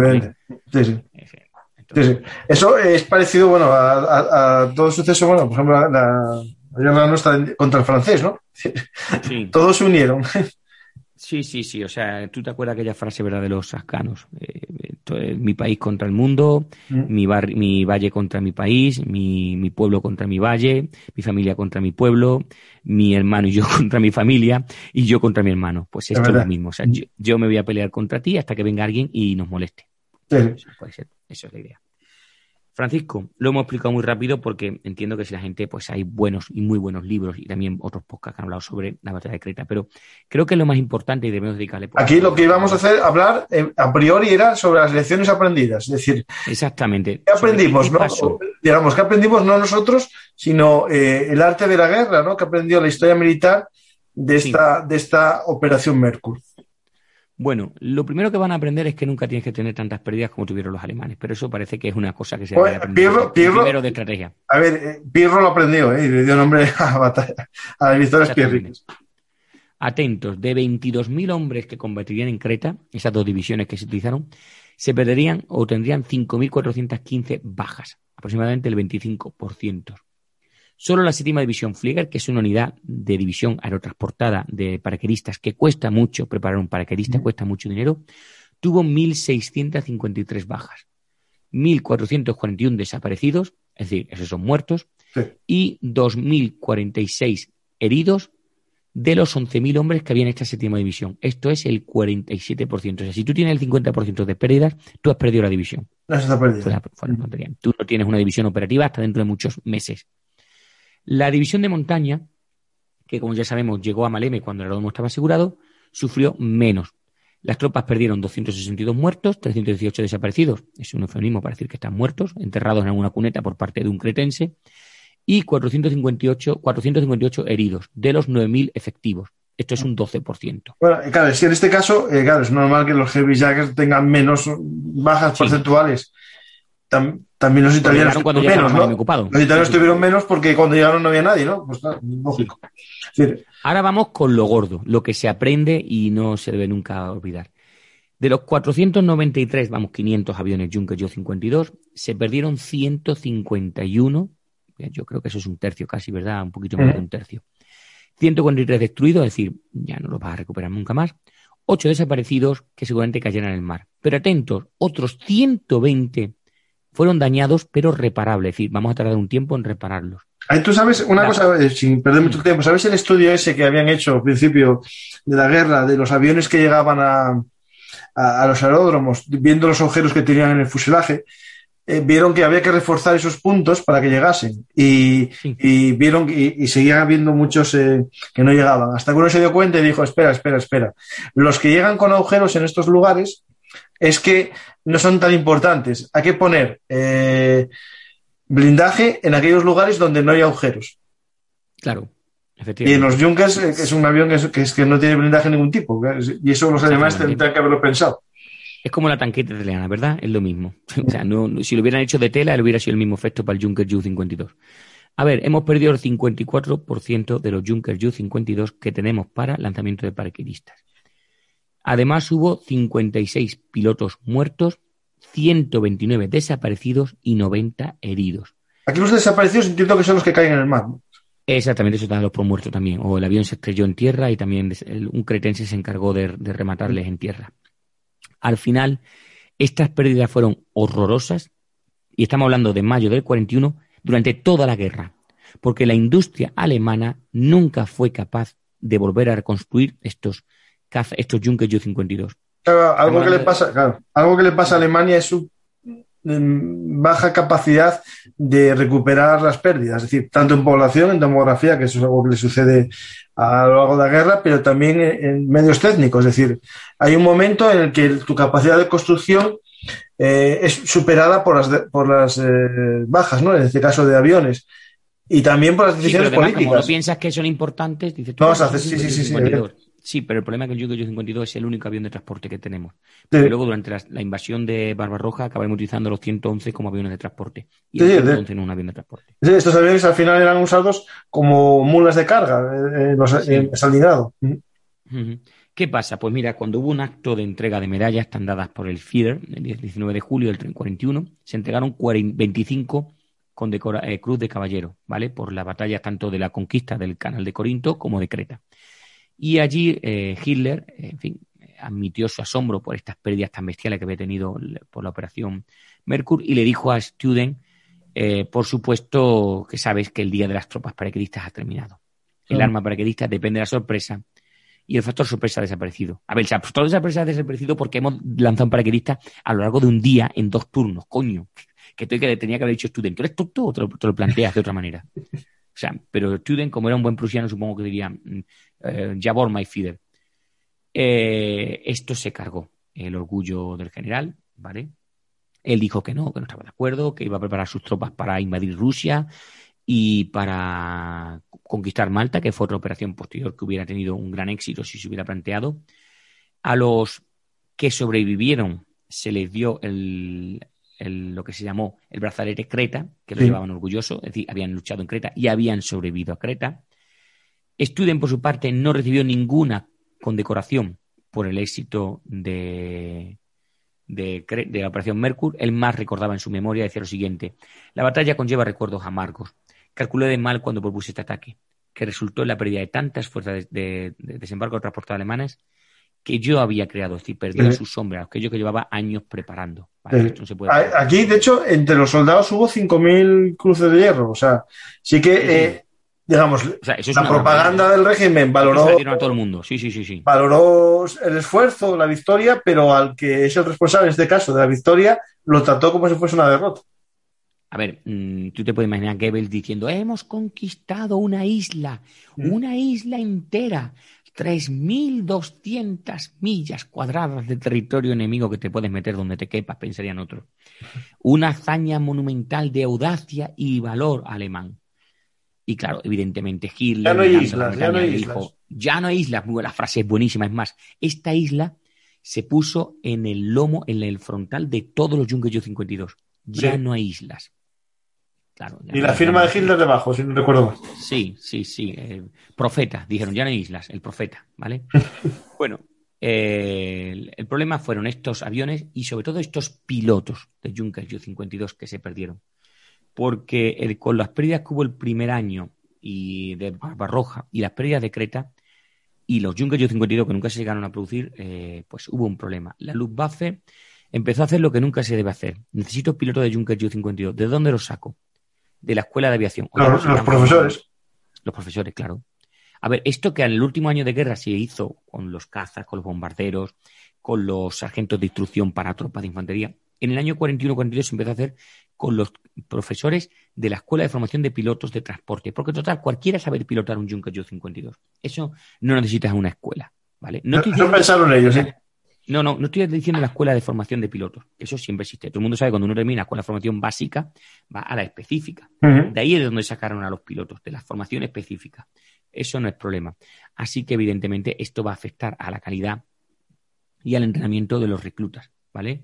Eso es parecido, bueno, a todo suceso, bueno, por ejemplo, la guerra nuestra contra el francés, ¿no? Sí. Todos se unieron. Sí. O sea, tú te acuerdas aquella frase, ¿verdad?, de los ascanos. Mi país contra el mundo, mi valle contra mi país, mi pueblo contra mi valle, mi familia contra mi pueblo, mi hermano y yo contra mi familia y yo contra mi hermano. Pues esto es lo mismo. O sea, yo me voy a pelear contra ti hasta que venga alguien y nos moleste. Sí. Eso puede ser. Eso es la idea. Francisco, lo hemos explicado muy rápido porque entiendo que si la gente, pues hay buenos y muy buenos libros y también otros podcasts que han hablado sobre la batalla de Creta, pero creo que es lo más importante y debemos dedicarle... Aquí lo que íbamos a hablar a priori era sobre las lecciones aprendidas, es decir... Exactamente. ¿Qué aprendimos? Digamos, ¿qué aprendimos no nosotros, sino el arte de la guerra, ¿no?, que aprendió la historia militar de esta Operación Merkur? Bueno, lo primero que van a aprender es que nunca tienes que tener tantas pérdidas como tuvieron los alemanes, pero eso parece que es una cosa que se debe aprender primero de estrategia. A ver, Pirro lo aprendió, y le dio nombre a la batalla, a las victorias piérricas. Atentos, de 22.000 hombres que combatirían en Creta, esas 2 divisiones que se utilizaron, se perderían o tendrían 5.415 bajas, aproximadamente el 25%. Solo la 7ª División Flieger, que es una unidad de división aerotransportada de paracaidistas que cuesta mucho, preparar un paracaidista cuesta mucho dinero, tuvo 1.653 bajas, 1.441 desaparecidos, es decir, esos son muertos, y 2.046 heridos, de los 11.000 hombres que había en esta séptima división. Esto es el 47%. O sea, si tú tienes el 50% de pérdidas, tú has perdido la división. No se está perdiendo. Fuera tontería. Tú no tienes una división operativa hasta dentro de muchos meses. La división de montaña, que como ya sabemos llegó a Maleme cuando el aeródromo estaba asegurado, sufrió menos. Las tropas perdieron 262 muertos, 318 desaparecidos. Es un eufemismo para decir que están muertos, enterrados en alguna cuneta por parte de un cretense, y 458 heridos, de los 9.000 efectivos. Esto es un 12%. Bueno, claro, es que en este caso, claro, es normal que los Heavy Jackers tengan menos bajas porcentuales. También los italianos cuando tuvieron menos, ¿no? Ocupado. Los italianos tuvieron menos porque cuando llegaron no había nadie, ¿no? Pues claro, lógico. Sí. Es decir, ahora vamos con lo gordo, lo que se aprende y no se debe nunca olvidar. De los 493, 500 aviones Junker Ju-52, se perdieron 151. Yo creo que eso es un tercio casi, ¿verdad? Un poquito más de un tercio. 143 destruidos, es decir, ya no los vas a recuperar nunca más. 8 desaparecidos que seguramente cayeron en el mar. Pero atentos, otros 120 fueron dañados pero reparables. Es decir, vamos a tardar un tiempo en repararlos. Ahí tú sabes una cosa, sin perder mucho tiempo, ¿sabes el estudio ese que habían hecho al principio de la guerra de los aviones que llegaban a los aeródromos, viendo los agujeros que tenían en el fuselaje? Vieron que había que reforzar esos puntos para que llegasen y vieron y seguían habiendo muchos que no llegaban, hasta que uno se dio cuenta y dijo espera, los que llegan con agujeros en estos lugares es que no son tan importantes, hay que poner blindaje en aquellos lugares donde no hay agujeros. Claro, efectivamente. Y en los Junkers es un avión que no tiene blindaje de ningún tipo, y eso los alemanes tendrían que haberlo pensado. Es como la tanqueta italiana, ¿verdad? Es lo mismo. O sea, si lo hubieran hecho de tela, hubiera sido el mismo efecto para el Junker Ju-52. A ver, hemos perdido el 54% de los Junker Ju-52 que tenemos para lanzamiento de paracaidistas. Además, hubo 56 pilotos muertos, 129 desaparecidos y 90 heridos. Aquí los desaparecidos entiendo que son los que caen en el mar, ¿no? Exactamente, eso está los por muertos también. O el avión se estrelló en tierra y también un cretense se encargó de rematarles en tierra. Al final, estas pérdidas fueron horrorosas, y estamos hablando de mayo del 41, durante toda la guerra, porque la industria alemana nunca fue capaz de volver a reconstruir estos Junker Ju-52. Claro, algo que le pasa a Alemania es su baja capacidad de recuperar las pérdidas, es decir, tanto en población, en demografía, que eso es algo que le sucede a lo largo de la guerra, pero también en medios técnicos, es decir, hay un momento en el que tu capacidad de construcción es superada por las bajas, ¿no? En este caso de aviones, y también por las decisiones políticas. Como no piensas que son importantes, dices tú. No vas a hacer, sí. Sí, pero el problema es que el Junker Ju-52 es el único avión de transporte que tenemos. Porque luego, durante la invasión de Barbarroja, acabamos utilizando los 111 como aviones de transporte. Y el 111 no es un avión de transporte. Sí, estos aviones al final eran usados como mulas de carga en Stalingrado. ¿Qué pasa? Pues mira, cuando hubo un acto de entrega de medallas tan dadas por el Führer, el 19 de julio del 41, se entregaron 25 con Cruz de Caballero, ¿vale? Por la batalla tanto de la conquista del Canal de Corinto como de Creta. Y allí Hitler, en fin, admitió su asombro por estas pérdidas tan bestiales que había tenido por la operación Merkur y le dijo a Student, por supuesto que sabes que el día de las tropas paracaidistas ha terminado. El arma paracaidista depende de la sorpresa y el factor sorpresa ha desaparecido. A ver, el factor sorpresa ha desaparecido porque hemos lanzado un paracaidista a lo largo de un día en 2 turnos, coño. Que tenía que haber dicho Student, ¿tú eres tonto o te lo planteas de otra manera? O sea, pero Student, como era un buen prusiano, supongo que diría Jabor my Führer. Esto se cargó el orgullo del general, ¿vale? Él dijo que no estaba de acuerdo, que iba a preparar sus tropas para invadir Rusia y para conquistar Malta, que fue otra operación posterior que hubiera tenido un gran éxito si se hubiera planteado. A los que sobrevivieron se les dio lo que se llamó el brazalete Creta, que lo llevaban orgulloso, es decir, habían luchado en Creta y habían sobrevivido a Creta. Student, por su parte, no recibió ninguna condecoración por el éxito de la operación Merkur. Él más recordaba en su memoria, decía lo siguiente: la batalla conlleva recuerdos amargos. Calculé de mal cuando propuse este ataque, que resultó en la pérdida de tantas fuerzas de desembarco de transporte alemanes que yo había creado, es decir, perdió sus sombras, aquello que llevaba años preparando. ¿Vale? Esto no se puede hacer. Aquí, de hecho, entre los soldados hubo 5.000 cruces de hierro, o sea, sí que digamos, O sea, eso es la una propaganda barbaridad. del régimen Se valoró, la dieron a todo el mundo. Sí. valoró el esfuerzo, la victoria, pero al que es el responsable en este caso de la victoria, lo trató como si fuese una derrota. A ver, tú te puedes imaginar a Goebbels diciendo, hemos conquistado una isla entera, 3.200 millas cuadradas de territorio enemigo que te puedes meter donde te quepas, pensarían otros. Una hazaña monumental de audacia y valor alemán. Y claro, evidentemente Hitler Ya no hay mirando islas, la ya montaña no hay le islas. dijo, ya no hay islas. Muy buena, la frase es buenísima. Es más, esta isla se puso en el lomo, en el frontal de todos los Junkers Ju-52. Ya Sí. no hay islas. Claro, ya Y no la hay, ya no firma hay de Hitler debajo, si no recuerdo mal. Sí. Profeta, dijeron, ya no hay islas, el profeta, ¿vale? Bueno, el problema fueron estos aviones y sobre todo estos pilotos de Junkers Ju-52 que se perdieron. Porque con las pérdidas que hubo el primer año y de Barbarroja y las pérdidas de Creta y los Junkers Ju-52 que nunca se llegaron a producir, pues hubo un problema. La Luftwaffe empezó a hacer lo que nunca se debe hacer. Necesito pilotos de Junkers Ju-52. ¿De dónde los saco? De la escuela de aviación. Los profesores. Los profesores, claro. A ver, esto que en el último año de guerra se hizo con los cazas, con los bombarderos, con los sargentos de instrucción para tropas de infantería, en el año 41-42 se empezó a hacer con los profesores de la Escuela de Formación de Pilotos de Transporte. Porque, total, cualquiera sabe pilotar un Junkers Ju-52. Eso no necesitas una escuela, ¿vale? No pensaron ellos, sí. No estoy diciendo la escuela de formación de pilotos. Eso siempre existe. Todo el mundo sabe que cuando uno termina con la formación básica, va a la específica. Uh-huh. De ahí es de donde sacaron a los pilotos, de la formación específica. Eso no es problema. Así que, evidentemente, esto va a afectar a la calidad y al entrenamiento de los reclutas, ¿vale?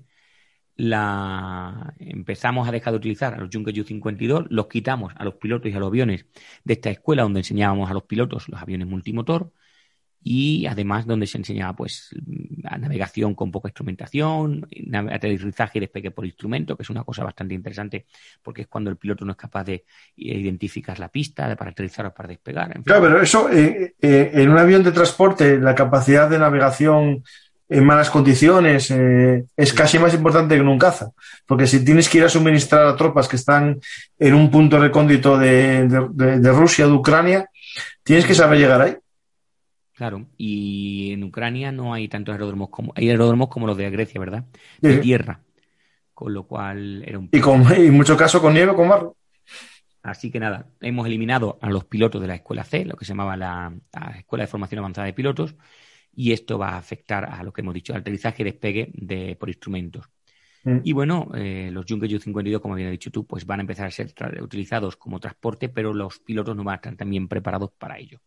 Empezamos a dejar de utilizar a los Junkers Ju-52, los quitamos a los pilotos y a los aviones de esta escuela donde enseñábamos a los pilotos los aviones multimotor y además donde se enseñaba pues la navegación con poca instrumentación, aterrizaje y despegue por instrumento, que es una cosa bastante interesante porque es cuando el piloto no es capaz de identificar la pista para aterrizar o para despegar. En fin. Claro, pero eso en un avión de transporte, la capacidad de navegación en malas condiciones es casi más importante que en un caza, porque si tienes que ir a suministrar a tropas que están en un punto recóndito de Rusia, de Ucrania, tienes que saber llegar ahí. Claro, y en Ucrania no hay tantos aeródromos hay aeródromos como los de Grecia, ¿verdad? De tierra, con lo cual era un... Y en muchos casos con nieve o con barro. Así que nada, hemos eliminado a los pilotos de la Escuela C, lo que se llamaba la Escuela de Formación Avanzada de Pilotos, y esto va a afectar a lo que hemos dicho, al aterrizaje y despegue por instrumentos. Y bueno, los Junkers Ju-52, como había dicho tú, pues van a empezar a ser utilizados como transporte, pero los pilotos no van a estar también preparados para ello.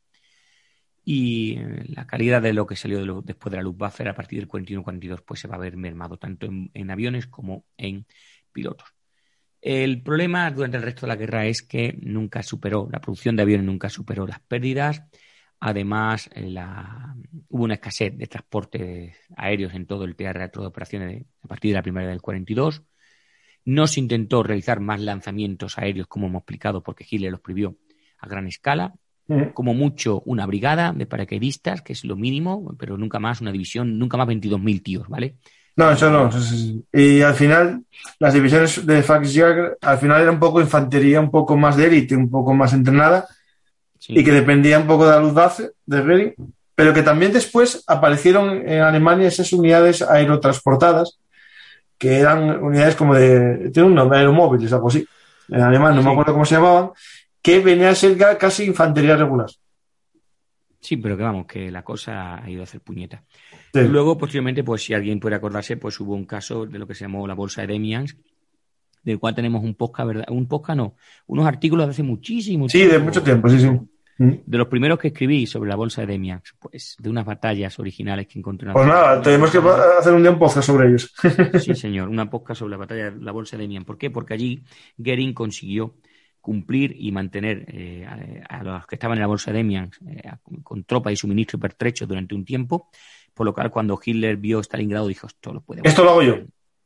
Y la calidad de lo que salió después de la Luftwaffe a partir del 41-42 pues se va a ver mermado tanto en aviones como en pilotos. El problema durante el resto de la guerra es que la producción de aviones nunca superó las pérdidas. Además, hubo una escasez de transportes aéreos en todo el teatro de operaciones a partir de la primavera del 42. No se intentó realizar más lanzamientos aéreos, como hemos explicado, porque Hitler los prohibió a gran escala. Como mucho una brigada de paracaidistas, que es lo mínimo, pero nunca más una división, nunca más 22.000 tíos, ¿vale? No, eso no. Y al final, las divisiones de Volksjäger, al final era un poco infantería, un poco más de élite, un poco más entrenada, sí. Y que dependía un poco de la Luftwaffe, de Goering, pero que también después aparecieron en Alemania esas unidades aerotransportadas, que eran unidades como tiene un nombre, aeromóviles, algo así. En alemán no me acuerdo cómo se llamaban, que venía a ser casi infantería regular. Sí, pero que vamos, que la cosa ha ido a hacer puñeta. Sí. Luego, posteriormente, pues si alguien puede acordarse, pues hubo un caso de lo que se llamó la bolsa de Demians, del cual tenemos un podcast, ¿verdad? Unos artículos de hace muchísimo tiempo. Sí, de mucho tiempo, sí. De los primeros que escribí sobre la bolsa de Demians, pues de unas batallas originales que encontré. Pues nada, tenemos que hacer un día un podcast sobre ellos. Sí, señor, una podcast sobre la batalla de la bolsa de Demians. ¿Por qué? Porque allí Goering consiguió cumplir y mantener a los que estaban en la bolsa de Demians con tropas y suministro y pertrechos durante un tiempo, por lo cual cuando Hitler vio Stalingrado dijo, esto lo hago yo.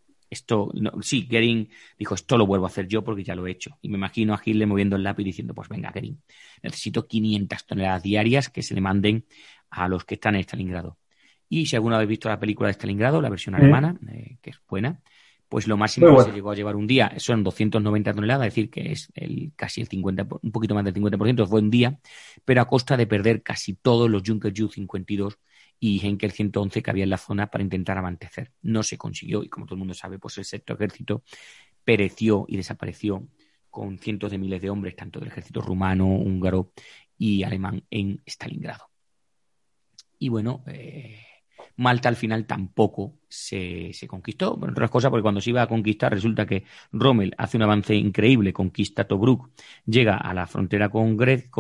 Sí, Goering dijo, esto lo vuelvo a hacer yo porque ya lo he hecho. Y me imagino a Hitler moviendo el lápiz diciendo, pues venga, Goering, necesito 500 toneladas diarias que se le manden a los que están en Stalingrado. Y si alguna vez visto la película de Stalingrado, la versión alemana, que es buena, pues lo máximo Muy que bueno. se llegó a llevar un día son 290 toneladas, es decir, que es casi el 50, un poquito más del 50%, fue un día, pero a costa de perder casi todos los Junker Ju-52 y Heinkel 111 que había en la zona para intentar abastecer. No se consiguió y, como todo el mundo sabe, pues el sexto ejército pereció y desapareció con cientos de miles de hombres, tanto del ejército rumano, húngaro y alemán en Stalingrado. Y bueno, Malta al final tampoco se conquistó, entre otras cosas porque cuando se iba a conquistar resulta que Rommel hace un avance increíble, conquista Tobruk, llega a la frontera con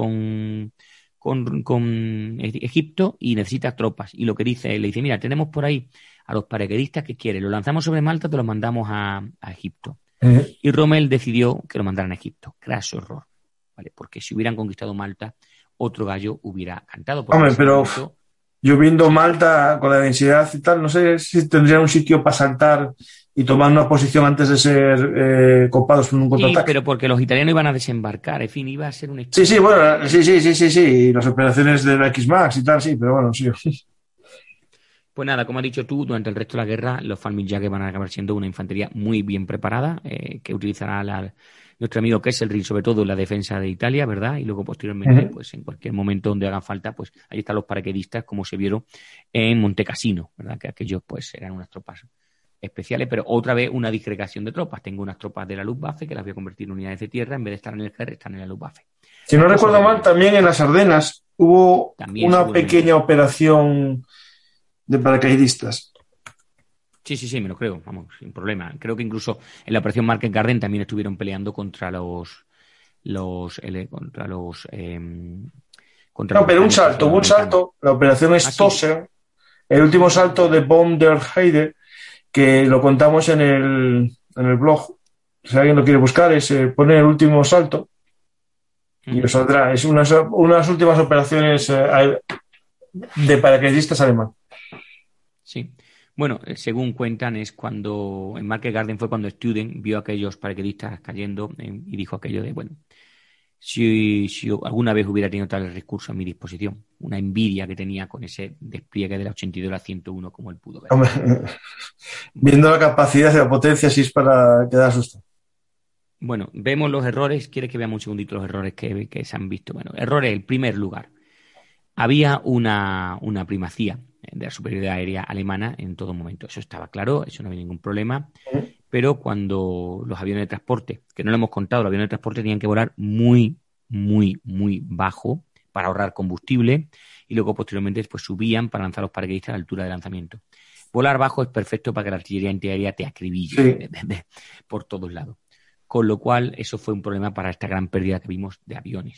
Egipto y necesita tropas. Y lo que dice, le dice, mira, tenemos por ahí a los paracaidistas que quiere, lo lanzamos sobre Malta, te los mandamos a Egipto. Y Rommel decidió que lo mandaran a Egipto. Craso error, ¿vale? Porque si hubieran conquistado Malta, otro gallo hubiera cantado. Hombre, pero yo viendo Malta con la densidad y tal, no sé si tendrían un sitio para saltar y tomar una posición antes de ser copados por un contraataque. Sí, pero porque los italianos iban a desembarcar, en fin, iba a ser un... Sí, bueno, sí, las operaciones de la X-Max y tal, sí, pero bueno, sí. Pues nada, como has dicho tú, durante el resto de la guerra, los Falmigjaque van a acabar siendo una infantería muy bien preparada, que utilizará nuestro amigo Kesselring, sobre todo en la defensa de Italia, ¿verdad? Y luego, posteriormente, pues en cualquier momento donde hagan falta, pues ahí están los paracaidistas, como se vieron en Monte Cassino, ¿verdad? Que aquellos, pues, eran unas tropas especiales, pero otra vez una disgregación de tropas. Tengo unas tropas de la Luftwaffe que las voy a convertir en unidades de tierra, en vez de estar en el GER, están en la Luftwaffe. Si no recuerdo mal, también en las Ardenas hubo una pequeña operación de paracaidistas. Sí, me lo creo, vamos, sin problema. Creo que incluso en la operación Market Garden también estuvieron peleando contra los No, pero hubo un salto, la operación Stossen, el último salto de Von der Heide, que lo contamos en el blog. Si alguien lo quiere buscar, pone el último salto y os saldrá. Es unas últimas operaciones de paracaidistas alemán. Sí. Bueno, según cuentan, es cuando en Market Garden fue cuando Student vio a aquellos paracaidistas cayendo y dijo aquello de, bueno, si alguna vez hubiera tenido tal recurso a mi disposición, una envidia que tenía con ese despliegue de la 82 a la 101 como él pudo ver. Hombre, viendo la capacidad y la potencia, sí es para quedar asustado. Bueno, vemos los errores. ¿Quieres que veamos un segundito los errores que se han visto? Bueno, errores, en primer lugar. Había una primacía de la superioridad aérea alemana en todo momento. Eso estaba claro, eso no había ningún problema. Pero cuando los aviones de transporte, que no lo hemos contado, los aviones de transporte tenían que volar muy, muy, muy bajo para ahorrar combustible y luego posteriormente pues, subían para lanzar los paracaidistas a la altura de lanzamiento. Volar bajo es perfecto para que la artillería antiaérea te acribille por todos lados. Con lo cual, eso fue un problema para esta gran pérdida que vimos de aviones.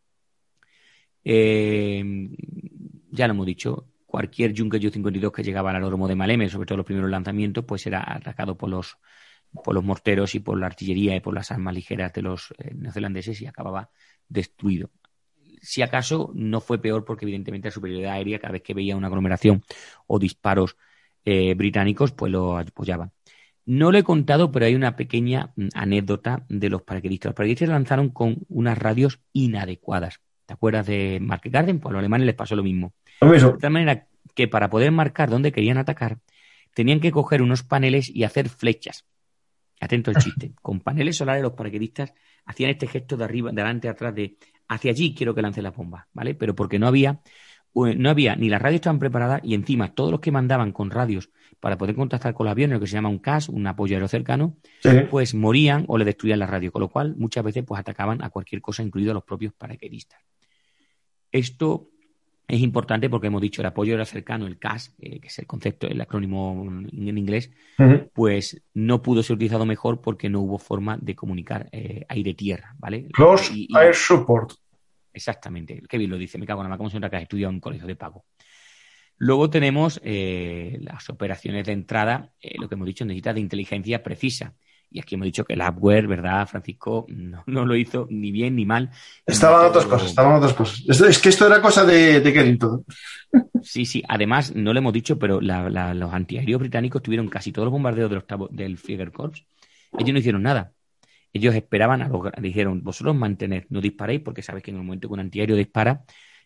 Ya lo hemos dicho, cualquier Junker Ju-52 que llegaba al aeródromo de Maleme, sobre todo los primeros lanzamientos, pues era atacado por los morteros y por la artillería y por las armas ligeras de los neozelandeses y acababa destruido. Si acaso no fue peor porque evidentemente la superioridad aérea, cada vez que veía una aglomeración o disparos británicos, pues lo apoyaban. No lo he contado, pero hay una pequeña anécdota de los paracaidistas. Los paracaidistas lanzaron con unas radios inadecuadas. ¿Te acuerdas de Market Garden? Pues a los alemanes les pasó lo mismo. De tal manera que para poder marcar dónde querían atacar, tenían que coger unos paneles y hacer flechas. Atento al chiste. Con paneles solares los paracaidistas hacían este gesto de arriba, de adelante, atrás, de hacia allí quiero que lance la bomba, ¿vale? Pero porque no había ni las radios estaban preparadas y encima todos los que mandaban con radios para poder contactar con los aviones, lo que se llama un CAS, un apoyo aéreo cercano, pues morían o le destruían la radio, con lo cual muchas veces pues atacaban a cualquier cosa, incluidos a los propios paracaidistas. Esto es importante porque hemos dicho el apoyo aéreo cercano, el CAS, que es el concepto, el acrónimo en inglés, pues no pudo ser utilizado mejor porque no hubo forma de comunicar aire-tierra, ¿vale? Close Air Support. Exactamente, qué bien lo dice, me cago en la como siempre que has estudiado en un colegio de pago. Luego tenemos las operaciones de entrada, lo que hemos dicho, necesita de inteligencia precisa. Y aquí hemos dicho que el Abwehr, ¿verdad, Francisco? No lo hizo ni bien ni mal. Estaban otras cosas. Es que esto era cosa de Carrington. Sí. Además, no lo hemos dicho, pero los antiaéreos británicos tuvieron casi todos los bombardeos del Fliegerkorps. Ellos no hicieron nada. Ellos esperaban dijeron, vosotros mantened, no disparéis, porque sabéis que en el momento que un antiaéreo dispara,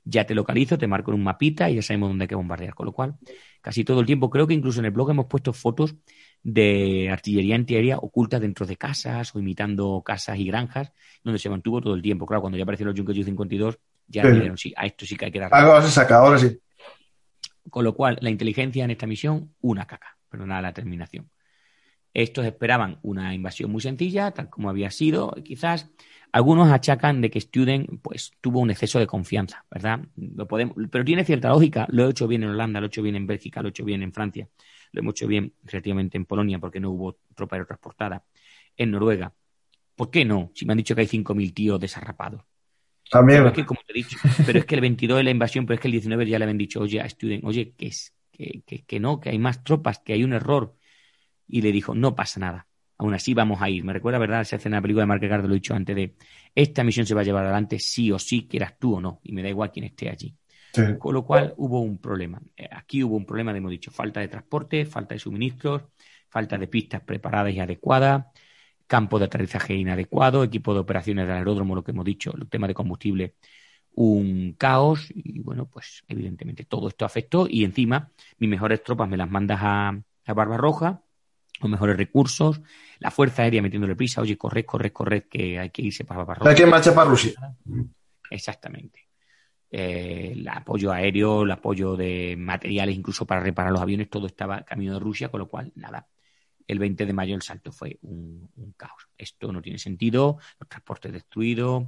ya te localizo, te marco en un mapita y ya sabemos dónde hay que bombardear. Con lo cual, casi todo el tiempo, creo que incluso en el blog hemos puesto fotos de artillería antiaérea oculta dentro de casas o imitando casas y granjas, donde se mantuvo todo el tiempo. Claro, cuando ya aparecieron los Junkers Ju-52, ya dijeron, sí, a esto sí que hay que dar. Algo se saca, ahora sí. Con lo cual, la inteligencia en esta misión, una caca, perdonad la terminación. Estos esperaban una invasión muy sencilla, tal como había sido, quizás. Algunos achacan de que Student pues, tuvo un exceso de confianza, ¿verdad? Pero tiene cierta lógica. Lo he hecho bien en Holanda, lo he hecho bien en Bélgica, lo he hecho bien en Francia, lo hemos hecho bien relativamente en Polonia porque no hubo tropa aerotransportada. En Noruega, ¿por qué no? Si me han dicho que hay 5.000 tíos desarrapados. También. Pero es que, como te he dicho, pero es que el 22 es la invasión, pero es que el 19 ya le habían dicho, oye, a Student, oye, que no, que hay más tropas, que hay un error. Y le dijo, no pasa nada. Aún así vamos a ir. Me recuerda, ¿verdad? Esa escena de la película de Mark Ricardo, lo he dicho antes, de esta misión se va a llevar adelante sí o sí, quieras tú o no. Y me da igual quién esté allí. Sí. Con lo cual hubo un problema. Aquí hubo un problema, hemos dicho, falta de transporte, falta de suministros, falta de pistas preparadas y adecuadas, campo de aterrizaje inadecuado, equipo de operaciones del aeródromo, lo que hemos dicho, el tema de combustible, un caos. Y bueno, pues evidentemente todo esto afectó. Y encima, mis mejores tropas me las mandas a Barbarroja, los mejores recursos, la Fuerza Aérea metiéndole prisa, oye, corred, que hay que irse para Barbarroja. Hay que marchar para Rusia. Exactamente. El apoyo aéreo, el apoyo de materiales, incluso para reparar los aviones, todo estaba camino de Rusia, con lo cual, nada. El 20 de mayo el salto fue un caos. Esto no tiene sentido, los transportes destruidos.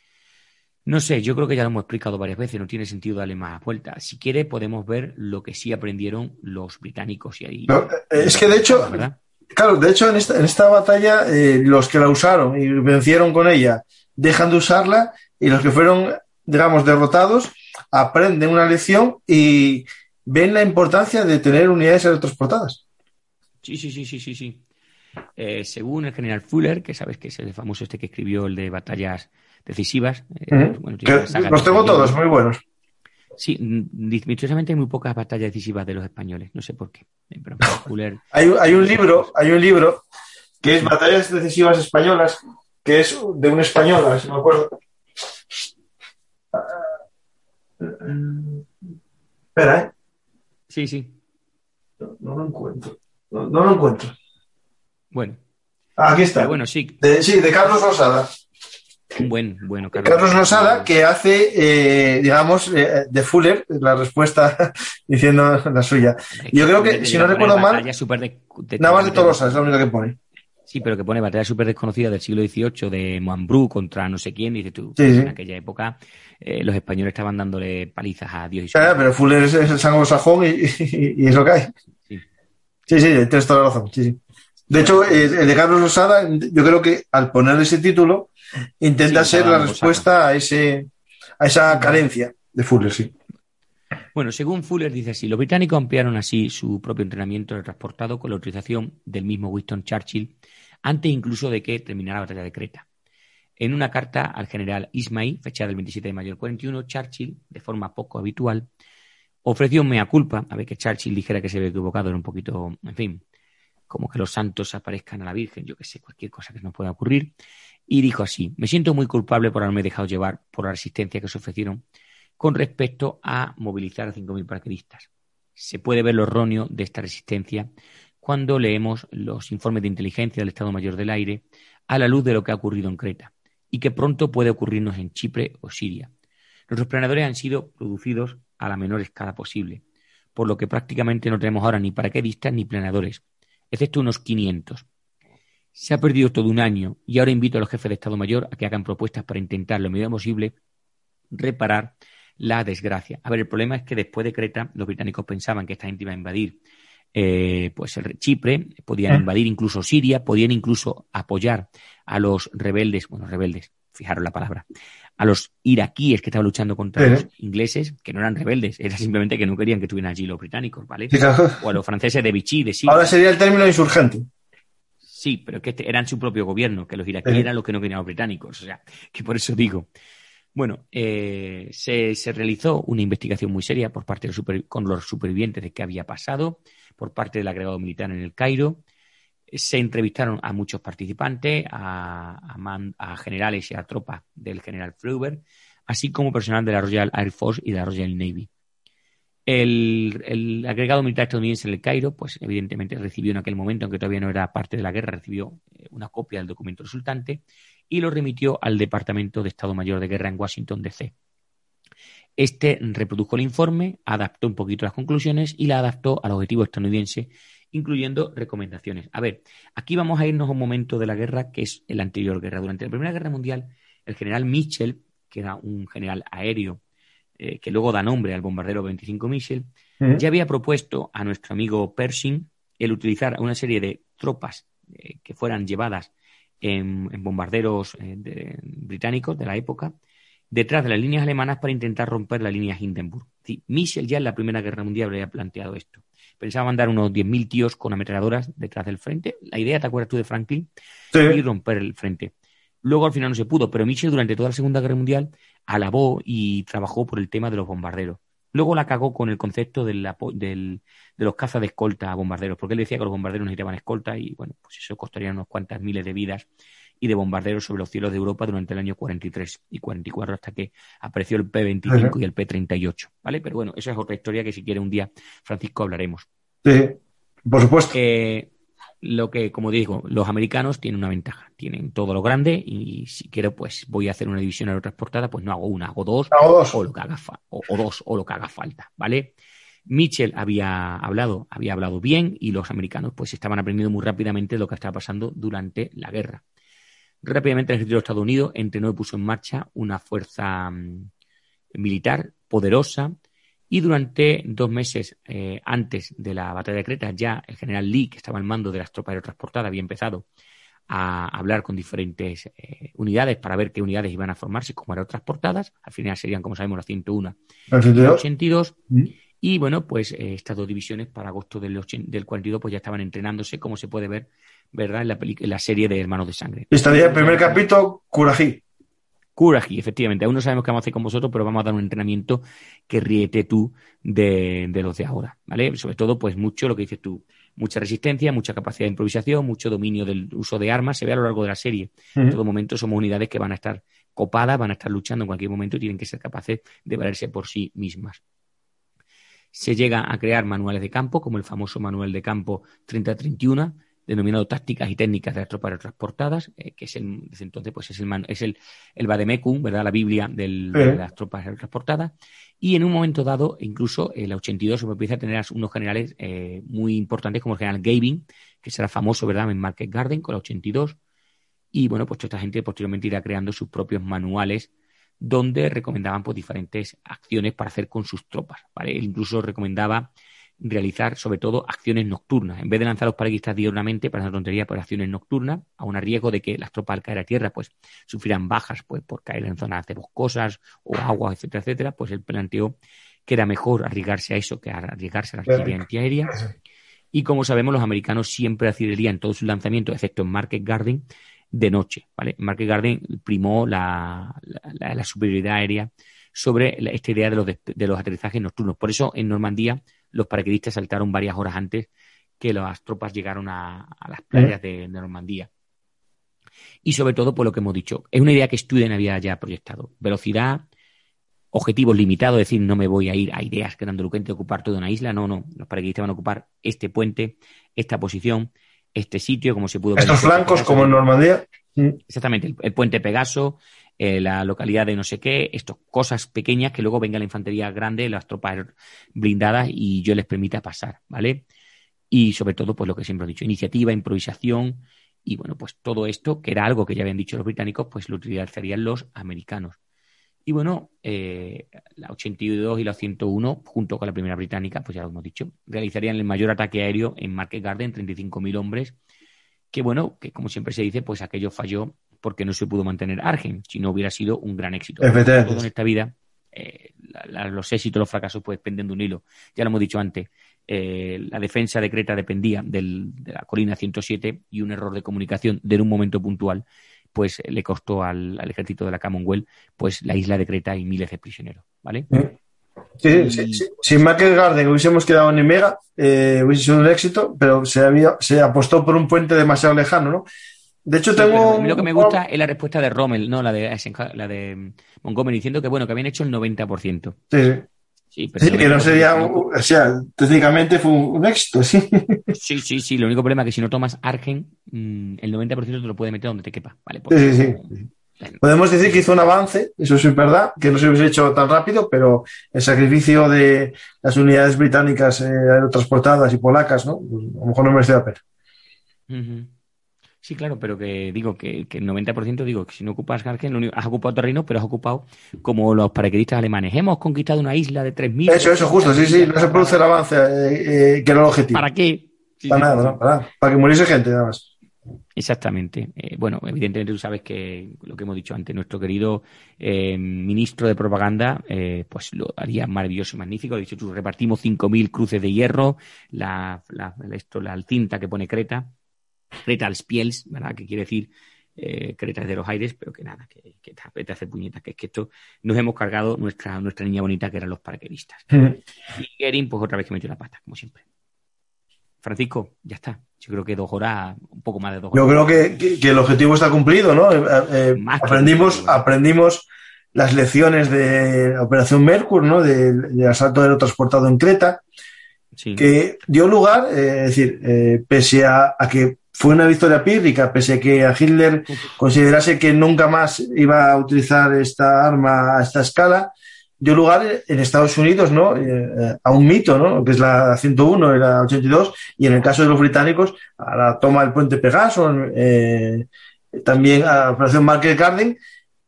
No sé, yo creo que ya lo hemos explicado varias veces, no tiene sentido darle más vueltas. Si quiere, podemos ver lo que sí aprendieron los británicos. Y ahí, no, es que de hecho, ¿verdad? Claro, de hecho en esta batalla los que la usaron y vencieron con ella dejan de usarla, y los que fueron, digamos, derrotados aprenden una lección y ven la importancia de tener unidades aerotransportadas. Sí. Según el general Fuller, que sabes que es el famoso que escribió el de batallas decisivas. Bueno, los tengo todos, muy buenos. Sí, misteriosamente hay muy pocas batallas decisivas de los españoles, no sé por qué. Pero Fuller... hay un libro que es Batallas Decisivas Españolas, que es de un español, a ver si me acuerdo. Espera, Sí. No lo encuentro. No lo encuentro. Bueno. Aquí está. Pero bueno, sí. De Carlos Losada. Bueno, Carlos Losada, que hace, digamos, de Fuller, la respuesta diciendo la suya. Yo creo que, si no recuerdo mal, nada más de Tolosa, es la única que pone. Sí, pero que pone batalla súper desconocida del siglo XVIII de Montbrú contra no sé quién, y dices tú, sí. En aquella época los españoles estaban dándole palizas a Dios y su... Pero Fuller es el anglosajón y es lo que hay. Sí, tienes toda la razón, sí. De hecho, el de Carlos Losada, yo creo que al ponerle ese título, intenta ser la respuesta a esa carencia de Fuller, sí. Bueno, según Fuller dice así, los británicos ampliaron así su propio entrenamiento transportado con la autorización del mismo Winston Churchill, antes incluso de que terminara la batalla de Creta. En una carta al general Ismay, fechada el 27 de mayo del 41, Churchill, de forma poco habitual, ofreció un mea culpa, a ver, que Churchill dijera que se había equivocado, era un poquito, en fin, como que los santos aparezcan a la Virgen, yo que sé, cualquier cosa que nos pueda ocurrir, y dijo así: me siento muy culpable por haberme dejado llevar por la resistencia que se ofrecieron con respecto a movilizar a 5.000 paracaidistas. Se puede ver lo erróneo de esta resistencia cuando leemos los informes de inteligencia del Estado Mayor del Aire a la luz de lo que ha ocurrido en Creta y que pronto puede ocurrirnos en Chipre o Siria. Nuestros planeadores han sido producidos a la menor escala posible, por lo que prácticamente no tenemos ahora ni paracaidistas ni planeadores, excepto unos 500. Se ha perdido todo un año y ahora invito a los jefes de Estado Mayor a que hagan propuestas para intentar lo mejor posible reparar la desgracia. A ver, el problema es que después de Creta los británicos pensaban que esta gente iba a invadir pues Chipre, podían invadir incluso Siria, podían incluso apoyar a los rebeldes, fijaros la palabra, a los iraquíes que estaban luchando contra los ingleses, que no eran rebeldes, era simplemente que no querían que estuvieran allí los británicos, ¿vale? Sí, claro. O a los franceses de Vichy, de Siria. Ahora sería el término insurgente. Sí, pero que eran su propio gobierno, que los iraquíes eran los que no querían a los británicos, o sea, que por eso digo. Bueno, se realizó una investigación muy seria por parte con los supervivientes de qué había pasado, por parte del agregado militar en el Cairo. Se entrevistaron a muchos participantes, a generales y a tropas del general Freuber, así como personal de la Royal Air Force y de la Royal Navy. El agregado militar estadounidense en el Cairo, pues evidentemente recibió en aquel momento, aunque todavía no era parte de la guerra, recibió una copia del documento resultante y lo remitió al Departamento de Estado Mayor de Guerra en Washington, D.C. Este reprodujo el informe, adaptó un poquito las conclusiones y la adaptó al objetivo estadounidense, incluyendo recomendaciones. A ver, aquí vamos a irnos a un momento de la guerra que es la anterior guerra. Durante la Primera Guerra Mundial, el general Mitchell, que era un general aéreo, que luego da nombre al bombardero 25 Mitchell, ya había propuesto a nuestro amigo Pershing el utilizar una serie de tropas que fueran llevadas en bombarderos británicos de la época detrás de las líneas alemanas para intentar romper la línea Hindenburg. Sí, Mitchell ya en la Primera Guerra Mundial había planteado esto. Pensaba mandar unos 10.000 tíos con ametralladoras detrás del frente. La idea, ¿te acuerdas tú de Franklin? Sí. Y romper el frente. Luego al final no se pudo, pero Mitchell durante toda la Segunda Guerra Mundial alabó y trabajó por el tema de los bombarderos. Luego la cagó con el concepto de los cazas de escolta a bombarderos, porque él decía que los bombarderos necesitaban escolta y bueno, pues eso costaría unos cuantas miles de vidas y de bombarderos sobre los cielos de Europa durante el año 43 y 44 hasta que apareció el P-25 y el P-38, ¿vale? Pero bueno, esa es otra historia que si quiere un día, Francisco, hablaremos. Sí, por supuesto. Lo que, como digo, los americanos tienen una ventaja, tienen todo lo grande y si quiero, pues voy a hacer una división aerotransportada, pues no hago una, hago dos. O lo que haga o lo que haga falta, ¿vale? Mitchell había hablado bien y los americanos pues estaban aprendiendo muy rápidamente lo que estaba pasando durante la guerra. Rápidamente el ejército de Estados Unidos entrenó y puso en marcha una fuerza militar poderosa. Y durante 2 meses antes de la batalla de Creta, ya el general Lee, que estaba al mando de las tropas aerotransportadas, había empezado a hablar con diferentes unidades para ver qué unidades iban a formarse como aerotransportadas. Al final serían, como sabemos, la 101 y la 82. Y bueno, pues estas 2 divisiones para agosto del 42 pues ya estaban entrenándose, como se puede ver, ¿verdad?, en la serie de Hermanos de Sangre. Estaría el primer capítulo, Courage, efectivamente. Aún no sabemos qué vamos a hacer con vosotros, pero vamos a dar un entrenamiento que ríete tú de los de ahora, ¿vale? Sobre todo, pues mucho lo que dices tú. Mucha resistencia, mucha capacidad de improvisación, mucho dominio del uso de armas. Se ve a lo largo de la serie. En todo momento somos unidades que van a estar copadas, van a estar luchando en cualquier momento y tienen que ser capaces de valerse por sí mismas. Se llega a crear manuales de campo, como el famoso manual de campo 3031, denominado Tácticas y Técnicas de las Tropas Aerotransportadas, que es desde entonces pues es el Vademecum, ¿verdad?, la Biblia de las tropas aerotransportadas. Y en un momento dado, incluso en la 82 se empieza a tener unos generales muy importantes, como el general Gavin, que será famoso, ¿verdad?, en Market Garden con la 82. Y bueno, pues toda esta gente posteriormente irá creando sus propios manuales donde recomendaban pues diferentes acciones para hacer con sus tropas, ¿vale? Él incluso recomendaba realizar sobre todo acciones nocturnas. En vez de lanzar los paracaidistas diurnamente para hacer tontería, por acciones nocturnas, aun a riesgo de que las tropas al caer a tierra pues sufrieran bajas pues por caer en zonas de boscosas o agua, etcétera, etcétera, pues él planteó que era mejor arriesgarse a eso que arriesgarse a la artillería antiaérea. Y como sabemos, los americanos siempre artillerían todos sus lanzamientos, excepto en Market Garden, de noche, ¿vale? En Market Garden primó la superioridad aérea sobre esta idea de los aterrizajes nocturnos. Por eso en Normandía los paracaidistas saltaron varias horas antes que las tropas llegaron a las playas de Normandía. Y sobre todo, por lo que hemos dicho, es una idea que Student había ya proyectado. Velocidad, objetivos limitados, es decir, no me voy a ir a ideas grandilocuentes de ocupar toda una isla, no. Los paracaidistas van a ocupar este puente, esta posición, este sitio, como se pudo ver. Estos flancos, como en Normandía. Exactamente, el puente Pegaso, la localidad de no sé qué, estas cosas pequeñas que luego venga la infantería grande, las tropas blindadas y yo les permita pasar, ¿vale? Y sobre todo, pues lo que siempre he dicho, iniciativa, improvisación y bueno, pues todo esto, que era algo que ya habían dicho los británicos, pues lo utilizarían los americanos. Y bueno, la 82 y la 101, junto con la primera británica, pues ya lo hemos dicho, realizarían el mayor ataque aéreo en Market Garden, 35.000 hombres, que bueno, que como siempre se dice, pues aquello falló porque no se pudo mantener Argen, si no hubiera sido un gran éxito. Todo en esta vida, los éxitos, los fracasos, pues dependen de un hilo. Ya lo hemos dicho antes, la defensa de Creta dependía de la colina 107 y un error de comunicación de un momento puntual, pues le costó al ejército de la Commonwealth pues la isla de Creta y miles de prisioneros, ¿vale? Sí. Si en Market Garden hubiésemos quedado en Imega, hubiese sido un éxito, pero se apostó por un puente demasiado lejano, ¿no? De hecho, Sí, tengo... pero a mí lo que me gusta es la respuesta de Rommel, no la de Montgomery, diciendo que bueno, que habían hecho el 90%. Sí, sí. Sí, pero Sí, el que no 90%, sería, si no, o sea, técnicamente fue un éxito, sí. sí, el único problema es que si no tomas Argen, el 90% te lo puede meter donde te quepa, ¿vale? Sí, Porque sí, no... sí. Bueno, Podemos decir que eso hizo un avance, eso sí es verdad, que no se hubiese hecho tan rápido, pero el sacrificio de las unidades británicas aerotransportadas y polacas, ¿no? Pues a lo mejor no merecía la pena. Ujú. Sí, claro, pero que digo que el 90% digo que si no ocupas Argen, has ocupado terreno, pero has ocupado como los paracaidistas alemanes. Hemos conquistado una isla de Eso, 3.200 justo, sí, sí, millas no se produce el cuadradas. avance que era el objetivo. ¿Para qué? Sí, Para sí, sí, nada, ¿no? sí. Para que muriese gente, nada más. Exactamente. Bueno, evidentemente tú sabes que lo que hemos dicho antes, nuestro querido ministro de propaganda, pues lo haría maravilloso y magnífico. De hecho, tú repartimos 5.000 cruces de hierro, la cinta que pone Creta als Piels, ¿verdad? Que quiere decir Creta es de los aires, pero que nada, que te hace puñetas, que es que esto nos hemos cargado nuestra niña bonita que eran los paracaidistas. Y Guerin, pues otra vez que metió la pata, como siempre. Francisco, ya está. Yo creo que 2 horas, un poco más de 2 horas. Yo creo que el objetivo está cumplido, ¿no? Más que cumplido, ¿verdad? Aprendimos las lecciones de la Operación Merkur, ¿no? Del asalto aerotransportado en Creta, Sí. que dio lugar, es decir, pese a que fue una victoria pírrica, pese a que a Hitler considerase que nunca más iba a utilizar esta arma a esta escala, dio lugar en Estados Unidos, ¿no? A un mito, ¿no? Que es la 101 y la 82, y en el caso de los británicos, a la toma del puente Pegaso, también a la operación Market Garden,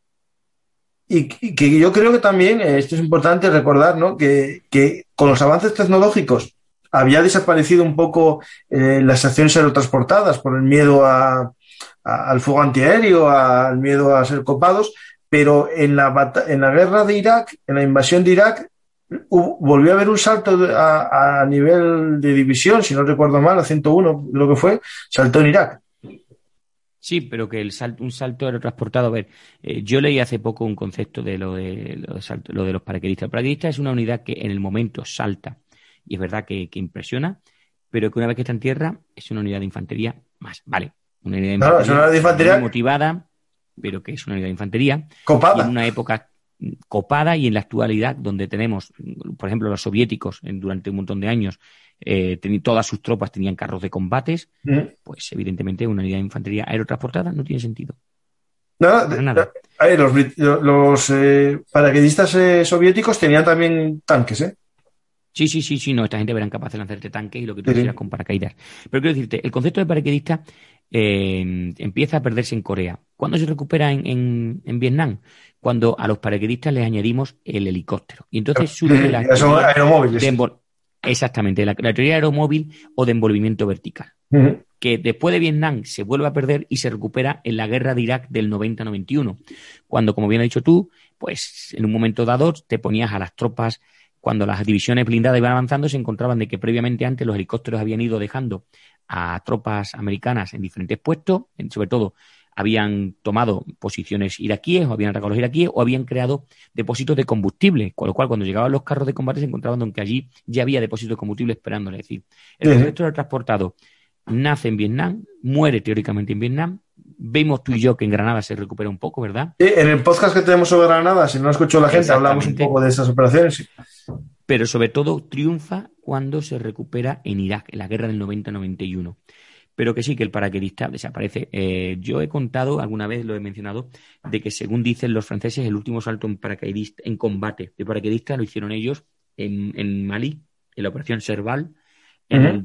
y que yo creo que también, esto es importante recordar, ¿no? Que con los avances tecnológicos había desaparecido un poco las acciones aerotransportadas por el miedo al fuego antiaéreo, al miedo a ser copados, pero en la guerra de Irak, en la invasión de Irak, volvió a haber un salto a nivel de división, si no recuerdo mal, a 101, lo que fue, saltó en Irak. Sí, pero que un salto aerotransportado. A ver, yo leí hace poco un concepto de lo de los paracaidistas. El paracaidista es una unidad que en el momento salta, y es verdad que impresiona, pero que una vez que está en tierra es una unidad de infantería más. Vale, una unidad de infantería, No, es una unidad de infantería muy motivada, pero que es una unidad de infantería. copada. Y en una época copada, y en la actualidad donde tenemos, por ejemplo, los soviéticos durante un montón de años, todas sus tropas tenían carros de combates, pues evidentemente una unidad de infantería aerotransportada no tiene sentido. Nada. Los paracaidistas soviéticos tenían también tanques, ¿eh? Sí, no, esta gente verán capaz de lanzarte tanques y lo que tú quieras con paracaídas. Pero quiero decirte, el concepto de paracaidista empieza a perderse en Corea. ¿Cuándo se recupera en Vietnam? Cuando a los paracaidistas les añadimos el helicóptero. Y entonces surge la teoría aeromóviles. Exactamente, la teoría aeromóvil o de envolvimiento vertical. Que después de Vietnam se vuelve a perder y se recupera en la guerra de Irak del 90-91. Cuando, como bien has dicho tú, pues en un momento dado te ponías a las tropas. Cuando las divisiones blindadas iban avanzando, se encontraban de que previamente antes los helicópteros habían ido dejando a tropas americanas en diferentes puestos, sobre todo habían tomado posiciones iraquíes o habían atacado a los iraquíes o habían creado depósitos de combustible, con lo cual cuando llegaban los carros de combate se encontraban con que allí ya había depósitos de combustible esperándole. Es decir, el concepto del transportado nace en Vietnam, muere teóricamente en Vietnam. Vemos tú y yo que en Granada se recupera un poco, ¿verdad? En el podcast que tenemos sobre Granada, si no lo escuchó la gente, hablamos un poco de estas operaciones. Pero sobre todo triunfa cuando se recupera en Irak, en la guerra del 90-91. Pero que sí, que el paracaidista desaparece. Yo he contado, alguna vez lo he mencionado, de que según dicen los franceses, el último salto en combate de paracaidista lo hicieron ellos en Malí, en la operación Serval, en el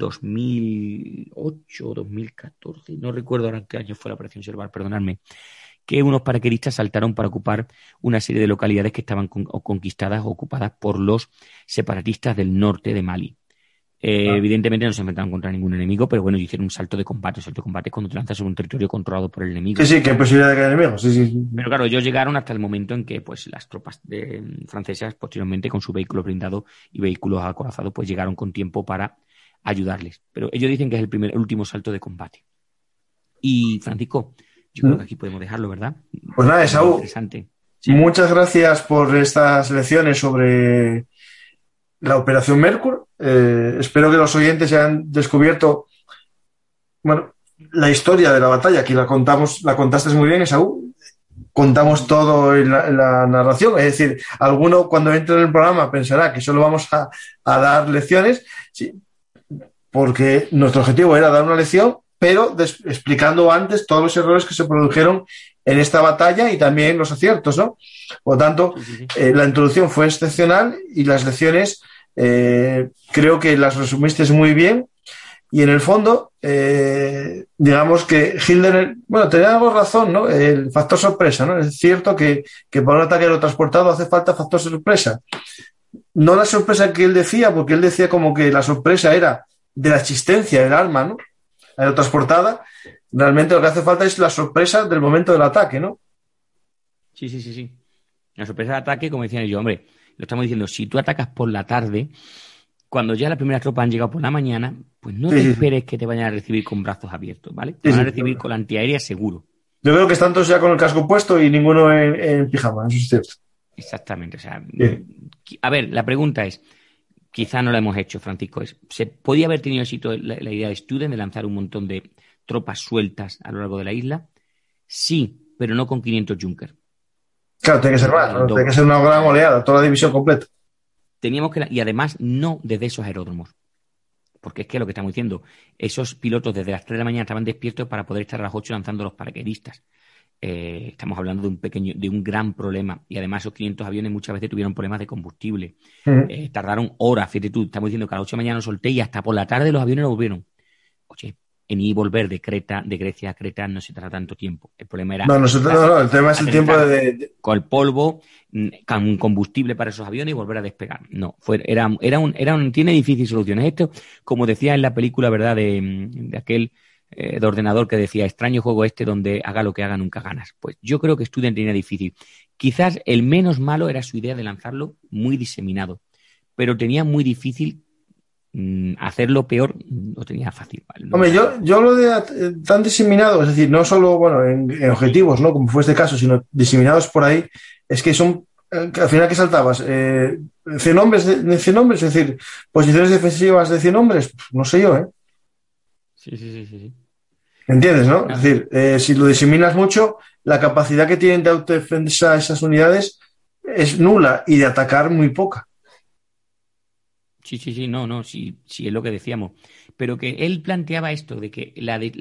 2008 o 2014, no recuerdo ahora qué año fue la operación Serval, perdonadme, que unos paracaidistas saltaron para ocupar una serie de localidades que estaban conquistadas o ocupadas por los separatistas del norte de Mali. Evidentemente no se enfrentaron contra ningún enemigo, pero bueno, hicieron un salto de combate. Un salto de combate es cuando te lanzas sobre un territorio controlado por el enemigo. Sí, que hay posibilidad de que haya enemigos. Sí. Pero claro, ellos llegaron hasta el momento en que pues las tropas francesas, posteriormente, con sus vehículos blindados y vehículos acorazados, pues llegaron con tiempo para ayudarles. Pero ellos dicen que es el último salto de combate. Y, Francisco, yo creo que aquí podemos dejarlo, ¿verdad? Pues nada, Esaú, interesante. Sí. Muchas gracias por estas lecciones sobre la Operación Merkur. Espero que los oyentes hayan descubierto, bueno, la historia de la batalla, que la contaste muy bien, Esaú. Contamos todo en la narración, es decir, alguno cuando entre en el programa pensará que solo vamos a dar lecciones, sí, porque nuestro objetivo era dar una lección, pero explicando antes todos los errores que se produjeron en esta batalla y también los aciertos, ¿no? Por lo tanto, la introducción fue excepcional y las lecciones creo que las resumiste muy bien. Y en el fondo, digamos que Hitler, bueno, tenía algo razón, ¿no? El factor sorpresa, ¿no? Es cierto que para un ataque aerotransportado hace falta factor sorpresa. No la sorpresa que él decía, porque él decía como que la sorpresa era de la existencia del arma, ¿no? Aerotransportada. Realmente lo que hace falta es la sorpresa del momento del ataque, ¿no? Sí. La sorpresa del ataque, como decían ellos, hombre, lo estamos diciendo, si tú atacas por la tarde, cuando ya las primeras tropas han llegado por la mañana, pues no te esperes que te vayan a recibir con brazos abiertos, ¿vale? Te van a recibir con la antiaérea seguro. Yo creo que están todos ya con el casco puesto y ninguno en pijama, eso es cierto. Exactamente. O sea, a ver, la pregunta es, quizá no la hemos hecho, Francisco, ¿se podía haber tenido éxito la idea de Student de lanzar un montón de tropas sueltas a lo largo de la isla? Sí, pero no con 500 Junkers. Claro, tiene que ser más, ¿no? Tiene que ser una gran oleada, toda la división completa. Teníamos que, y además no desde esos aeródromos, porque es que lo que estamos diciendo, esos pilotos desde las 3 de la mañana estaban despiertos para poder estar a las 8 lanzando los paracaidistas. Estamos hablando de un gran problema, y además esos 500 aviones muchas veces tuvieron problemas de combustible. Tardaron horas, fíjate tú, estamos diciendo que a las 8 de la mañana solté y hasta por la tarde los aviones no volvieron. Oye, en ir y volver de Grecia a Creta no se trata tanto tiempo. El problema era... No, el tema es el tiempo con el polvo, con combustible para esos aviones y volver a despegar. No, tiene difíciles soluciones. Esto, como decía en la película, ¿verdad?, de aquel de ordenador que decía, extraño juego este donde haga lo que haga nunca ganas. Pues yo creo que Student tenía difícil. Quizás el menos malo era su idea de lanzarlo muy diseminado, pero tenía muy difícil hacerlo peor, lo tenía fácil. ¿Vale? No, hombre, yo lo de tan diseminado, es decir, no solo en objetivos, ¿no?, como fue este caso, sino diseminados por ahí, es que son, que al final que saltabas, 100 hombres, es decir, posiciones defensivas de 100 hombres, no sé yo, ¿eh? Sí. ¿Entiendes, no? Es decir, si lo diseminas mucho, la capacidad que tienen de autodefensa esas unidades es nula y de atacar muy poca. Sí, no, sí, es lo que decíamos. Pero que él planteaba esto de que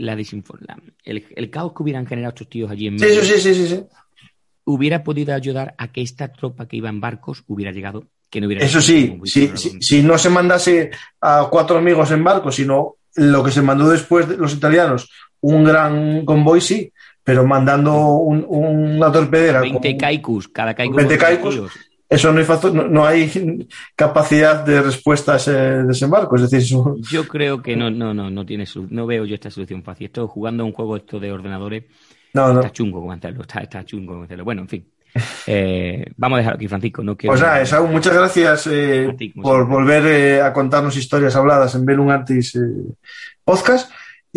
el caos que hubieran generado estos tíos allí en medio sí. hubiera podido ayudar a que esta tropa que iba en barcos hubiera llegado, que no hubiera... Eso sí, si no se mandase a 4 amigos en barcos, sino lo que se mandó después de los italianos, un gran convoy, sí, pero mandando una torpedera... 20 kaikus, cada kaiku... 20 kaikus... Eso no hay capacidad de respuesta a ese desembarco, es decir, yo creo que no veo yo esta solución fácil. Esto jugando a un juego de ordenadores está chungo comentarlo, está chungo comentarlo. Bueno, en fin. Vamos a dejarlo aquí, Francisco. No quiero... Pues nada, Esaú, muchas gracias por volver a contarnos historias habladas en Bellum Artis Podcast.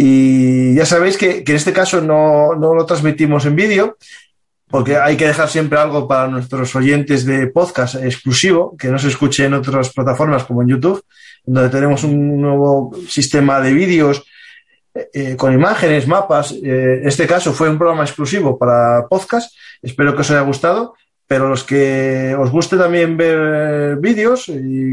Y ya sabéis que en este caso no lo transmitimos en vídeo, porque hay que dejar siempre algo para nuestros oyentes de podcast exclusivo, que no se escuche en otras plataformas como en YouTube, donde tenemos un nuevo sistema de vídeos con imágenes, mapas. Este caso fue un programa exclusivo para podcast. Espero que os haya gustado, pero los que os guste también ver vídeos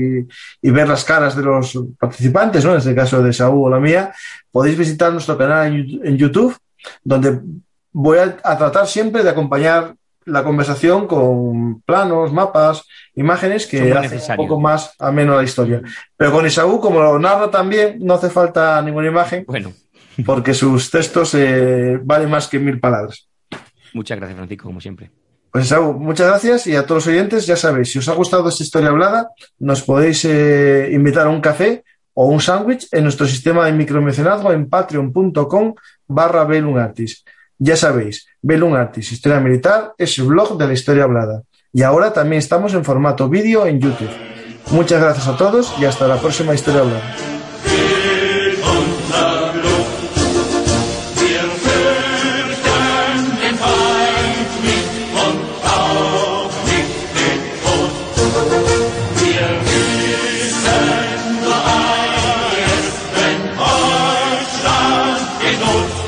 y ver las caras de los participantes, ¿no?, en este caso de Saúl o la mía, podéis visitar nuestro canal en YouTube, donde voy a tratar siempre de acompañar la conversación con planos, mapas, imágenes que hacen un poco más ameno la historia. Pero con Esaú, como lo narra también, no hace falta ninguna imagen, porque sus textos valen más que 1000 palabras. Muchas gracias, Francisco, como siempre. Pues Esaú, muchas gracias, y a todos los oyentes, ya sabéis, si os ha gustado esta historia hablada, nos podéis invitar a un café o un sándwich en nuestro sistema de micromecenazgo en patreon.com/Bellum Artis. Ya sabéis, Bellum Artis, Historia Militar, es el blog de la historia hablada. Y ahora también estamos en formato vídeo en YouTube. Muchas gracias a todos y hasta la próxima historia hablada. Deutschland in Not.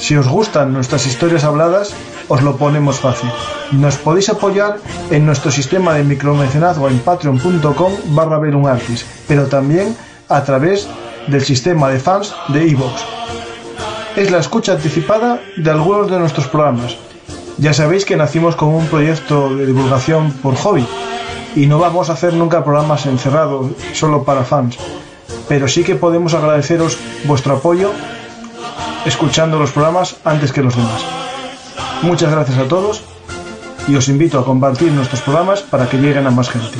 Si os gustan nuestras historias habladas, os lo ponemos fácil. Nos podéis apoyar en nuestro sistema de micromecenazgo en patreon.com/velunartis, pero también a través del sistema de fans de iVoox. Es la escucha anticipada de algunos de nuestros programas. Ya sabéis que nacimos como un proyecto de divulgación por hobby y no vamos a hacer nunca programas encerrados solo para fans, pero sí que podemos agradeceros vuestro apoyo escuchando los programas antes que los demás. Muchas gracias a todos y os invito a compartir nuestros programas para que lleguen a más gente.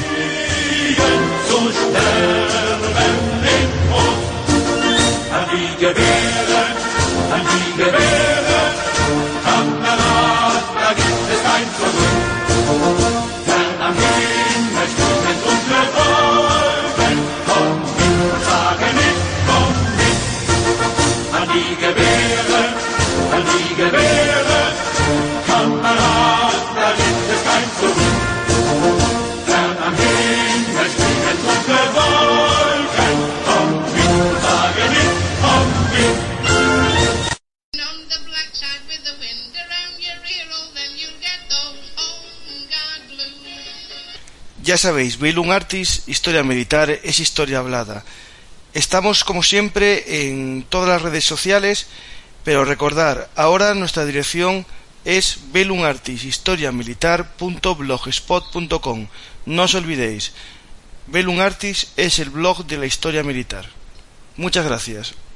Ya sabéis, Velum Artis, historia militar es historia hablada. Estamos como siempre en todas las redes sociales, pero recordar, ahora nuestra dirección es velunartishistoriamilitar.blogspot.com. No os olvidéis, Velum Artis es el blog de la historia militar. Muchas gracias.